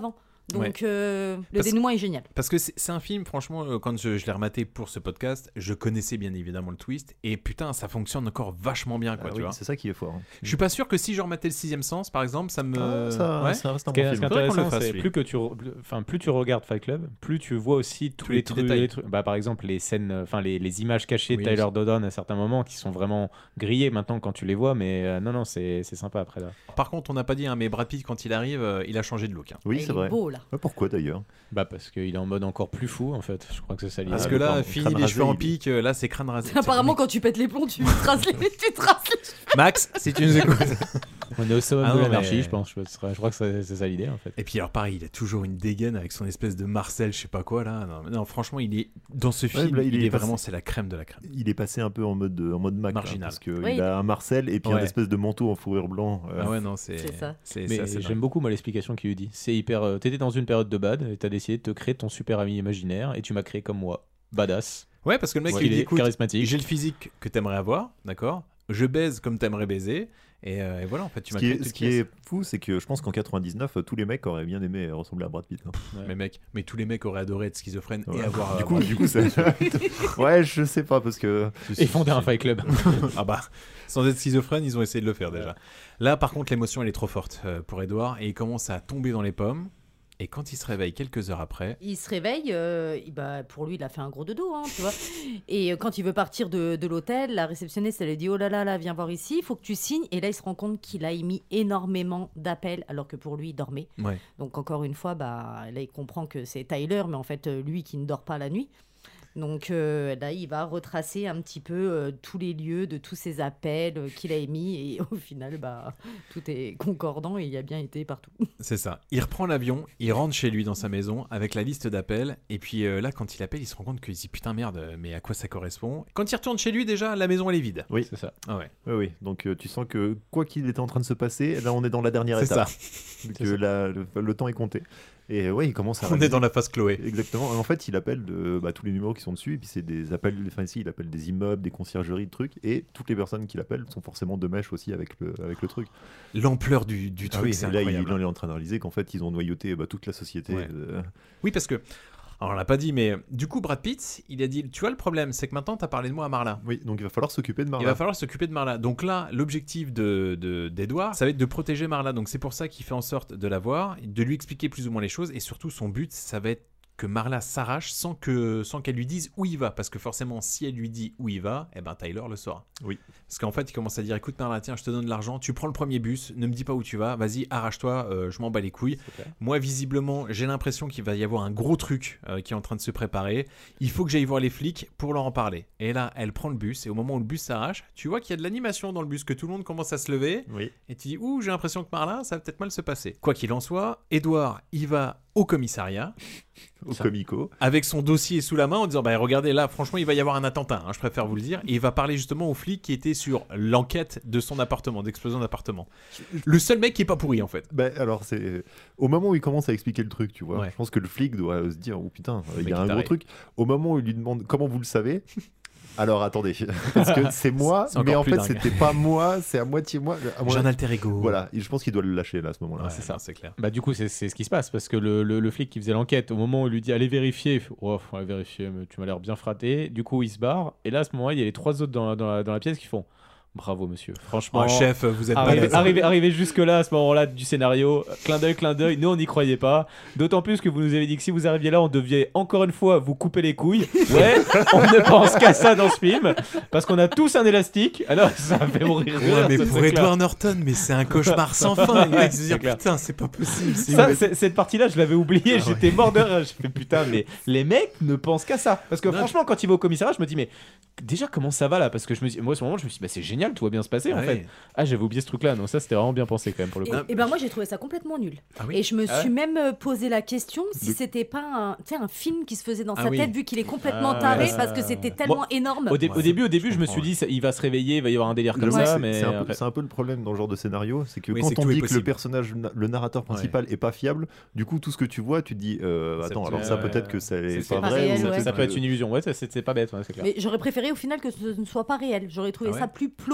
Donc Ouais. euh, le Parce- dénouement est génial. Parce que c'est, c'est un film, franchement, euh, quand je, je l'ai rematé pour ce podcast, je connaissais bien évidemment le twist. Et putain, ça fonctionne encore vachement bien, quoi, Ah tu oui, vois. c'est ça qui est fort. hein. Je suis pas sûr que si je rematais le sixième sens, par exemple, ça me. Ah, ça, Ouais. ça reste un Ce qui est, bon ce film. qui est Faudrait qu'on le intéressant, fasse, c'est lui. plus que tu, re- enfin, plus tu regardes Fight Club, plus tu vois aussi tous, Tous les, les petits trucs, détails. les trucs- bah, par exemple, les scènes, enfin les, les images cachées de Oui. Tyler Durden à certains moments qui sont vraiment grillées maintenant quand tu les vois, mais euh, non, non, c'est c'est sympa après là. Par contre, on n'a pas dit, hein, mais Brad Pitt, quand il arrive, euh, il a changé de look. hein. Oui, Il c'est est vrai. beau là. Ouais, pourquoi d'ailleurs Bah parce qu'il est en mode encore plus fou en fait. Je crois que c'est ça l'idée. Parce Ah, que là, d'accord, fini crâne les cheveux rasé, en il- pique, euh, là, c'est crâne rasé. Apparemment, quand tu pètes les plombs, tu traces les, tu traces les Max, si tu nous écoutes. On est au summum Ah de non, l'anarchie, mais- je pense. Je, je crois que c'est c'est ça l'idée en fait. Et puis alors pareil, il a toujours une dégaine avec son espèce de Marcel, je sais pas quoi là. Non, non, franchement, il est dans ce film, là, il, il est, est passé- vraiment, c'est la crème de la crème. Il est passé un peu en mode, en mode Mac. là, Marginal. parce qu'il Oui. a un Marcel et puis Ouais. un espèce de manteau en fourrure blanc. euh, Ah ouais, non, c'est C'est ça. C'est, Mais c'est assez j'aime dingue. beaucoup moi l'explication qu'il lui dit. C'est hyper. euh, T'étais dans une période de bad et t'as décidé de te créer ton super ami imaginaire et tu m'as créé comme moi. Badass. Ouais, parce que le mec, Ouais, il il dit est écoute, charismatique. j'ai le physique que t'aimerais avoir, d'accord. Je baise comme t'aimerais baiser, et, euh, et voilà, en fait, tu Ce m'as qui, créé est, toute ce qui pièce. est fou, c'est que je pense qu'en quatre-vingt-dix-neuf, tous les mecs auraient bien aimé ressembler à Brad Pitt. hein. Mais mec, mais tous les mecs auraient adoré être schizophrène et Ouais. avoir. Du euh, coup, Brad du Pitt. coup, ça... ouais, je sais pas parce que Et fonder un Fight Club. Ah bah, sans être schizophrène, ils ont essayé de le faire déjà. Là, par contre, l'émotion, elle est trop forte euh, pour Edouard et il commence à tomber dans les pommes. Et quand il se réveille quelques heures après, Il se réveille, euh, il- bah, pour lui, il a fait un gros dodo, hein, tu vois. Et euh, quand il veut partir de, de l'hôtel, la réceptionniste, elle lui dit « Oh là là, là, viens voir ici, il faut que tu signes. » Et là, il se rend compte qu'il a émis énormément d'appels, alors que pour lui, il dormait. ouais. Donc, encore une fois, bah, là, il comprend que c'est Tyler, mais en fait, euh, lui qui ne dort pas la nuit. Donc euh, là, il va retracer un petit peu euh, tous les lieux de tous ces appels euh, qu'il a émis. Et au final, bah, tout est concordant et il a bien été partout. C'est ça. Il reprend l'avion, il rentre chez lui dans sa maison avec la liste d'appels. Et puis euh, là, quand il appelle, il se rend compte qu'il se dit putain merde, mais à quoi ça correspond? Quand il retourne chez lui, déjà, la maison elle est vide. oui, C'est ça. Ah ouais. oui, oui. Donc euh, tu sens que quoi qu'il était en train de se passer, là on est dans la dernière C'est étape. ça. Vu C'est que ça. la- le, le temps est compté. Et ouais, il commence à. On est dans la phase Chloé. Exactement. En fait, il appelle de, bah, tous les numéros qui sont dessus, et puis c'est des appels. Enfin, ici, il appelle des immeubles, des conciergeries, de trucs, et toutes les personnes qu'il appelle sont forcément de mèche aussi avec le, avec le truc. L'ampleur du, du Ah truc, oui, c'est et là, il, incroyable. il est en train de réaliser qu'en fait, ils ont noyauté bah, toute la société. Ouais. euh, Oui, parce que. Alors, on l'a pas dit, mais du coup, Brad Pitt, il a dit tu vois, le problème, c'est que maintenant, t'as parlé de moi à Marla. Oui, donc il va falloir s'occuper de Marla. Il va falloir s'occuper de Marla. Donc là, l'objectif de, de, d'Edouard, ça va être de protéger Marla. Donc c'est pour ça qu'il fait en sorte de la voir, de lui expliquer plus ou moins les choses. Et surtout, son but, ça va être que Marla s'arrache sans, que, sans qu'elle lui dise où il va. Parce que forcément, si elle lui dit où il va, eh ben Tyler le saura. Oui. Parce qu'en fait, il commence à dire écoute Marla, tiens, je te donne de l'argent, tu prends le premier bus, ne me dis pas où tu vas, vas-y, arrache-toi, euh, je m'en bats les couilles. Moi, visiblement, j'ai l'impression qu'il va y avoir un gros truc euh, qui est en train de se préparer. Il faut que j'aille voir les flics pour leur en parler. Et là, elle prend le bus, et au moment où le bus s'arrache, tu vois qu'il y a de l'animation dans le bus, que tout le monde commence à se lever. Oui. Et tu dis, ouh, j'ai l'impression que Marla, ça va peut-être mal se passer. Quoi qu'il en soit, Edouard, il va au commissariat, Au comico. avec son dossier sous la main, en disant, bah regardez, là, franchement, il va y avoir un attentat, hein, je préfère vous le dire. Et il va parler justement aux flics qui étaient sur l'enquête de son appartement, d'explosion d'appartement. Le seul mec qui est pas pourri, en fait. Bah, alors, c'est au moment où il commence à expliquer le truc, tu vois. Ouais. Je pense que le flic doit se dire oh putain, il mec y a est un taré. gros truc. Au moment où il lui demande comment vous le savez. Alors attendez, parce que c'est moi, C'est encore mais en plus fait dingue. c'était pas moi, c'est à moitié moi. À moi- J'ai un alter ego. Voilà, et je pense qu'il doit le lâcher là à ce moment-là. Ouais, c'est ça. non, c'est clair. Bah du coup c'est c'est ce qui se passe parce que le, le, le flic qui faisait l'enquête au moment où il lui dit allez vérifier, il fait, oh faut aller vérifier mais tu m'as l'air bien fraté, du coup il se barre et là à ce moment-là il y a les trois autres dans, la- dans, la, dans la pièce qui font bravo monsieur, franchement Oh, chef, vous êtes arrivé, balèze. arrivé, arrivé jusque là à ce moment-là du scénario, clin d'œil clin d'œil, nous on n'y croyait pas, d'autant plus que vous nous avez dit que si vous arriviez là on devait encore une fois vous couper les couilles. Ouais, on ne pense qu'à ça dans ce film parce qu'on a tous un élastique, alors ça me fait mourir de rire, Ouais, mais ce pour truc-là. Edward Norton, mais c'est un cauchemar sans fin. Le mec se C'est dit clair. putain, c'est pas possible. c'est Ça, une- c'est- cette partie-là, je l'avais oubliée, Ah ouais. j'étais mort de rire. J'ai fait putain, mais les mecs ne pensent qu'à ça. Parce que Non, franchement, quand il va au commissariat, je me dis, mais déjà, comment ça va là? Parce que je me dis, moi, à ce moment, je me suis dit, bah, c'est génial, tout va bien se passer en Ouais. fait. Ah, j'avais oublié ce truc-là, non, ça c'était vraiment bien pensé quand même pour le Et, coup. et ben moi j'ai trouvé ça complètement nul. Ah oui Et je me Ah suis ouais même euh, posé la question si De- c'était pas un, tu sais, un film qui se faisait dans Ah sa oui. tête vu qu'il est complètement Ah, taré ouais. parce que c'était tellement Moi, énorme. Au, dé- Ouais, au début, au début, je je me comprends, suis dit, ça- il va se réveiller, il va y avoir un délire comme Le- ça, c'est- mais c'est un, en peu- fait- c'est un peu le problème dans ce genre de scénario, c'est que Oui, quand c'est que on tout est dit que le possible. personnage, le narrateur principal est pas fiable, du coup tout ce que tu vois, tu te dis euh, Ça attends, peut- alors ça ouais, peut-être que ça c'est- est c'est pas pas vrai. réel, ou ouais. ça peut-être peut être que- une illusion. Ouais, ça, c'est c'est pas bête, ouais, c'est clair. Mais j'aurais préféré au final que ce ne soit pas réel. J'aurais trouvé Ah ouais ça plus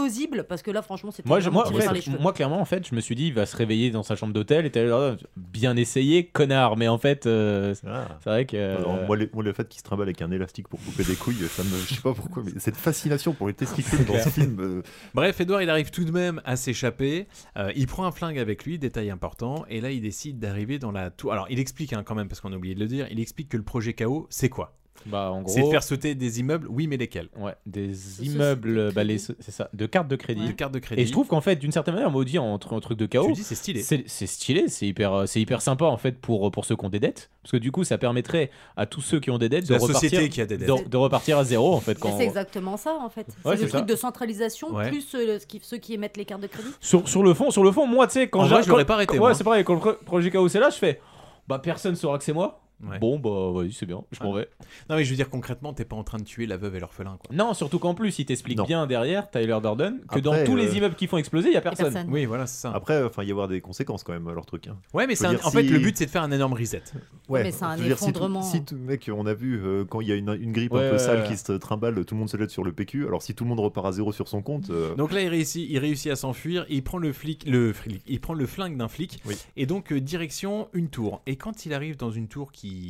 plausible parce que là, franchement, c'était Moi, je, vraiment moi, tiré en par les fait, cheveux. moi, clairement, en fait, je me suis dit, il va se réveiller dans sa chambre d'hôtel et t'es là, bien essayé, connard. Mais en fait, euh, Ah. c'est vrai que. euh, Alors, moi, les- moi, le fait qu'il se trimballe avec un élastique pour couper des couilles, ça me, je sais pas pourquoi, mais cette fascination pour les testicules dans ce film. euh, Bref, Edward, il arrive tout de même à s'échapper. Euh, il prend un flingue avec lui, détail important, et là, il décide d'arriver dans la tour. Alors, il explique hein, quand même, parce qu'on a oublié de le dire, il explique que le projet K O, c'est quoi? Bah, en gros, C'est de faire sauter des immeubles, oui, mais lesquels? Ouais, des Ce- immeubles, ce- bah, les, c'est ça, de cartes de crédit. De cartes de crédit. Et je trouve qu'en fait, d'une certaine manière, on m'a dit entre un truc de Tu chaos. dis, c'est stylé. C'est c'est stylé, c'est hyper, c'est hyper sympa en fait pour, pour ceux qui ont des dettes. Parce que du coup, ça permettrait à tous ceux qui ont des dettes de La repartir, société qui a des dettes. de, de repartir à zéro en fait. Mais Quand... c'est exactement ça en fait. Ouais, c'est le c'est truc ça. de centralisation Ouais. plus euh, ce qui- ceux qui émettent les cartes de crédit. Sur, sur le fond, sur le fond, moi, tu sais, quand En j'ai- vrai, je l'aurais quand- pas arrêté, Ouais, moi. c'est pareil. Quand le pro- projet chaos c'est là, je fais, bah personne saura que c'est moi. Ouais. Bon, bah vas-y, c'est bien, je m'en vais. Non, mais je veux dire, concrètement, t'es pas en train de tuer la veuve et l'orphelin, quoi. Non, surtout qu'en plus, il t'explique Non. bien derrière, Tyler Durden, que Après, dans tous les euh, immeubles qui font exploser, il y a personne. personne. Oui, voilà, c'est ça. Après, enfin, il y avoir des conséquences quand même à leur truc. Hein. Ouais, mais Je c'est veux un- dire, en fait, si- le but, c'est de faire un énorme reset. Ouais, mais c'est un je veux dire, si tout- effondrement. Si, tout- mec, on a vu euh, quand il y a une, une grippe Ouais, un peu ouais, sale ouais. qui se trimballe, tout le monde se jette sur le P Q. Alors si tout le monde repart à zéro sur son compte, euh, Donc là, il réussit, il réussit à s'enfuir. Il prend le flic, le flic, il prend le flingue d'un flic, Oui. et donc euh, direction une tour. Et quand il arrive dans une tour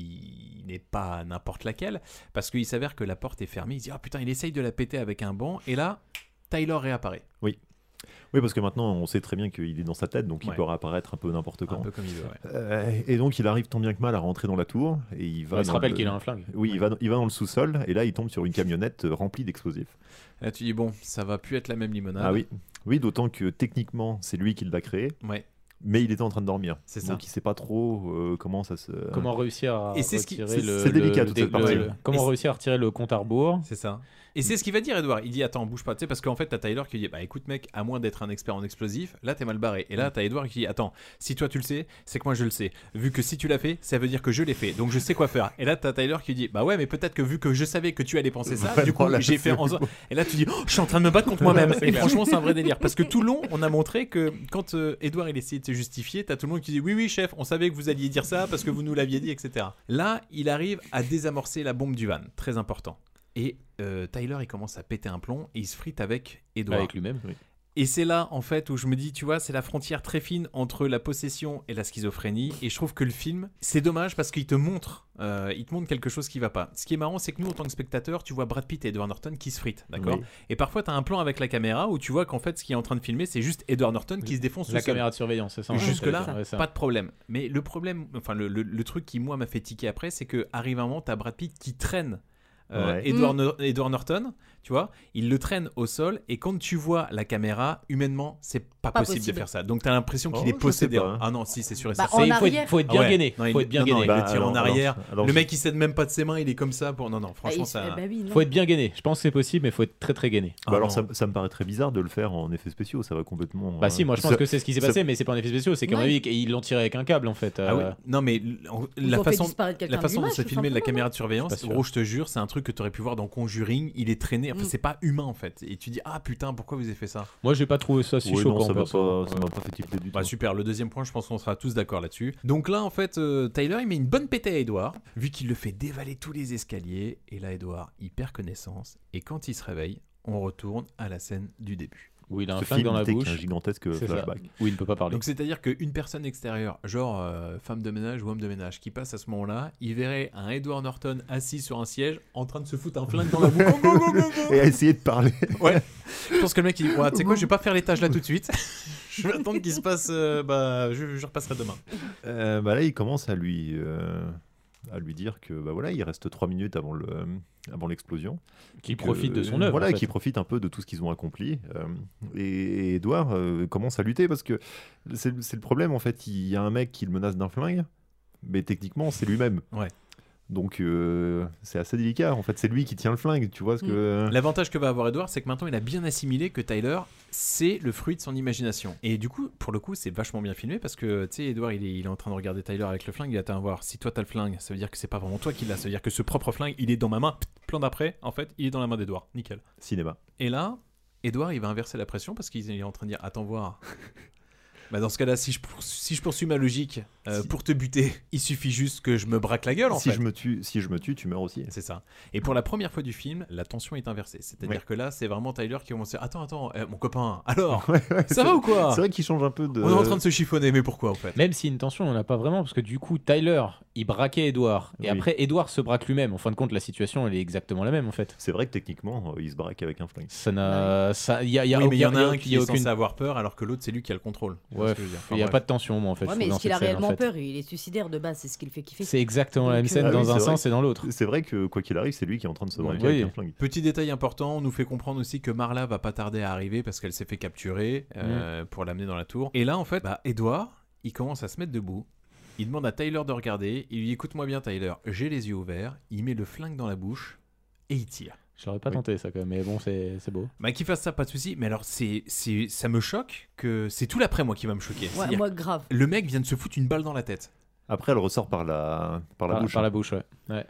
qui n'est pas n'importe laquelle, parce qu'il s'avère que la porte est fermée, il se dit ah putain, il essaye de la péter avec un banc, et là, Tyler réapparaît. oui, parce que maintenant on sait très bien qu'il est dans sa tête, donc Ouais. il peut réapparaître un peu n'importe Un quand. peu comme il veut. Ouais. Euh, et donc il arrive tant bien que mal à rentrer dans la tour et il va. Ouais, il se dans rappelle le- qu'il a un flingue. Oui, il va, dans- il va dans le sous-sol et là il tombe sur une camionnette euh, remplie d'explosifs. Là, tu dis bon, ça va plus être la même limonade. Ah oui, oui, d'autant que techniquement c'est lui qui l'a créé, Ouais. mais il était en train de dormir. C'est ça. Donc il sait pas trop euh, comment ça se. Comment réussir à Et c'est ce qui- retirer c'est- le. c'est délicat, le- toute le- cette partie. le- Comment Et réussir à retirer le compte à rebours. C'est ça. Et c'est ce qu'il va dire, Edward. Il dit attends, bouge pas, tu sais, parce qu'en fait, t'as Tyler qui dit bah écoute, mec, à moins d'être un expert en explosifs, là t'es mal barré. Et là, t'as Edward qui dit attends, si toi tu le sais, c'est que moi je le sais. Vu que si tu l'as fait, ça veut dire que je l'ai fait. Donc je sais quoi faire. Et là, t'as Tyler qui dit bah ouais, mais peut-être que vu que je savais que tu allais penser ça, du coup, Vraiment, là, j'ai fait c'est en beau. Et là, tu dis oh, je suis en train de me battre contre moi-même. C'est Et clair. franchement, c'est un vrai délire. Parce que tout le long, on a montré que quand euh, Edward il essayait de se justifier, t'as tout le monde qui dit oui, oui, chef, on savait que vous alliez dire ça parce que vous nous l'aviez dit, et cetera. Là, il arrive à désamorcer la bombe du van. Très important. Et euh, Tyler, il commence à péter un plomb et il se frite avec Edward. Avec lui-même. Et c'est là, en fait, où je me dis, tu vois, c'est la frontière très fine entre la possession et la schizophrénie. Et je trouve que le film, c'est dommage parce qu'il te montre, euh, il te montre quelque chose qui va pas. Ce qui est marrant, c'est que nous, en tant que spectateurs, tu vois Brad Pitt et Edward Norton qui se fritent, d'accord Oui. Et parfois, tu as un plan avec la caméra où tu vois qu'en fait, ce qui est en train de filmer, c'est juste Edward Norton qui se défonce tout La seul. caméra de surveillance, c'est ça. Jusque-là, Ouais, ça. pas de problème. Mais le problème, enfin, le, le- le truc qui, moi, m'a fait tiquer après, c'est que arrive un moment, tu as Brad Pitt qui traîne euh, Ouais. Edward, No- Edward Norton, tu vois, il le traîne au sol et quand tu vois la caméra, humainement, c'est pas, Pas possible, possible. de faire ça. Donc tu as l'impression qu'il Oh, est je possédé. sais pas, hein. Ah non, si, c'est sûr et Bah, certain. en C'est- il faut être, arrière. faut être bien Ah ouais. gainé. Non, il, faut être bien non, non, gainé. il Bah, le tire alors, en arrière. alors, alors, le je- mec, il s'aide même pas de ses mains, il est comme ça. Pour... Non, non, Ah, franchement, il- ça. bah oui, non. Faut être bien gainé. Je pense que c'est possible, mais faut être très très gainé. Ah Bah alors non. ça, ça me paraît très bizarre de le faire en effets spéciaux, ça va complètement. Bah si, moi je pense ça- que c'est ce qui s'est ça- passé, mais c'est pas en effet spéciaux. C'est qu'à mon Ouais. avis, ils l'ont tiré avec un câble en fait. Ah oui. euh, Non, mais l- en- Ils la ont fait façon, disparaître quelqu'un la façon dont de l'image, c'est tout filmé de la simplement, caméra de Pas surveillance, sûr. gros, je te jure, c'est un truc que tu aurais pu voir dans Conjuring. Il est traîné. Enfin, Mm. c'est pas humain en fait. Et tu dis ah putain, pourquoi vous avez fait ça? Moi j'ai pas trouvé ça si Ouais, choquant. non, ça m'a perso. pas, ça m'a pas fait tilter du tout. Bah super, le deuxième point, je pense qu'on sera tous d'accord là-dessus. Donc là, en fait, euh, Tyler, il met une bonne pétée à Edward, vu qu'il le fait dévaler tous les escaliers. Et là, Edward, il perd connaissance. Et quand il se réveille, on retourne à la scène du début. Où il a un Ce flingue film dans la avec bouche. un gigantesque C'est ça. flashback. Où il ne peut pas parler. Donc c'est-à-dire qu'une personne extérieure, genre euh, femme de ménage ou homme de ménage, qui passe à ce moment-là, il verrait un Edward Norton assis sur un siège, en train de se foutre un flingue dans la bouche. Et à essayer de parler. Ouais. Je pense que le mec il dit ouais, tu sais quoi, je vais pas faire les tâches là tout de suite. Je vais attendre qu'il se passe. euh, bah, je, je repasserai demain. Euh, bah là, il commence à lui, euh, à lui dire que bah voilà, il reste trois minutes avant le, avant l'explosion. Qui Que- profite de son œuvre. Voilà, en fait. qui profite un peu de tout ce qu'ils ont accompli. Euh, et, et Edouard euh, commence à lutter parce que c'est c'est le problème en fait. Il y a un mec qui le menace d'un flingue, mais techniquement c'est lui-même. Ouais. Donc euh, c'est assez délicat. En fait, c'est lui qui tient le flingue. Tu vois ce que. L'avantage que va avoir Edward, c'est que maintenant il a bien assimilé que Tyler, c'est le fruit de son imagination. Et du coup, pour le coup, c'est vachement bien filmé parce que tu sais, Edward, il est, il est en train de regarder Tyler avec le flingue. Il attend à voir si toi t'as le flingue, ça veut dire que c'est pas vraiment toi qui l'as. Ça veut dire que ce propre flingue, il est dans ma main. Pff, plan d'après, en fait, il est dans la main d'Edward. Nickel. Cinéma. Et là, Edward, il va inverser la pression parce qu'il est en train de dire attends voir. Bah dans ce cas-là, si je, pour- si je poursuis ma logique, euh, pour te buter, il suffit juste que je me braque la gueule en si fait. je me tue, si je me tue, tu meurs aussi. C'est ça. Et pour la première fois du film, la tension est inversée. C'est-à-dire Ouais. que là, c'est vraiment Tyler qui commence à dire attends, attends, euh, mon copain, alors Ouais, ouais, ça c'est- va ou quoi? C'est vrai qu'il change un peu de. On est en train de se chiffonner, mais pourquoi en fait? Même si une tension, on n'a pas vraiment, parce que du coup, Tyler, il braquait Edward, et Oui. après, Edward se braque lui-même. En fin de compte, la situation, elle est exactement la même, en fait. C'est vrai que techniquement, euh, il se braque avec un flingue. Ça n'a. Ça, y a, y a, Oui, mais il y en a y un qui y a est aucune. censé avoir peur, alors que l'autre, c'est lui qui a le contrôle. Tu vois Ouais, ce que je veux dire. Enfin, il n'y a bref. pas de tension, moi, en fait. Ouais, je mais trouve, est-ce dans qu'il a cette scène, réellement en fait. peur? Il est suicidaire de base, c'est ce qui le fait kiffer. C'est exactement la même Donc, scène euh, dans Ah oui, un c'est vrai. sens et dans l'autre. C'est vrai que quoi qu'il arrive, c'est lui qui est en train de se braquer Oui. avec un flingue. Petit détail important, on nous fait comprendre aussi que Marla va pas tarder à arriver parce qu'elle s'est fait capturer euh, pour l'amener dans la tour. Et là, en fait, bah, Edward, il commence à se mettre debout. Il demande à Tyler de regarder. Il lui dit écoute-moi bien, Tyler, j'ai les yeux ouverts. Il met le flingue dans la bouche et il tire. Je l'aurais pas Oui. tenté, ça, quand même, mais bon, c'est c'est beau. Bah, qu'il fasse ça, pas de souci. Mais alors, c'est, c'est, ça me choque que c'est tout l'après, moi, qui va me choquer. Ouais, C'est-à-dire moi, grave. Le mec vient de se foutre une balle dans la tête. Après, elle ressort par la, par la Par, bouche. par la bouche, ouais. ouais.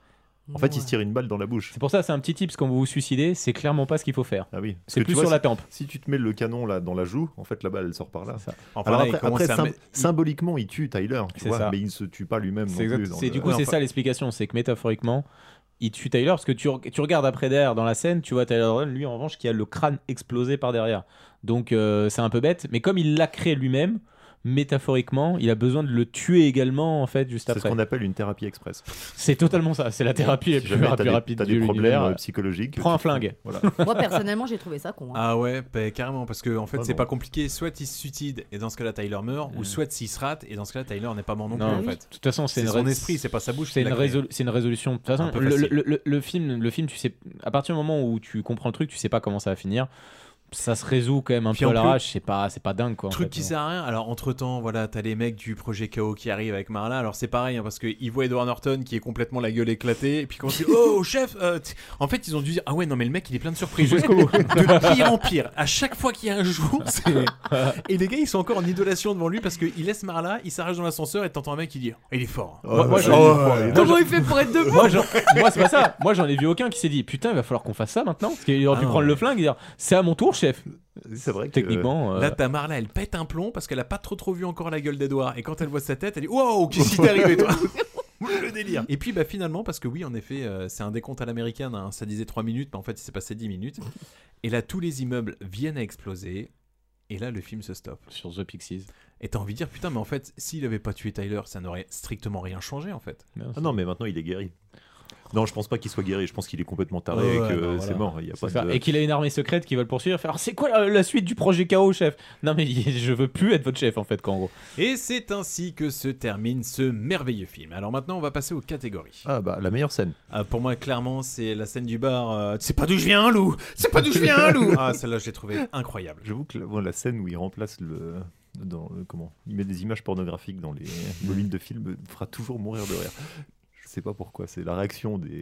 En fait, il Ouais. se tire une balle dans la bouche. C'est pour ça, c'est un petit tips quand vous vous suicidez, c'est clairement pas ce qu'il faut faire. Ah oui. C'est Parce que plus tu vois, sur la si- tempe. Si tu te mets le canon là dans la joue, en fait, la balle elle sort par là. C'est ça. Enfin, Alors là, il après, commence après, à sym- me- il- symboliquement, il tue Tyler, tu C'est vois, ça. mais il ne se tue pas lui-même non C'est exact- plus. dans c'est- le- du coup, Ouais, c'est enfin- ça l'explication, c'est que métaphoriquement, il tue Tyler parce que tu, re- tu regardes après derrière dans la scène, tu vois Tyler Durden, lui en revanche, qui a le crâne explosé par derrière. Donc euh, c'est un peu bête, mais comme il l'a créé lui-même, métaphoriquement, il a besoin de le tuer également en fait juste C'est ce après. qu'on appelle une thérapie express. C'est totalement ça, c'est la thérapie la Si plus jamais rapide, t'as des, rapide t'as de des problèmes l'univers. euh, psychologiques, Prends un tu- flingue. Voilà. Moi, personnellement, j'ai trouvé ça con. hein. Ah ouais, bah, carrément, parce que en fait, Ah c'est non. pas compliqué. Soit il se suicide et dans ce cas-là, Tyler meurt, ou Mm. soit s'il se rate et dans ce cas-là, Tyler n'est pas mort non, Non, plus en oui. fait. De toute façon, c'est C'est une son rés- esprit, c'est pas sa bouche. C'est qui une, l'a créé. résolu- c'est une résolution. De toute façon, Un peu le, facile. le- le- le film, le film, tu sais, à partir du moment où tu comprends le truc, tu sais pas comment ça va finir. Ça se résout quand même un Puis peu en à plus, l'arrache. C'est pas, c'est pas dingue quoi. en Truc fait, qui non. sert à rien. Alors entre temps, voilà, t'as les mecs du projet K O qui arrivent avec Marla. Alors c'est pareil, hein, parce qu'ils voient Edward Norton qui est complètement la gueule éclatée. Et puis quand ils disent oh chef, euh, t- en fait ils ont dû dire ah ouais non mais le mec il est plein de surprises jusqu'au bout. De pire en pire. À chaque fois qu'il y a un jour, c'est... et les gars ils sont encore en idolation devant lui parce qu'il laisse Marla, il s'arrache dans l'ascenseur et t'entends un mec qui dit il est fort. Oh, Moi- moi, ouais, je- ouais, moi, ouais. Comment il fait pour être debout? Moi, j'en- moi, c'est pas ça. Moi, j'en ai vu aucun qui s'est dit putain, il va falloir qu'on fasse ça maintenant. Parce qu'il aurait Ah pu non, prendre ouais. le flingue et dire c'est à mon tour, chef. C'est vrai que Techniquement. euh, Là t'as Marla, elle pète un plomb parce qu'elle a pas trop trop vu encore la gueule d'Edward. Et quand elle voit sa tête, elle dit wow qu'est-ce qui t'est arrivé toi? Le délire. Et puis bah finalement parce que oui en effet euh, c'est un décompte à l'américaine, hein, ça disait trois minutes mais en fait il s'est passé dix minutes. Et là tous les immeubles viennent à exploser. Et là le film se stoppe. sur The Pixies. Et t'as envie de dire putain mais en fait s'il avait pas tué Tyler ça n'aurait strictement rien changé en fait. Ah non, mais maintenant il est guéri. Non, je pense pas qu'il soit guéri. Je pense qu'il est complètement taré Ouais, et ouais, que non, c'est voilà. mort. Il y a C'est pas ça. de... Et qu'il a une armée secrète qui va le poursuivre. Faire c'est quoi la, la suite du projet K O, chef? Non, mais je veux plus être votre chef en fait, quoi, en gros. Et c'est ainsi que se termine ce merveilleux film. Alors maintenant on va passer aux catégories. Ah bah la meilleure scène. Ah, pour moi, clairement, c'est la scène du bar. euh, c'est pas d'où je viens, loup. C'est pas d'où je viens, loup. Ah, celle-là, je l'ai trouvée incroyable. J'avoue que la, ouais, la scène où il remplace le, dans le- comment, il met des images pornographiques dans les bobines de films me fera toujours mourir de rire. Je sais pas pourquoi. C'est la réaction des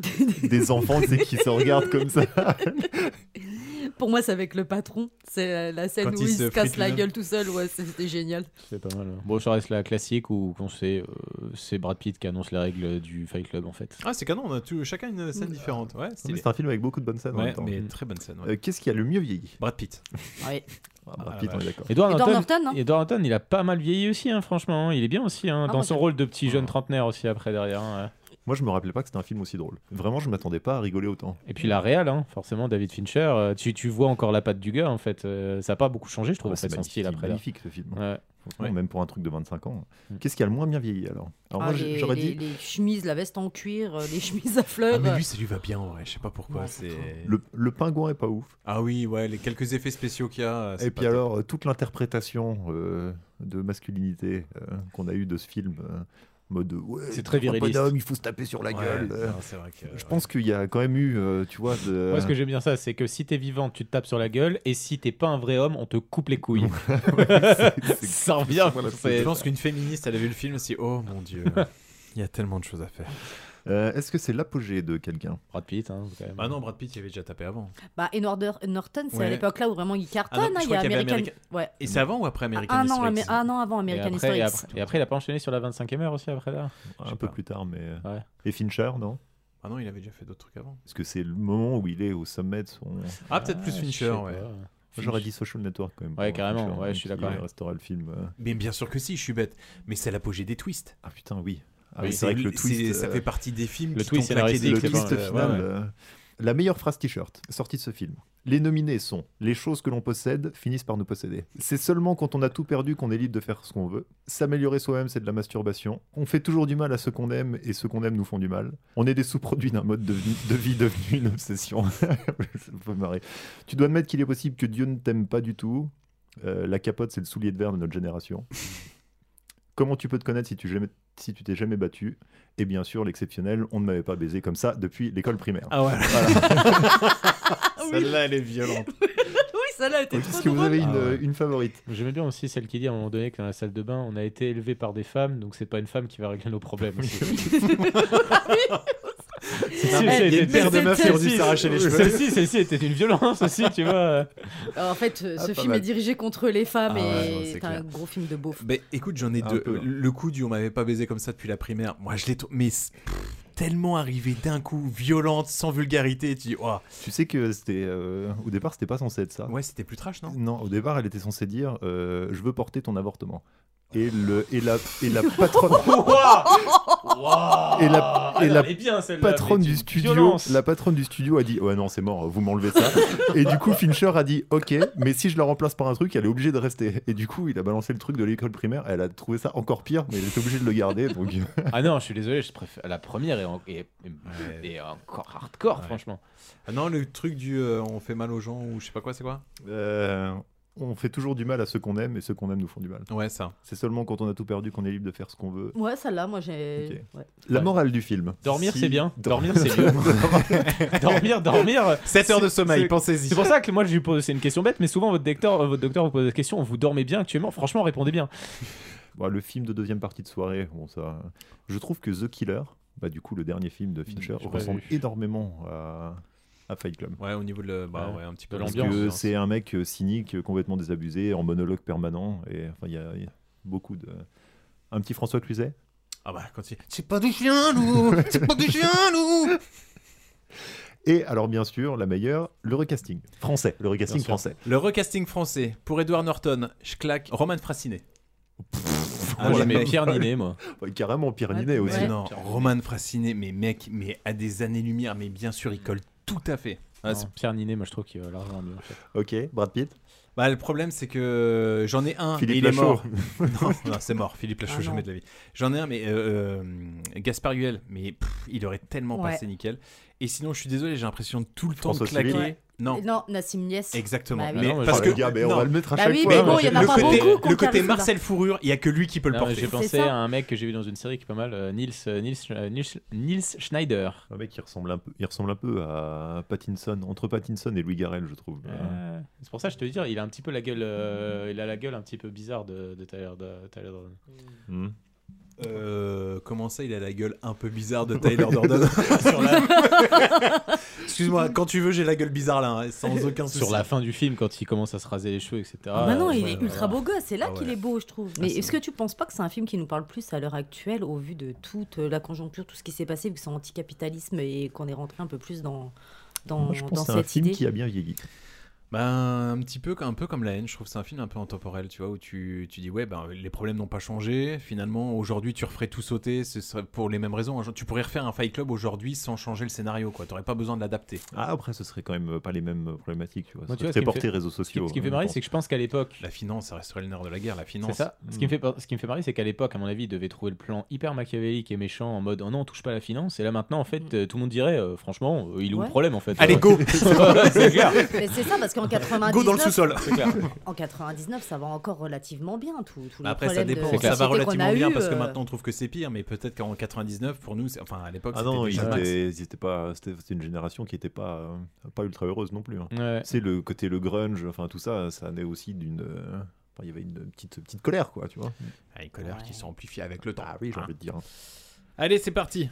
des enfants, tu sais, qui se regardent comme ça. Pour moi, c'est avec le patron. C'est la- la scène Quand où il il se se casse frite la lui-même. gueule tout seul. Ouais, c'était génial. C'est pas mal. hein. Bon, ça reste la classique où on sait, euh, c'est Brad Pitt qui annonce les règles du Fight Club en fait. Ah, c'est canon. On a tout- chacun une scène différente. Ouais, stylé. C'est un film avec beaucoup de bonnes scènes en Ouais, même temps. mais très bonne scène. ouais. Euh, Qu'est-ce qui a le mieux vieilli? Brad Pitt. Ouais. Ah, Ah, Brad Pitt, la on est vache. d'accord. Edward Edward Norton, Norton, non Edward Norton, il a pas mal vieilli aussi, hein, franchement. Il est bien aussi, hein, Ah, dans moi, son j'ai- rôle de petit jeune Ah. trentenaire aussi après derrière. hein, ouais. Moi, je me rappelais pas que c'était un film aussi drôle. Vraiment, je m'attendais pas à rigoler autant. Et puis la réal, hein, forcément, David Fincher, euh, tu, tu vois encore la patte du gars en fait. euh, ça a pas beaucoup changé, je trouve, Ah, en fait, c'est son magnifique, style après là. magnifique ce film. Ouais. Franchement, Ouais. même pour un truc de vingt-cinq ans. Mm. Qu'est-ce qui a le moins bien vieilli alors? Alors Ah, moi, les, j'aurais les- dit les chemises, la veste en cuir, euh, les chemises à fleurs. Ah, mais lui, ça lui va bien, en vrai. Je sais pas pourquoi. Ouais. C'est. le, le pingouin est pas ouf. Ah oui, ouais, les quelques effets spéciaux qu'il y a. c'est Et pas puis top. alors, euh, toute l'interprétation euh, de masculinité euh, qu'on a eue de ce film, euh, en mode ouais, C'est très un viriliste. bonhomme, il faut se taper sur la Ouais, gueule. euh. non, c'est vrai que. Je pense qu'il y a quand même eu, euh, tu vois, de... Moi, ce que j'aime bien ça, c'est que si t'es vivant, tu te tapes sur la gueule, et si t'es pas un vrai homme, on te coupe les couilles. c'est- ça revient. Voilà, c'est- Je pense qu'une féministe, elle a vu le film, elle s'est dit oh mon dieu, il y a tellement de choses à faire. Euh, Est-ce que c'est l'apogée de quelqu'un? Brad Pitt, hein, quand même. Ah non, Brad Pitt, il avait déjà tapé avant. Bah, Edward Norton, c'est Ouais. à l'époque là où vraiment il cartonne. Ah non, je hein, il y crois a qu'il y avait American. American- Ouais. Et c'est avant ou après American un, an, History Amé- X un an avant Et American après, et, History après, X. et après, il a pas enchaîné sur la vingt-cinquième heure aussi après là. Un sais peu pas. plus tard, mais... Ouais. Et Fincher, non? Ah non, il avait déjà fait d'autres trucs avant. Parce que c'est le moment où il est au sommet de son... Ah, peut-être plus Ah, je Fincher, sais ouais. pas. J'aurais dit Social Network quand même. Ouais, pour carrément, Fincher, ouais, hein, je suis qui d'accord. restera le film. euh. Mais bien sûr que si, je suis bête. Mais c'est l'apogée des twists. Ah putain, oui. Ah, Oui, oui, c'est vrai que le c'est- twist. Ça euh, fait partie des films le qui twist t'ont claqué des Le scénaristique, clips. c'est twist pas- final. ouais, ouais. euh, La meilleure phrase t-shirt sortie de ce film. Les nominés sont les choses que l'on possède finissent par nous posséder. C'est seulement quand on a tout perdu qu'on est libre de faire ce qu'on veut. S'améliorer soi-même, c'est de la masturbation. On fait toujours du mal à ceux qu'on aime et ceux qu'on aime nous font du mal. On est des sous-produits d'un mode de vie, de vie devenu une obsession. Ça me fait marrer. Tu dois admettre qu'il est possible que Dieu ne t'aime pas du tout. Euh, la capote, c'est le soulier de verre de notre génération. Comment tu peux te connaître si tu jamais, si tu t'es jamais battu? Et bien sûr, l'exceptionnel, on ne m'avait pas baisé comme ça depuis l'école primaire. Ah ouais. Voilà. Celle-là, elle est violente. Oui, celle-là était Est-ce trop que vous drôle. avez une, Ah ouais. une favorite? J'aimais bien aussi celle qui dit à un moment donné que dans la salle de bain, on a été élevé par des femmes, donc c'est pas une femme qui va régler nos problèmes. aussi. C'est Si, un- si, il y a était- une paire de meufs qui ont dû celle-ci- s'arracher les cheveux. Celle-ci, celle-ci était une violence aussi, tu vois. Alors, en fait, euh, Ah, ce pas film mal. est dirigé contre les femmes Ah ouais, et non, c'est c'est clair. un gros film de beauf. Ben écoute, j'en ai Un deux. peu, hein. Le coup du on m'avait pas baisé comme ça depuis la primaire. Moi, je l'ai trou- mais c'est- pff, tellement arrivé d'un coup, violente, sans vulgarité. Tu dis, oh. Tu sais que c'était euh, au départ, c'était pas censé être ça. Ouais, c'était plus trash, non? Non, au départ, elle était censée dire euh, je veux porter ton avortement. Et le et la et la patronne et la et la bien, celle-là, patronne mais du d'une studio, violence. la patronne du studio a dit ouais non c'est mort, vous m'enlevez ça. Et du coup Fincher a dit ok, mais si je la remplace par un truc, elle est obligée de rester. Et du coup il a balancé le truc de l'école primaire. Elle a trouvé ça encore pire, mais elle était obligée de le garder. Donc Ah non, je suis désolé, je préfère la première est, en- est- est- est encore hardcore, Ouais. franchement. Ah non, le truc du euh, on fait mal aux gens ou je sais pas quoi, c'est quoi? euh, on fait toujours du mal à ceux qu'on aime et ceux qu'on aime nous font du mal. Ouais, ça. C'est seulement quand on a tout perdu qu'on est libre de faire ce qu'on veut. Ouais, celle-là, moi j'ai. Ok. Ouais. La Ouais. morale du film. Dormir, Si- c'est bien. Dor- Dormir, c'est mieux. dormir, dormir. sept heures de c'est- sommeil, c'est- pensez-y. C'est pour ça que moi, je lui pose, c'est une question bête, mais souvent votre docteur, euh, votre docteur vous pose la question, vous dormez bien actuellement? Franchement, répondez bien. Bon, le film de deuxième partie de soirée, bon, ça, je trouve que The Killer, bah, du coup le dernier film de Fincher, J'ai pas ressemble vu. énormément à, à Fight Club. Ouais, au niveau de le... bah Ouais. ouais, un petit peu De Parce l'ambiance. que c'est un mec euh, cynique, euh, complètement désabusé, en monologue permanent, et enfin il y, a il y a beaucoup de... Un petit François Cluzet. Ah bah quand il... C'est pas du chien, nous. C'est pas du chien, nous. Et alors bien sûr, la meilleure, le recasting français, le recasting Bien sûr. français. Le recasting français pour Edward Norton, je claque Roman Frassinet. Ah, Voilà. j'aimais Pierre Ninet, moi. Ouais, carrément Pierre Ninet Ouais. aussi. Ouais. Non, Roman Frassinet, mais mec, mais à des années-lumière, mais bien sûr, il colle tout à fait. Ah, Non, c'est- Pierre Ninet, moi je trouve qu'il va largement mieux. En fait. Ok, Brad Pitt. Bah, le problème, c'est que j'en ai un, Philippe mais il est Lachaud. mort. non, non, c'est mort, Philippe Lachaud, Ah, jamais non. de la vie. J'en ai un, mais euh, euh, Gaspard Huel, mais pff, il aurait tellement Ouais. passé nickel. Et sinon, je suis désolé, j'ai l'impression de tout le temps François de claquer. Civil. Ouais. Non, Non, Nassim Niès. exactement. Bah oui. Mais Ah non, mais parce je- que les gars, mais on non, va le mettre à Bah chaque oui, fois. mais hein. bon, il y en a le pas côté, beaucoup qu'on le côté caresse, là. Marcel Fourrure, il y a que lui qui peut le Non, mais porter. j'ai C'est pensé ça. à un mec que j'ai vu dans une série qui est pas mal, euh, Nils, euh, Nils, euh, Nils, Nils Schneider. Un mec qui ressemble un peu, il ressemble un peu à Pattinson, entre Pattinson et Louis Garrel, je trouve. Euh, c'est pour ça que je te veux dire, il a un petit peu la gueule, euh, il a la gueule un petit peu bizarre de, de Tyler, de, Tyler Durden. Hmm. Euh, comment ça, il a la gueule un peu bizarre de Tyler Durden. Sur la, Excuse-moi, quand tu veux, j'ai la gueule bizarre là, hein, sans aucun souci. sur la fin du film, quand il commence à se raser les cheveux, et cetera. Ah bah non, euh, il ouais, est ouais, ultra ouais. beau gosse, c'est là Ah qu'il ouais. est beau, je trouve. Mais c'est est-ce vrai. que tu penses pas que c'est un film qui nous parle plus à l'heure actuelle, au vu de toute la conjoncture, tout ce qui s'est passé, vu que c'est anticapitalisme et qu'on est rentré un peu plus dans, dans, Moi, je dans pense que c'est un cette film idée qui a bien vieilli. Ben, un petit peu, un peu comme La Haine, je trouve que c'est un film un peu intemporel, tu vois, où tu, tu dis, ouais, ben, les problèmes n'ont pas changé, finalement, aujourd'hui, tu referais tout sauter, ce serait pour les mêmes raisons. Tu pourrais refaire un Fight Club aujourd'hui sans changer le scénario, quoi, t'aurais pas besoin de l'adapter. Ah, après, ce serait quand même pas les mêmes problématiques, tu vois. Moi, Ça tu vois, serait ce qui me porté fait- réseaux Ce qui, sociaux. ce qui me fait je marrer, pense. c'est que je pense qu'à l'époque, La finance, ça resterait le nerf de la guerre, la finance. c'est ça. Ce qui me fait, ce qui me fait marrer, c'est qu'à l'époque, à mon avis, il devait trouver le plan hyper machiavélique et méchant en mode, oh non, on touche pas à la finance. Et là maintenant, en fait, euh, tout le monde dirait, euh, franchement, euh, il est où Ouais. le problème en fait. Allez, Euh, go. c'est clair. Mais c'est ça, parce qu'en Go dans le quatre-vingt-dix-neuf, sous-sol. C'est clair. en quatre-vingt-dix-neuf, ça va encore relativement bien, tout, tout le Après, ça problème de dépend, C'est clair. ça va société qu'on a relativement bien eu, parce que euh, maintenant on trouve que c'est pire, mais peut-être qu'en quatre-vingt-dix-neuf, pour nous, c'est- enfin à l'époque, Ah c'était non, ils déjà max. étaient, ils étaient pas. C'était c'était une génération qui était pas, euh, pas ultra heureuse non plus. Hein. Ouais. C'est le côté le grunge, enfin tout ça, ça naît aussi d'une. euh, enfin, il y avait une petite petite colère, quoi, tu vois. Ah, une colère qui s'est amplifiée avec le temps. Ah oui, j'ai Hein. envie de dire. Allez, c'est parti.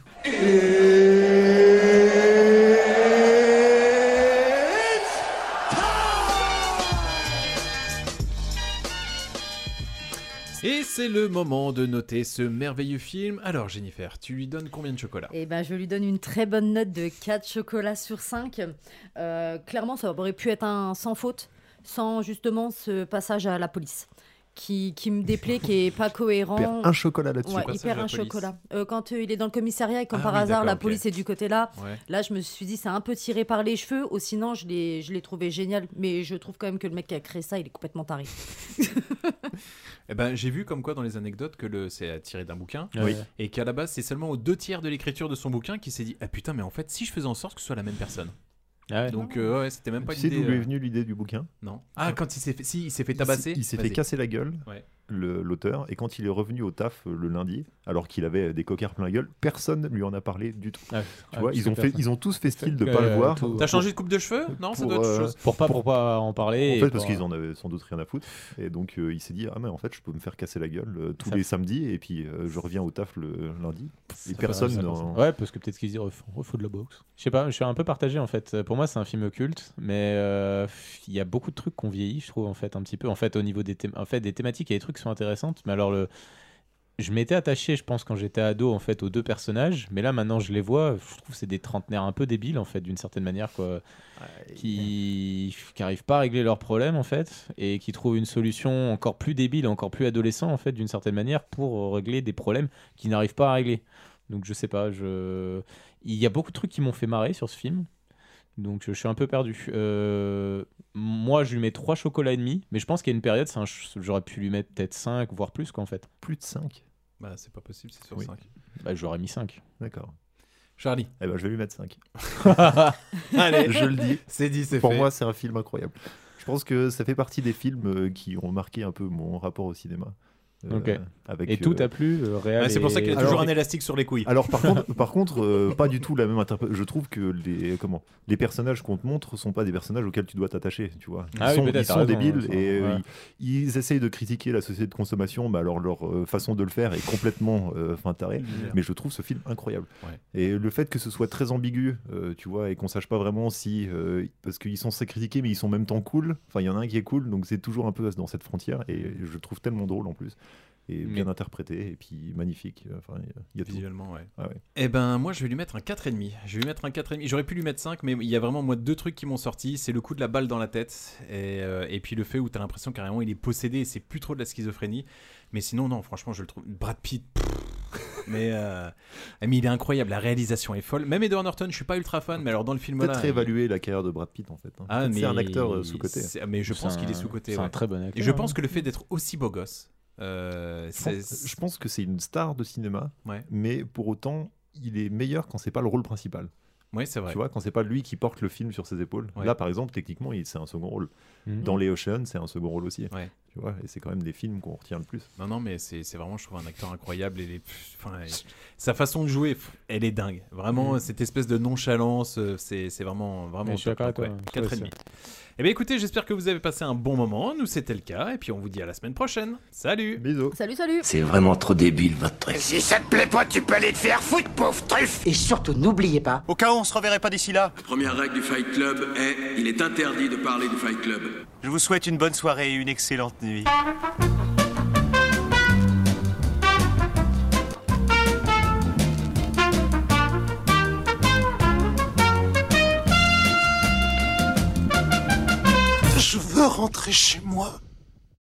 Et c'est le moment de noter ce merveilleux film. Alors, Jennifer, tu lui donnes combien de chocolat? Eh ben, je lui donne une très bonne note de quatre chocolats sur cinq. Euh, clairement, ça aurait pu être un sans faute. sans justement ce passage à la police. Qui, qui me déplaît, qui est pas cohérent. Il perd un chocolat là-dessus. Ouais, il perd un chocolat. Euh, quand euh, il est dans le commissariat et comme Ah par oui, hasard d'accord, la ok. police est du côté là, Ouais. là je me suis dit c'est un peu tiré par les cheveux. Ou sinon je l'ai, je l'ai trouvé génial. Mais je trouve quand même que le mec qui a créé ça, il est complètement taré. Eh ben, j'ai vu comme quoi dans les anecdotes que le... c'est tiré d'un bouquin Oui. et qu'à la base c'est seulement aux deux tiers de l'écriture de son bouquin qu'il s'est dit ah putain mais en fait si je faisais en sorte que ce soit la même personne. Ah ouais. Donc euh, ouais c'était même pas Tu sais l'idée. d'où lui est euh, venue l'idée du bouquin? Non. Ah quand il s'est fait, si il s'est fait Il tabasser. s'est- Il s'est fait Vas-y. casser la gueule, Ouais. le- l'auteur, et quand il est revenu au taf euh, le lundi, alors qu'il avait des cocards plein la gueule, personne lui en a parlé du tout. Ah, Tu ah, vois, ils c'est ont, fait, personne. ils ont tous fait style de Euh, pas le voir. tout- T'as changé de coupe de cheveux? Non, ça pour, doit être autre euh, chose. Pour pas, pour pas en parler. En et fait, pour- parce qu'ils en avaient sans doute rien à foutre. Et donc, euh, il s'est dit, ah mais en fait, je peux me faire casser la gueule euh, tous Ça les fait- samedis, et puis euh, je reviens au taf le lundi. Ça Et fait personne ça, n'en- Ouais, parce que peut-être qu'ils se disent, oh, faut, oh, faut de la boxe. Je sais pas, je suis un peu partagé en fait. Pour moi, c'est un film culte, mais euh, il y a beaucoup de trucs qu'on vieillit, je trouve, en fait, un petit peu. En fait, au niveau des, thém- en fait, des thématiques, il y a des trucs qui sont intéressantes, mais alors le. Je m'étais attaché, je pense, quand j'étais ado, en fait, aux deux personnages, mais là, maintenant, je les vois, je trouve que c'est des trentenaires un peu débiles, en fait, d'une certaine manière, quoi, qui qui arrivent pas à régler leurs problèmes, en fait, et qui trouvent une solution encore plus débile, encore plus adolescent, en fait, d'une certaine manière, pour régler des problèmes qu'ils n'arrivent pas à régler. Donc, je sais pas, je... il y a beaucoup de trucs qui m'ont fait marrer sur ce film. Donc je suis un peu perdu. Euh, moi, je lui mets trois chocolats et demi, mais je pense qu'il y a une période, c'est un ch- j'aurais pu lui mettre peut-être cinq, voire plus, qu'en fait. Plus de cinq. Bah c'est pas possible, c'est sur Oui. cinq. Bah, j'aurais mis cinq. D'accord. Charlie. Eh ben, je vais lui mettre cinq. Allez, Je le dis. c'est dit, c'est Pour fait. moi, c'est un film incroyable. Je pense que ça fait partie des films euh, qui ont marqué un peu mon rapport au cinéma. Euh, Ok. avec, Et tout euh, a plu, euh, réel. Ouais, c'est pour ça qu'il a et- toujours Alors- un élastique sur les couilles. Alors par contre, par contre euh, pas du tout la même interprétation. Je trouve que les comment les personnages qu'on te montre sont pas des personnages auxquels tu dois t'attacher, tu vois. Ils Ah oui, sont, peut-être, ils t'as sont raison, débiles ça, et euh, ouais. ils, ils essayent de critiquer la société de consommation, mais alors leur euh, façon de le faire est complètement euh, fin tarée. Mais je trouve ce film incroyable. Ouais. Et le fait que ce soit très ambigu, euh, tu vois, et qu'on sache pas vraiment si euh, parce qu'ils sont censés critiquer, mais ils sont en même temps cool. Enfin, il y en a un qui est cool, donc c'est toujours un peu dans cette frontière. Et je le trouve tellement drôle en plus. Et bien Mais- interprété, et puis magnifique. Enfin, il y a- il y a tout. Visuellement, ouais. Ah ouais. Eh ben, moi, je vais lui mettre un quatre virgule cinq. Je vais lui mettre un quatre virgule cinq. J'aurais pu lui mettre cinq, mais il y a vraiment, moi, deux trucs qui m'ont sorti. C'est le coup de la balle dans la tête, et, euh, et puis le fait où t'as l'impression carrément il est possédé, et c'est plus trop de la schizophrénie. Mais sinon, non, franchement, je le trouve. Brad Pitt. pff, mais, euh, mais il est incroyable, la réalisation est folle. Même Edward Norton, je suis pas ultra fan, mais alors dans le film là. Peut-être réévaluer la carrière de Brad Pitt en fait. hein. Ah, Peut-être mais c'est un acteur euh, sous-côté. c'est- Mais je C'est pense un- qu'il est sous-côté. C'est ouais. un très bon acteur. Et je pense hein. que le fait d'être aussi beau gosse. euh, Je c'est- pense, je pense que c'est une star de cinéma, Ouais. mais pour autant, il est meilleur quand c'est pas le rôle principal. Ouais, c'est vrai. Tu vois, quand c'est pas lui qui porte le film sur ses épaules. Ouais. Là, par exemple, techniquement, il- c'est un second rôle. Mhm. Dans les Oceans, c'est un second rôle aussi. Ouais. Tu vois, et c'est quand même des films qu'on retient le plus. Non, non, mais c'est c'est vraiment, je trouve, un acteur incroyable. Et les, enfin, et- sa façon de jouer, pff, elle est dingue. Vraiment, Mm. cette espèce de nonchalance, euh, c'est c'est vraiment, vraiment. Mais je suis top, d'accord avec donc, toi, ouais, toi quatre aussi. et demi. Eh bien, écoutez, j'espère que vous avez passé un bon moment. Nous, c'était le cas. Et puis, on vous dit à la semaine prochaine. Salut! Bisous! Salut, salut. C'est vraiment trop débile, votre truc. Si ça te plaît pas, tu peux aller te faire foutre, pauvre truffe. Et surtout, n'oubliez pas, Au cas où on se reverrait pas d'ici là, La première règle du Fight Club est il est interdit de parler du Fight Club. je vous souhaite une bonne soirée et une excellente nuit. Je veux rentrer chez moi.